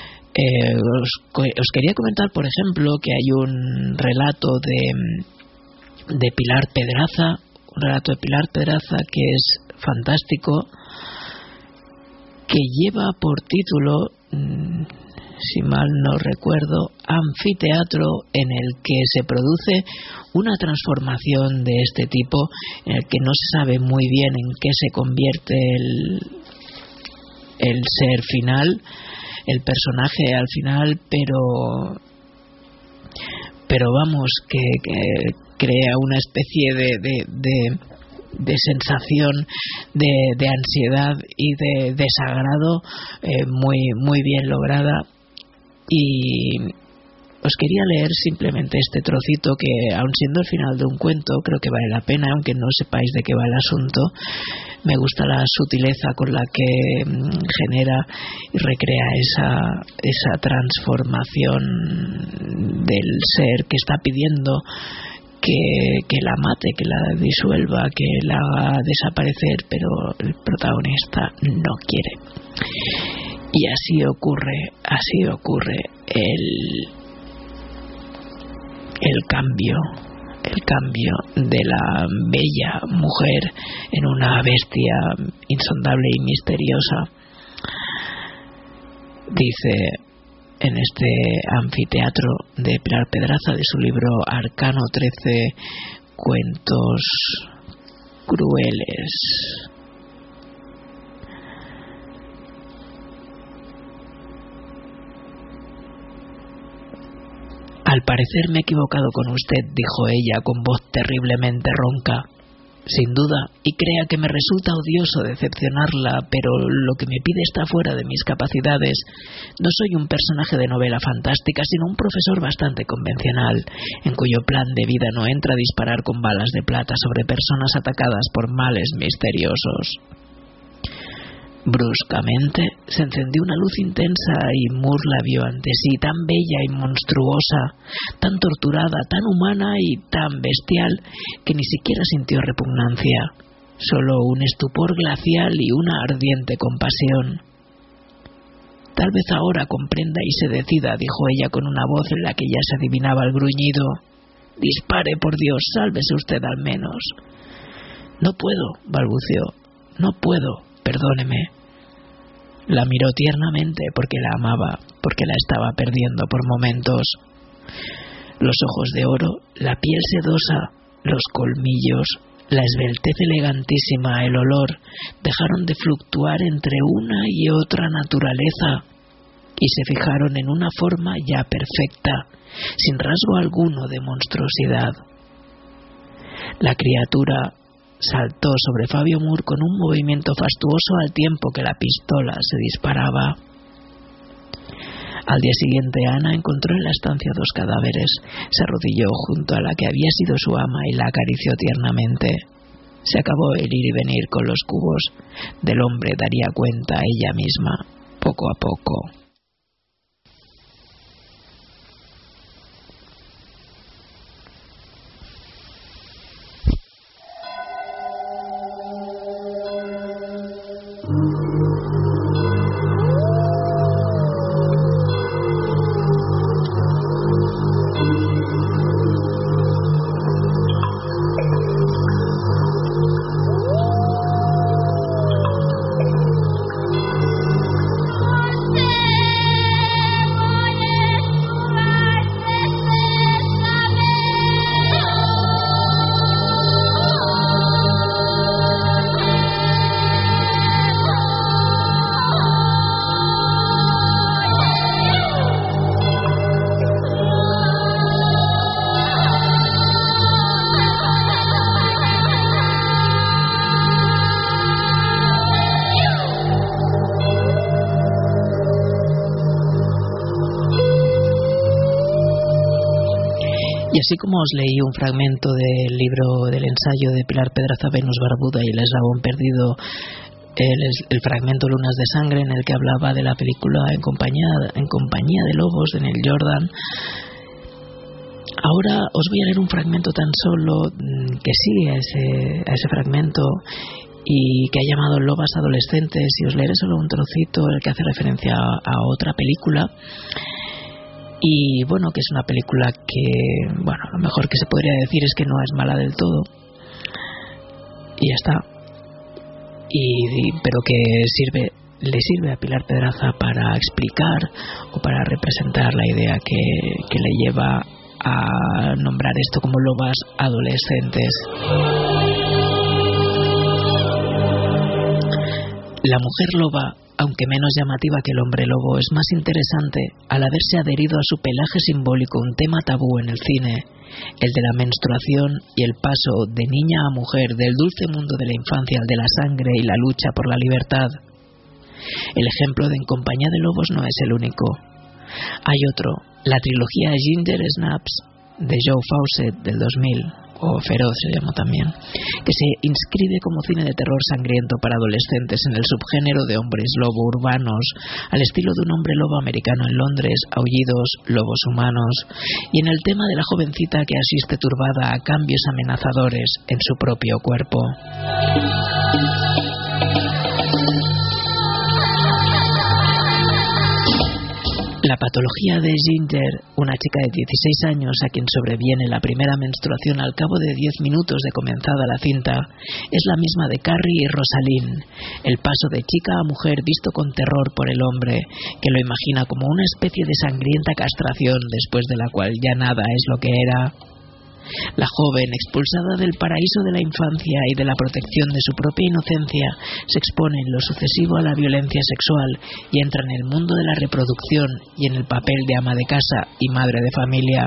Os quería comentar, por ejemplo, que hay un relato de Pilar Pedraza, que es fantástico, que lleva por título, si mal no recuerdo, Anfiteatro, en el que se produce una transformación de este tipo, en el que no se sabe muy bien en qué se convierte el ser final, el personaje al final, pero vamos, que crea una especie de sensación de ansiedad y de desagrado muy bien lograda. Y os quería leer simplemente este trocito que, aun siendo el final de un cuento, creo que vale la pena, aunque no sepáis de qué va el asunto. Me gusta la sutileza con la que genera y recrea esa transformación del ser que está pidiendo que la mate, que la disuelva, que la haga desaparecer, pero el protagonista no quiere. Y así ocurre el cambio de la bella mujer en una bestia insondable y misteriosa. Dice en este Anfiteatro de Pilar Pedraza, de su libro Arcano 13, cuentos crueles. Al parecer me he equivocado con usted, dijo ella con voz terriblemente ronca. Sin duda, y crea que me resulta odioso decepcionarla, pero lo que me pide está fuera de mis capacidades. No soy un personaje de novela fantástica, sino un profesor bastante convencional, en cuyo plan de vida no entra a disparar con balas de plata sobre personas atacadas por males misteriosos. Bruscamente se encendió una luz intensa y Moore la vio ante sí, tan bella y monstruosa, tan torturada, tan humana y tan bestial, que ni siquiera sintió repugnancia, solo un estupor glacial y una ardiente compasión. Tal vez ahora comprenda y se decida, dijo ella con una voz en la que ya se adivinaba el gruñido. Dispare, por Dios, sálvese usted al menos. No puedo, balbuceó, no puedo. Perdóneme. La miró tiernamente porque la amaba, porque la estaba perdiendo por momentos. Los ojos de oro, la piel sedosa, los colmillos, la esbeltez elegantísima, el olor, dejaron de fluctuar entre una y otra naturaleza y se fijaron en una forma ya perfecta, sin rasgo alguno de monstruosidad. La criatura saltó sobre Fabio Moore con un movimiento fastuoso al tiempo que la pistola se disparaba. Al día siguiente Ana encontró en la estancia 2 cadáveres. Se arrodilló junto a la que había sido su ama y la acarició tiernamente. Se acabó el ir y venir con los cubos. Del hombre daría cuenta ella misma, poco a poco. Y así como os leí un fragmento del libro del ensayo de Pilar Pedraza, Venus Barbuda y el Eslabón Perdido, el fragmento Lunas de Sangre, en el que hablaba de la película En compañía de lobos de Neil Jordan, ahora os voy a leer un fragmento tan solo que sigue a ese fragmento y que ha llamado Lobas Adolescentes, y os leeré solo un trocito, el que hace referencia a otra película. Y bueno, que es una película que, bueno, lo mejor que se podría decir es que no es mala del todo, y ya está, pero que le sirve a Pilar Pedraza para explicar o para representar la idea que le lleva a nombrar esto como lobas adolescentes. La mujer loba, aunque menos llamativa que el hombre lobo, es más interesante al haberse adherido a su pelaje simbólico un tema tabú en el cine, el de la menstruación y el paso de niña a mujer, del dulce mundo de la infancia al de la sangre y la lucha por la libertad. El ejemplo de En compañía de lobos no es el único. Hay otro, la trilogía Ginger Snaps de Joe Fawcett del 2000, o Feroz se llama también, que se inscribe como cine de terror sangriento para adolescentes en el subgénero de hombres lobo urbanos, al estilo de Un hombre lobo americano en Londres, Aullidos, lobos humanos, y en el tema de la jovencita que asiste turbada a cambios amenazadores en su propio cuerpo. La patología de Ginger, una chica de 16 años a quien sobreviene la primera menstruación al cabo de 10 minutos de comenzada la cinta, es la misma de Carrie y Rosalind, el paso de chica a mujer visto con terror por el hombre, que lo imagina como una especie de sangrienta castración después de la cual ya nada es lo que era. La joven, expulsada del paraíso de la infancia y de la protección de su propia inocencia, se expone en lo sucesivo a la violencia sexual y entra en el mundo de la reproducción y en el papel de ama de casa y madre de familia.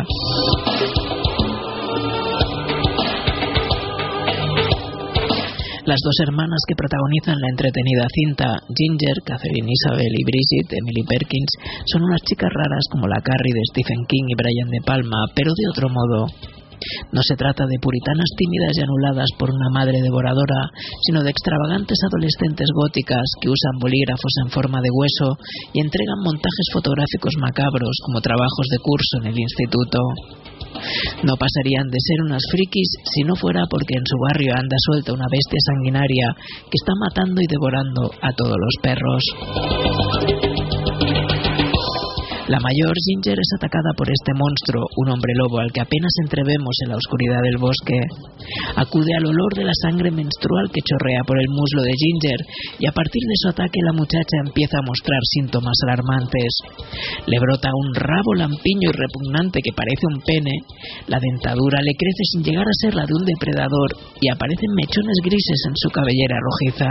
Las dos hermanas que protagonizan la entretenida cinta, Ginger, Catherine Isabel, y Bridget, Emily Perkins, son unas chicas raras como la Carrie de Stephen King y Brian De Palma, pero de otro modo. No se trata de puritanas tímidas y anuladas por una madre devoradora, sino de extravagantes adolescentes góticas que usan bolígrafos en forma de hueso y entregan montajes fotográficos macabros como trabajos de curso en el instituto. No pasarían de ser unas frikis si no fuera porque en su barrio anda suelta una bestia sanguinaria que está matando y devorando a todos los perros. La mayor, Ginger, es atacada por este monstruo, un hombre lobo al que apenas entrevemos en la oscuridad del bosque. Acude al olor de la sangre menstrual que chorrea por el muslo de Ginger, y a partir de su ataque la muchacha empieza a mostrar síntomas alarmantes. Le brota un rabo lampiño y repugnante que parece un pene, la dentadura le crece sin llegar a ser la de un depredador, y aparecen mechones grises en su cabellera rojiza.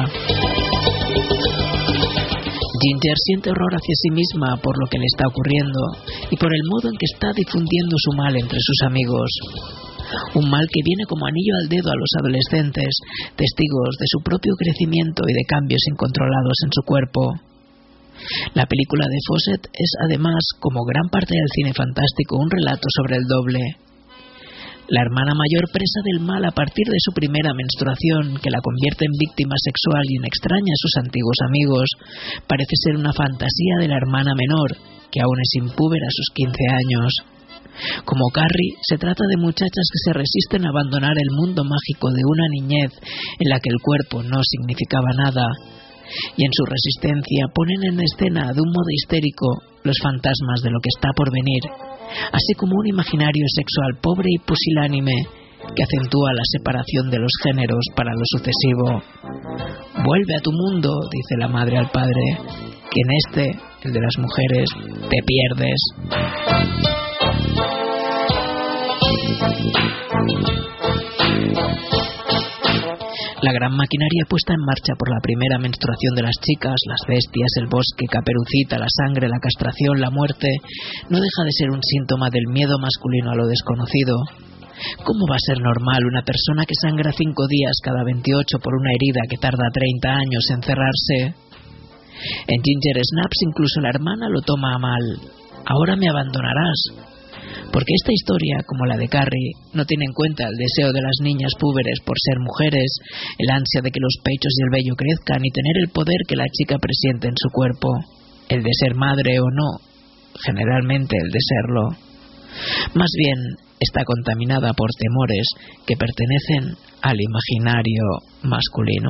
Ginger siente horror hacia sí misma por lo que le está ocurriendo y por el modo en que está difundiendo su mal entre sus amigos. Un mal que viene como anillo al dedo a los adolescentes, testigos de su propio crecimiento y de cambios incontrolados en su cuerpo. La película de Fawcett es además, como gran parte del cine fantástico, un relato sobre el doble. La hermana mayor presa del mal a partir de su primera menstruación, que la convierte en víctima sexual y en extraña a sus antiguos amigos, parece ser una fantasía de la hermana menor, que aún es impúber a sus 15 años. Como Carrie, se trata de muchachas que se resisten a abandonar el mundo mágico de una niñez en la que el cuerpo no significaba nada, y en su resistencia ponen en escena de un modo histérico los fantasmas de lo que está por venir, así como un imaginario sexual pobre y pusilánime que acentúa la separación de los géneros para lo sucesivo. Vuelve a tu mundo, dice la madre al padre, que en este, el de las mujeres, te pierdes. La gran maquinaria puesta en marcha por la primera menstruación de las chicas, las bestias, el bosque, Caperucita, la sangre, la castración, la muerte, no deja de ser un síntoma del miedo masculino a lo desconocido. ¿Cómo va a ser normal una persona que sangra 5 días cada 28 por una herida que tarda 30 años en cerrarse? En Ginger Snaps incluso la hermana lo toma a mal. Ahora me abandonarás. Porque esta historia, como la de Carrie, no tiene en cuenta el deseo de las niñas púberes por ser mujeres, el ansia de que los pechos y el vello crezcan y tener el poder que la chica presiente en su cuerpo, el de ser madre o no, generalmente el de serlo. Más bien está contaminada por temores que pertenecen al imaginario masculino.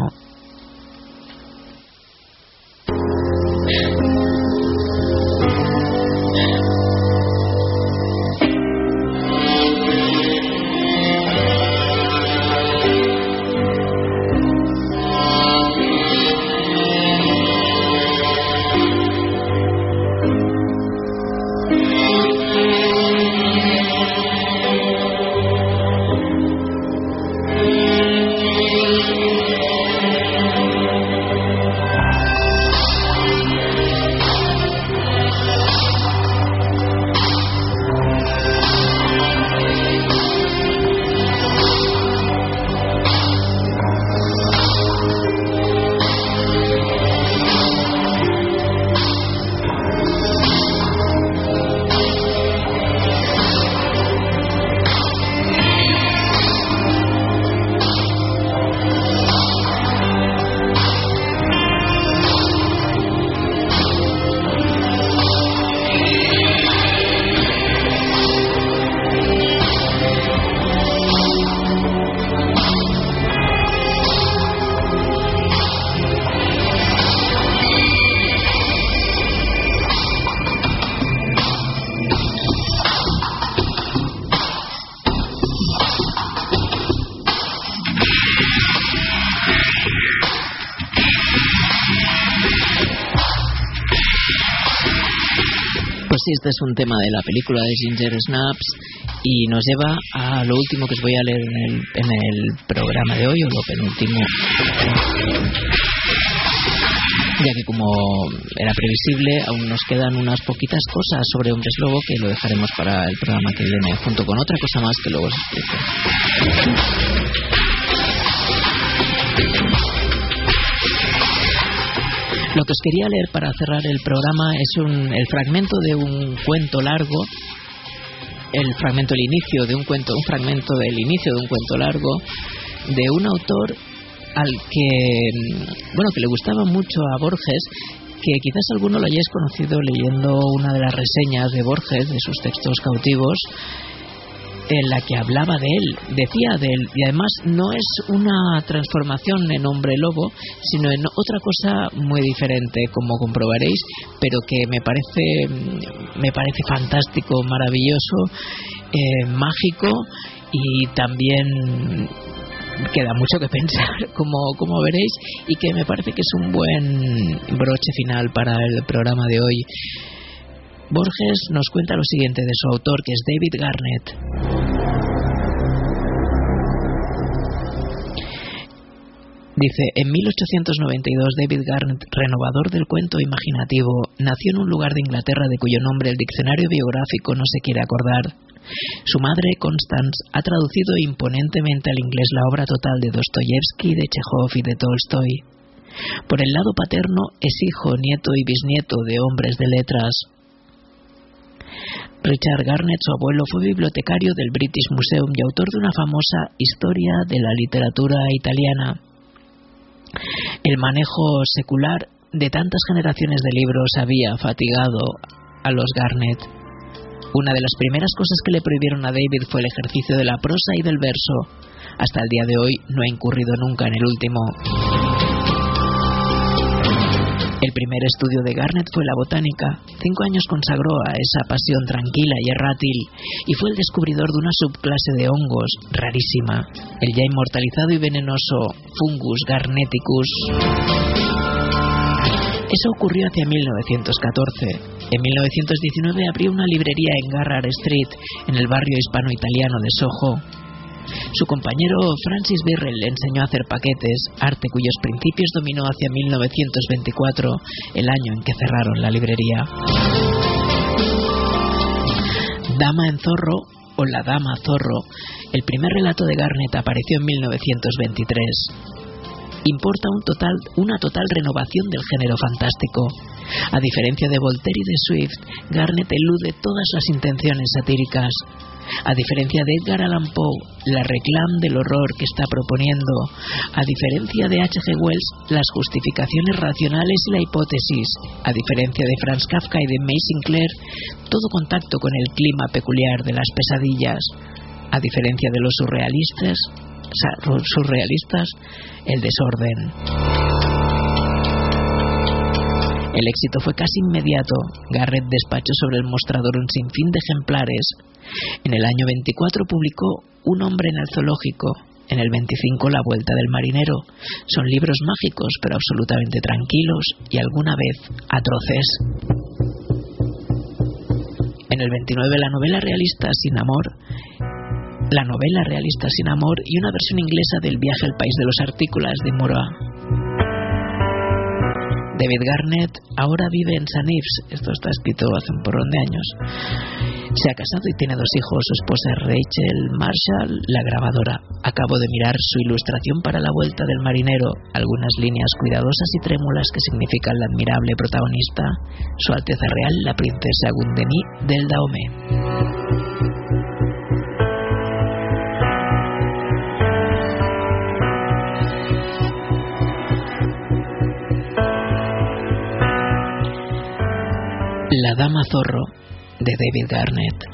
Este es un tema de la película de Ginger Snaps y nos lleva a lo último que os voy a leer en el programa de hoy, o lo penúltimo, ya que, como era previsible, aún nos quedan unas poquitas cosas sobre Hombres Lobo que lo dejaremos para el programa que viene, junto con otra cosa más que luego os explico. Lo que os quería leer para cerrar el programa es el fragmento de un cuento largo, el fragmento del inicio de un cuento, un fragmento del inicio de un cuento largo de un autor al que le gustaba mucho a Borges, que quizás alguno lo hayáis conocido leyendo una de las reseñas de Borges de sus textos cautivos, en la que hablaba de él, decía de él, y además no es una transformación en hombre lobo, sino en otra cosa muy diferente, como comprobaréis, pero que me parece fantástico, maravilloso, mágico, y también queda mucho que pensar, como veréis, y que me parece que es un buen broche final para el programa de hoy. Borges nos cuenta lo siguiente de su autor, que es David Garnett. Dice: en 1892 David Garnett, renovador del cuento imaginativo, nació en un lugar de Inglaterra de cuyo nombre el diccionario biográfico no se quiere acordar. Su madre, Constance, ha traducido imponentemente al inglés la obra total de Dostoyevsky, de Chekhov y de Tolstoy. Por el lado paterno es hijo, nieto y bisnieto de hombres de letras. Richard Garnett, su abuelo, fue bibliotecario del British Museum y autor de una famosa historia de la literatura italiana. El manejo secular de tantas generaciones de libros había fatigado a los Garnett. Una de las primeras cosas que le prohibieron a David fue el ejercicio de la prosa y del verso. Hasta el día de hoy no ha incurrido nunca en el último. El primer estudio de Garnett fue la botánica. 5 años consagró a esa pasión tranquila y errátil, y fue el descubridor de una subclase de hongos rarísima, el ya inmortalizado y venenoso Fungus garneticus. Eso ocurrió hacia 1914. En 1919 abrió una librería en Garrard Street, en el barrio hispano-italiano de Soho. Su compañero Francis Birrell le enseñó a hacer paquetes, arte cuyos principios dominó hacia 1924, el año en que cerraron la librería. Dama en Zorro, o La Dama Zorro, el primer relato de Garnett apareció en 1923. Importa una total renovación del género fantástico. A diferencia de Voltaire y de Swift, Garnett elude todas las intenciones satíricas. A diferencia de Edgar Allan Poe, la réclame del horror que está proponiendo, a diferencia de H.G. Wells, las justificaciones racionales y la hipótesis, a diferencia de Franz Kafka y de May Sinclair, todo contacto con el clima peculiar de las pesadillas, a diferencia de los surrealistas, el desorden. El éxito fue casi inmediato. Garnett despachó sobre el mostrador un sinfín de ejemplares. En el año 24 publicó Un hombre en el zoológico. En el 25 La vuelta del marinero. Son libros mágicos, pero absolutamente tranquilos y alguna vez atroces. En el 29 la novela realista Sin amor y una versión inglesa del Viaje al país de los artículas de Murat. David Garnett ahora vive en St. Ives. Esto está escrito hace un porrón de años. Se ha casado y tiene 2 hijos. Su esposa es Rachel Marshall, la grabadora. Acabo de mirar su ilustración para La vuelta del marinero. Algunas líneas cuidadosas y trémulas que significan la admirable protagonista, Su Alteza Real, la princesa Gundenis del Dahomey. La dama zorro, de David Garnett.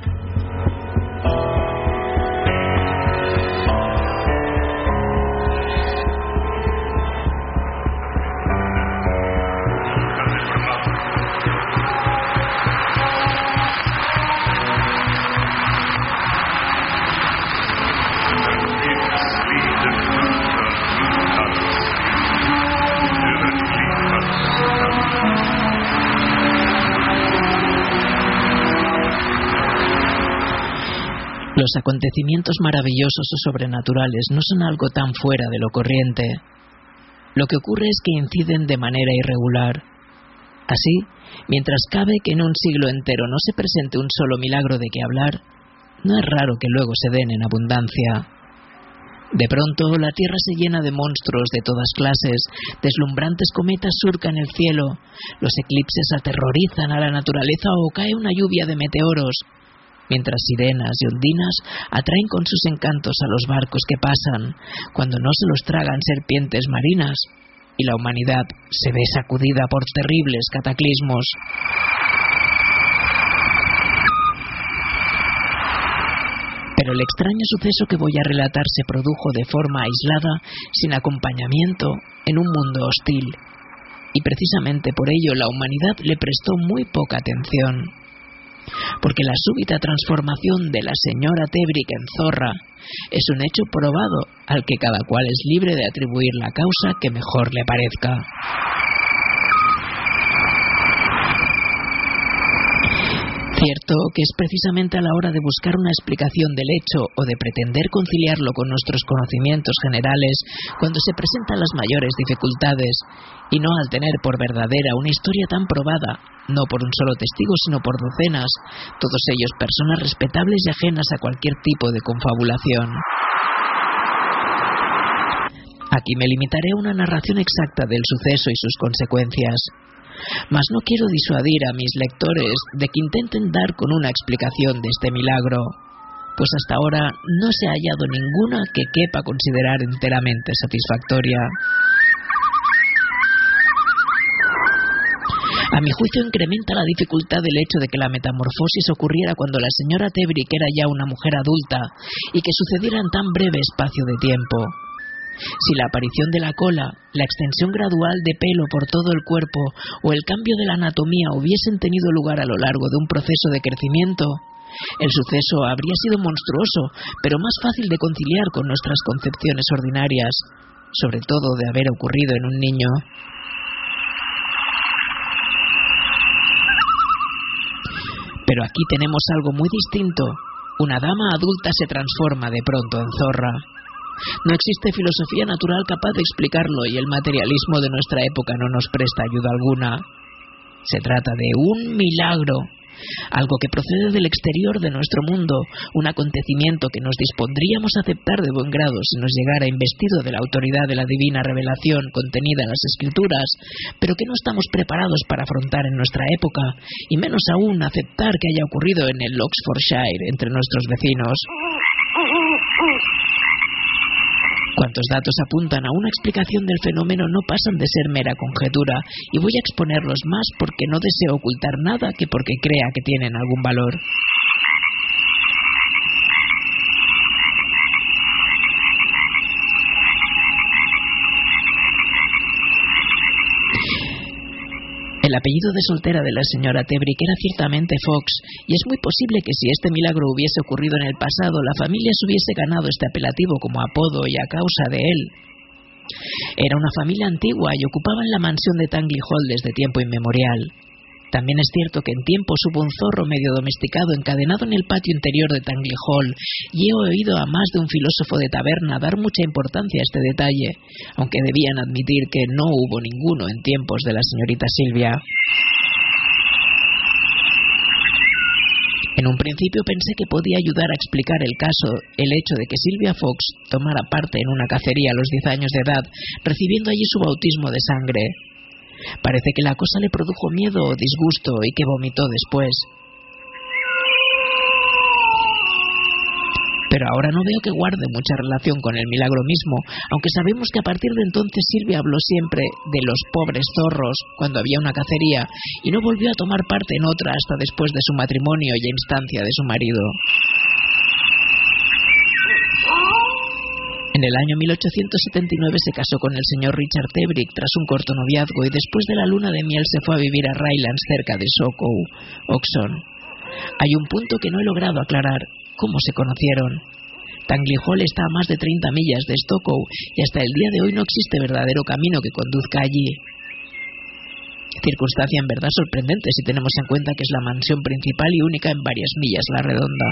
Los acontecimientos maravillosos o sobrenaturales no son algo tan fuera de lo corriente. Lo que ocurre es que inciden de manera irregular. Así, mientras cabe que en un siglo entero no se presente un solo milagro de que hablar, no es raro que luego se den en abundancia. De pronto, la tierra se llena de monstruos de todas clases, deslumbrantes cometas surcan el cielo, los eclipses aterrorizan a la naturaleza o cae una lluvia de meteoros, mientras sirenas y ondinas atraen con sus encantos a los barcos que pasan, cuando no se los tragan serpientes marinas, y la humanidad se ve sacudida por terribles cataclismos. Pero el extraño suceso que voy a relatar se produjo de forma aislada, sin acompañamiento, en un mundo hostil, y precisamente por ello la humanidad le prestó muy poca atención. Porque la súbita transformación de la señora Tebrick en zorra es un hecho probado al que cada cual es libre de atribuir la causa que mejor le parezca. Cierto que es precisamente a la hora de buscar una explicación del hecho o de pretender conciliarlo con nuestros conocimientos generales cuando se presentan las mayores dificultades, y no al tener por verdadera una historia tan probada, no por un solo testigo sino por docenas, todos ellos personas respetables y ajenas a cualquier tipo de confabulación. Aquí me limitaré a una narración exacta del suceso y sus consecuencias. Mas no quiero disuadir a mis lectores de que intenten dar con una explicación de este milagro, pues hasta ahora no se ha hallado ninguna que quepa considerar enteramente satisfactoria. A mi juicio incrementa la dificultad del hecho de que la metamorfosis ocurriera cuando la señora Tebrick era ya una mujer adulta y que sucediera en tan breve espacio de tiempo. Si la aparición de la cola, la extensión gradual de pelo por todo el cuerpo o el cambio de la anatomía hubiesen tenido lugar a lo largo de un proceso de crecimiento, el suceso habría sido monstruoso, pero más fácil de conciliar con nuestras concepciones ordinarias, sobre todo de haber ocurrido en un niño. Pero aquí tenemos algo muy distinto. Una dama adulta se transforma de pronto en zorra. No existe filosofía natural capaz de explicarlo y el materialismo de nuestra época no nos presta ayuda alguna. Se trata de un milagro, algo que procede del exterior de nuestro mundo, un acontecimiento que nos dispondríamos a aceptar de buen grado si nos llegara investido de la autoridad de la divina revelación contenida en las Escrituras, pero que no estamos preparados para afrontar en nuestra época, y menos aún aceptar que haya ocurrido en el Oxfordshire entre nuestros vecinos. Cuantos datos apuntan a una explicación del fenómeno no pasan de ser mera conjetura, y voy a exponerlos más porque no deseo ocultar nada que porque crea que tienen algún valor. El apellido de soltera de la señora Tebrick era ciertamente Fox, y es muy posible que si este milagro hubiese ocurrido en el pasado, la familia se hubiese ganado este apelativo como apodo y a causa de él. Era una familia antigua y ocupaban la mansión de Tangley Hall desde tiempo inmemorial. También es cierto que en tiempos hubo un zorro medio domesticado encadenado en el patio interior de Tangley Hall, y he oído a más de un filósofo de taberna dar mucha importancia a este detalle, aunque debían admitir que no hubo ninguno en tiempos de la señorita Silvia. En un principio pensé que podía ayudar a explicar el caso el hecho de que Sylvia Fox tomara parte en una cacería a los 10 años de edad, recibiendo allí su bautismo de sangre. Parece que la cosa le produjo miedo o disgusto y que vomitó después. Pero ahora no veo que guarde mucha relación con el milagro mismo, aunque sabemos que a partir de entonces Silvia habló siempre de los pobres zorros cuando había una cacería y no volvió a tomar parte en otra hasta después de su matrimonio y a instancia de su marido. En el año 1879 se casó con el señor Richard Tebrick tras un corto noviazgo y después de la luna de miel se fue a vivir a Rylands cerca de Socow, Oxon. Hay un punto que no he logrado aclarar: ¿cómo se conocieron? Tangley Hall está a más de 30 millas de Stokoe y hasta el día de hoy no existe verdadero camino que conduzca allí. Circunstancia en verdad sorprendente si tenemos en cuenta que es la mansión principal y única en varias millas la redonda.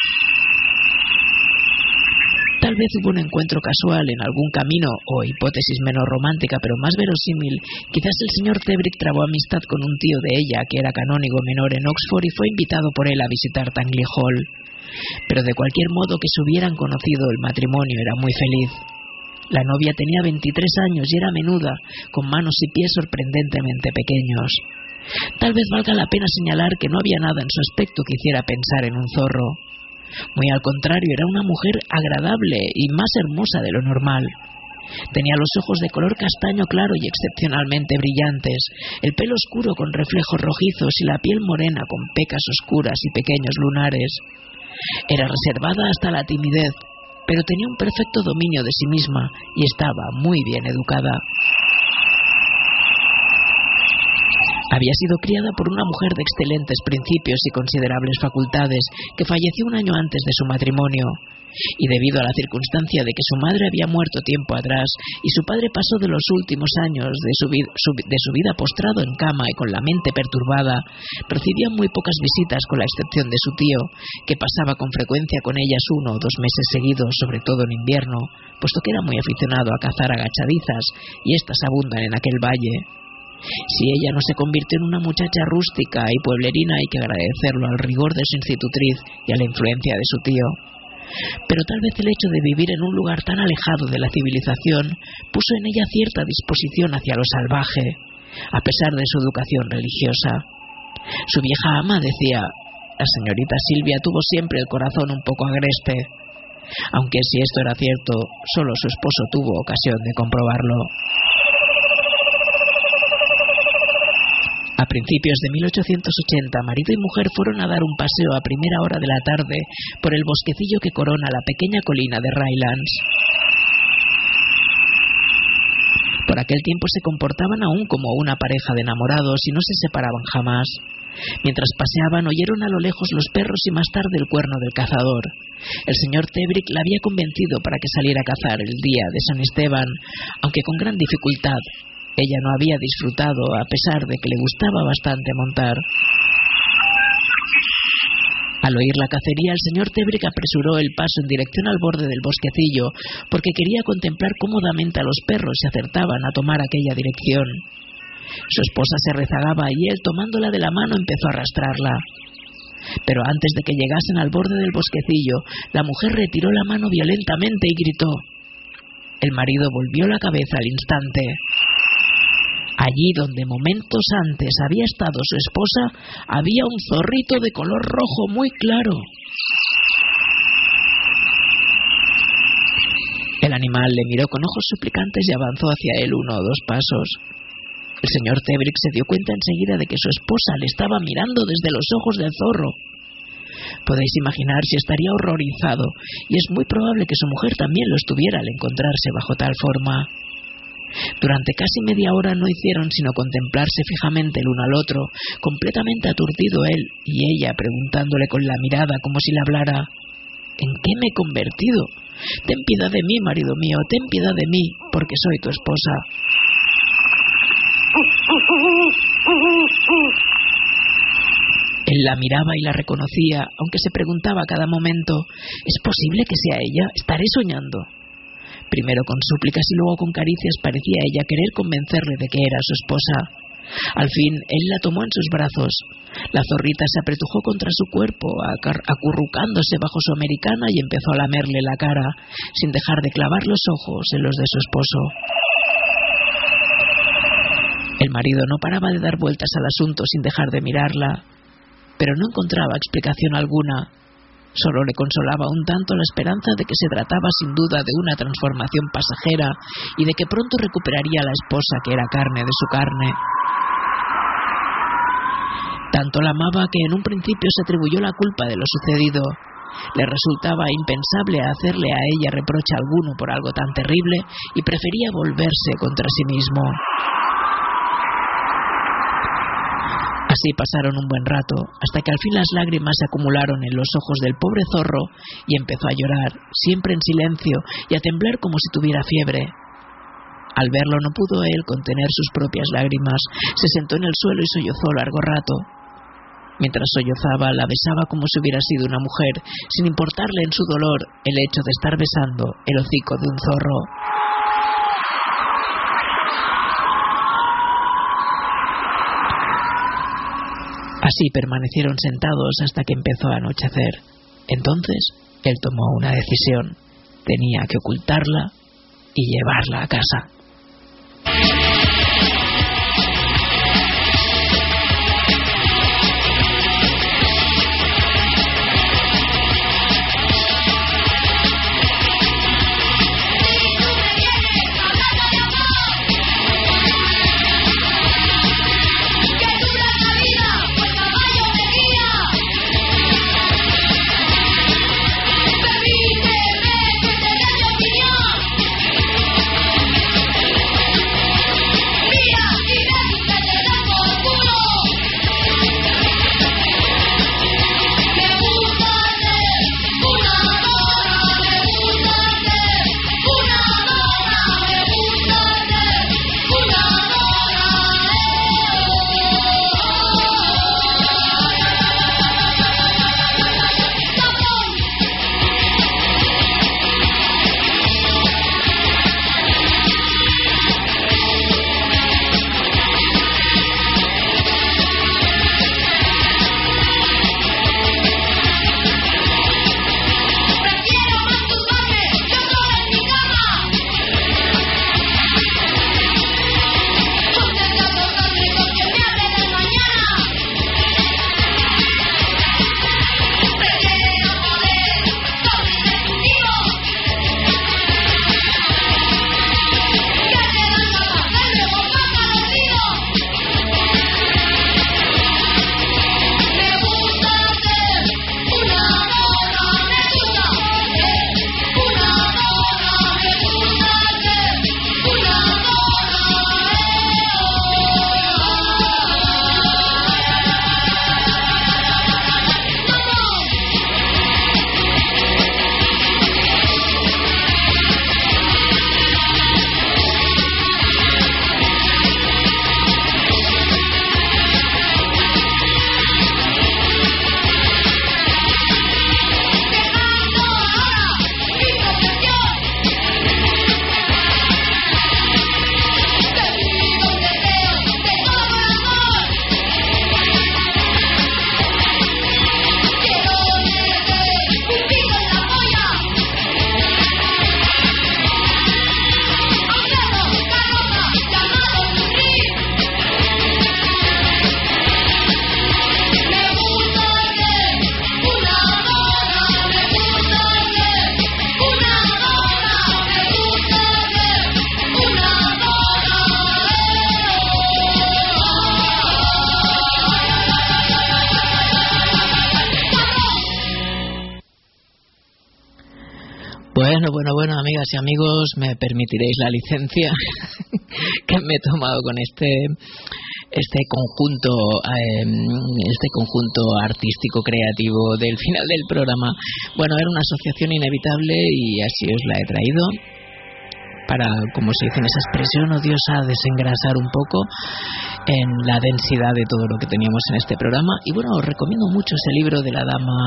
Tal vez hubo un encuentro casual en algún camino, o hipótesis menos romántica pero más verosímil, quizás el señor Tebrick trabó amistad con un tío de ella que era canónigo menor en Oxford y fue invitado por él a visitar Tangley Hall. Pero de cualquier modo que se hubieran conocido, el matrimonio era muy feliz. La novia tenía 23 años y era menuda, con manos y pies sorprendentemente pequeños. Tal vez valga la pena señalar que no había nada en su aspecto que hiciera pensar en un zorro. Muy al contrario, era una mujer agradable y más hermosa de lo normal. Tenía los ojos de color castaño claro y excepcionalmente brillantes, el pelo oscuro con reflejos rojizos y la piel morena con pecas oscuras y pequeños lunares. Era reservada hasta la timidez, pero tenía un perfecto dominio de sí misma y estaba muy bien educada. Había sido criada por una mujer de excelentes principios y considerables facultades que falleció un año antes de su matrimonio, y debido a la circunstancia de que su madre había muerto tiempo atrás y su padre pasó de los últimos años de su vida postrado en cama y con la mente perturbada, recibía muy pocas visitas con la excepción de su tío, que pasaba con frecuencia con ellas 1 o 2 meses seguidos, sobre todo en invierno, puesto que era muy aficionado a cazar agachadizas y estas abundan en aquel valle. Si ella no se convirtió en una muchacha rústica y pueblerina, hay que agradecerlo al rigor de su institutriz y a la influencia de su tío. Pero tal vez el hecho de vivir en un lugar tan alejado de la civilización puso en ella cierta disposición hacia lo salvaje, a pesar de su educación religiosa. Su vieja ama decía: la señorita Silvia tuvo siempre el corazón un poco agreste, aunque si esto era cierto, solo su esposo tuvo ocasión de comprobarlo. A principios de 1880, marido y mujer fueron a dar un paseo a primera hora de la tarde por el bosquecillo que corona la pequeña colina de Rylands. Por aquel tiempo se comportaban aún como una pareja de enamorados y no se separaban jamás. Mientras paseaban, oyeron a lo lejos los perros y más tarde el cuerno del cazador. El señor Tebrick la había convencido para que saliera a cazar el día de San Esteban, aunque con gran dificultad. Ella no había disfrutado, a pesar de que le gustaba bastante montar. Al oír la cacería, el señor Tebrick apresuró el paso en dirección al borde del bosquecillo, porque quería contemplar cómodamente a los perros si acertaban a tomar aquella dirección. Su esposa se rezagaba y él, tomándola de la mano, empezó a arrastrarla. Pero antes de que llegasen al borde del bosquecillo, la mujer retiró la mano violentamente y gritó. El marido volvió la cabeza al instante. Allí donde momentos antes había estado su esposa, había un zorrito de color rojo muy claro. El animal le miró con ojos suplicantes y avanzó hacia él 1 o 2 pasos. El señor Tebrick se dio cuenta enseguida de que su esposa le estaba mirando desde los ojos del zorro. Podéis imaginar si estaría horrorizado, y es muy probable que su mujer también lo estuviera al encontrarse bajo tal forma. Durante casi media hora no hicieron sino contemplarse fijamente el uno al otro, completamente aturdido él y ella preguntándole con la mirada como si le hablara. ¿En qué me he convertido? Ten piedad de mí, marido mío, ten piedad de mí, porque soy tu esposa. Él la miraba y la reconocía, aunque se preguntaba a cada momento, ¿es posible que sea ella? ¿Estaré soñando? Primero con súplicas y luego con caricias parecía ella querer convencerle de que era su esposa. Al fin, él la tomó en sus brazos. La zorrita se apretujó contra su cuerpo, acurrucándose bajo su americana y empezó a lamerle la cara, sin dejar de clavar los ojos en los de su esposo. El marido no paraba de dar vueltas al asunto sin dejar de mirarla, pero no encontraba explicación alguna. Solo le consolaba un tanto la esperanza de que se trataba sin duda de una transformación pasajera y de que pronto recuperaría a la esposa que era carne de su carne. Tanto la amaba que en un principio se atribuyó la culpa de lo sucedido. Le resultaba impensable hacerle a ella reproche alguno por algo tan terrible y prefería volverse contra sí mismo. Así pasaron un buen rato, hasta que al fin las lágrimas se acumularon en los ojos del pobre zorro y empezó a llorar, siempre en silencio, y a temblar como si tuviera fiebre. Al verlo no pudo él contener sus propias lágrimas, se sentó en el suelo y sollozó largo rato. Mientras sollozaba, la besaba como si hubiera sido una mujer, sin importarle en su dolor el hecho de estar besando el hocico de un zorro. Así permanecieron sentados hasta que empezó a anochecer. Entonces, él tomó una decisión. Tenía que ocultarla y llevarla a casa. Bueno, amigas y amigos, me permitiréis la licencia que me he tomado con este conjunto artístico creativo del final del programa. Bueno, era una asociación inevitable y así os la he traído para, como se dice en esa expresión odiosa, desengrasar un poco en la densidad de todo lo que teníamos en este programa. Y bueno, os recomiendo mucho ese libro de La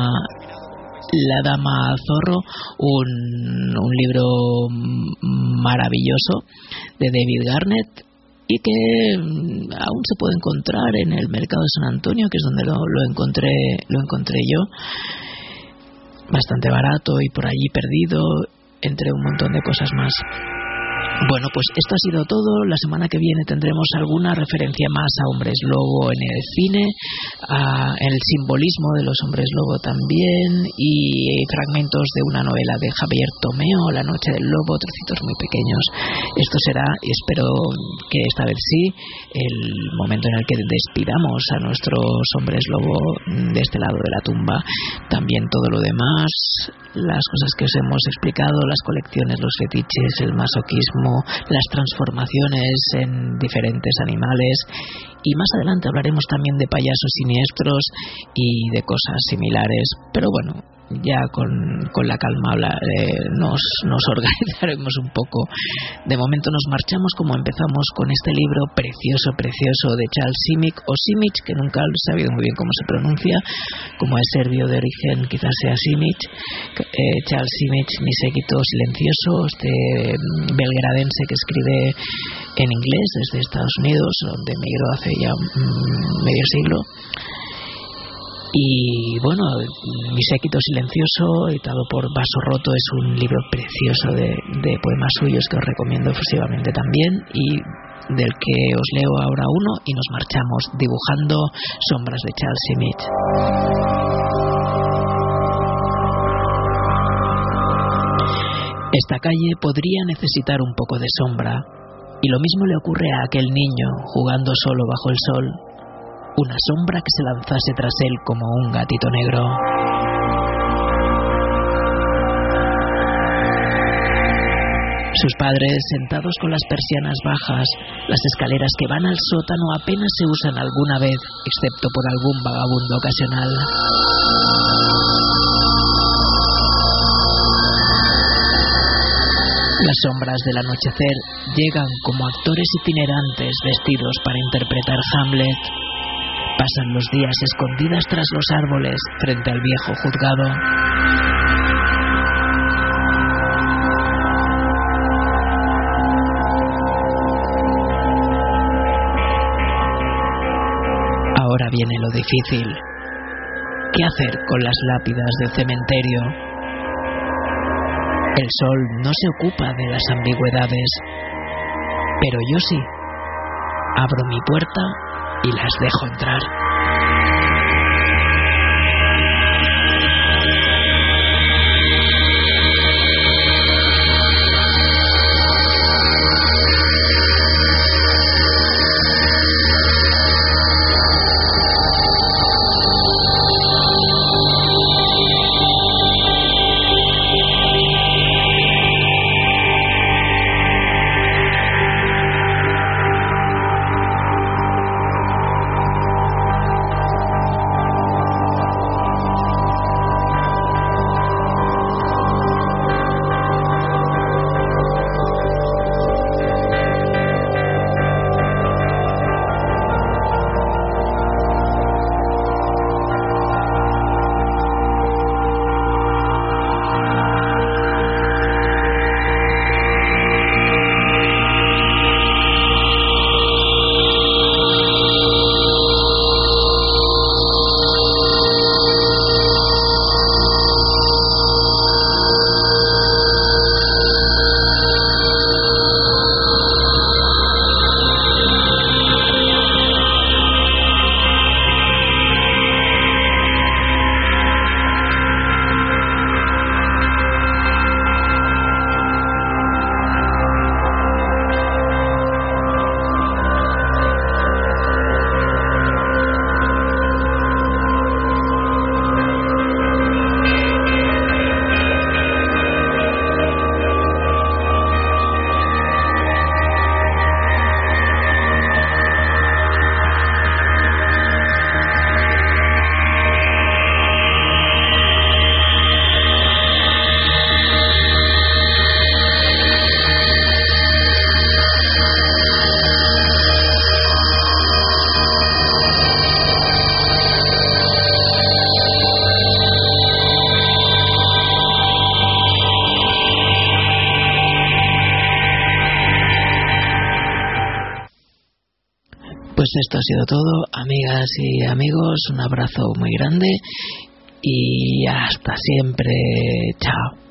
Dama Zorro, un libro maravilloso de David Garnett y que aún se puede encontrar en el mercado de San Antonio, que es donde lo encontré yo, bastante barato y por allí perdido entre un montón de cosas más. Bueno, pues esto ha sido todo. La semana que viene tendremos alguna referencia más a hombres lobo en el cine, en el simbolismo de los hombres lobo también, y fragmentos de una novela de Javier Tomeo, La noche del lobo, trocitos muy pequeños. Esto será, y espero que esta vez sí, el momento en el que despidamos a nuestros hombres lobo de este lado de la tumba. También todo lo demás, las cosas que os hemos explicado, las colecciones, los fetiches, el masoquismo, las transformaciones en diferentes animales, y más adelante hablaremos también de payasos siniestros y de cosas similares, pero bueno, ya con la calma nos organizaremos un poco. De momento nos marchamos como empezamos, con este libro precioso de Charles Simic, o Simic, que nunca he sabido muy bien cómo se pronuncia, como es serbio de origen quizás sea Simic. Charles Simic, Mi séquito silencioso, este belgradense que escribe en inglés desde Estados Unidos, donde emigró hace ya medio siglo. Y bueno, Mi séquito silencioso, editado por Vaso Roto, es un libro precioso de poemas suyos que os recomiendo efusivamente también, y del que os leo ahora uno y nos marchamos, Dibujando sombras, de Charles Simic. Esta calle podría necesitar un poco de sombra, y lo mismo le ocurre a aquel niño jugando solo bajo el sol. Una sombra que se lanzase tras él como un gatito negro. Sus padres, sentados con las persianas bajas, las escaleras que van al sótano apenas se usan alguna vez, excepto por algún vagabundo ocasional. Las sombras del anochecer llegan como actores itinerantes vestidos para interpretar Hamlet. Pasan los días escondidas tras los árboles frente al viejo juzgado. Ahora viene lo difícil. ¿Qué hacer con las lápidas del cementerio? El sol no se ocupa de las ambigüedades, pero yo sí. Abro mi puerta y las dejo entrar. Pues esto ha sido todo, amigas y amigos, un abrazo muy grande y hasta siempre, chao.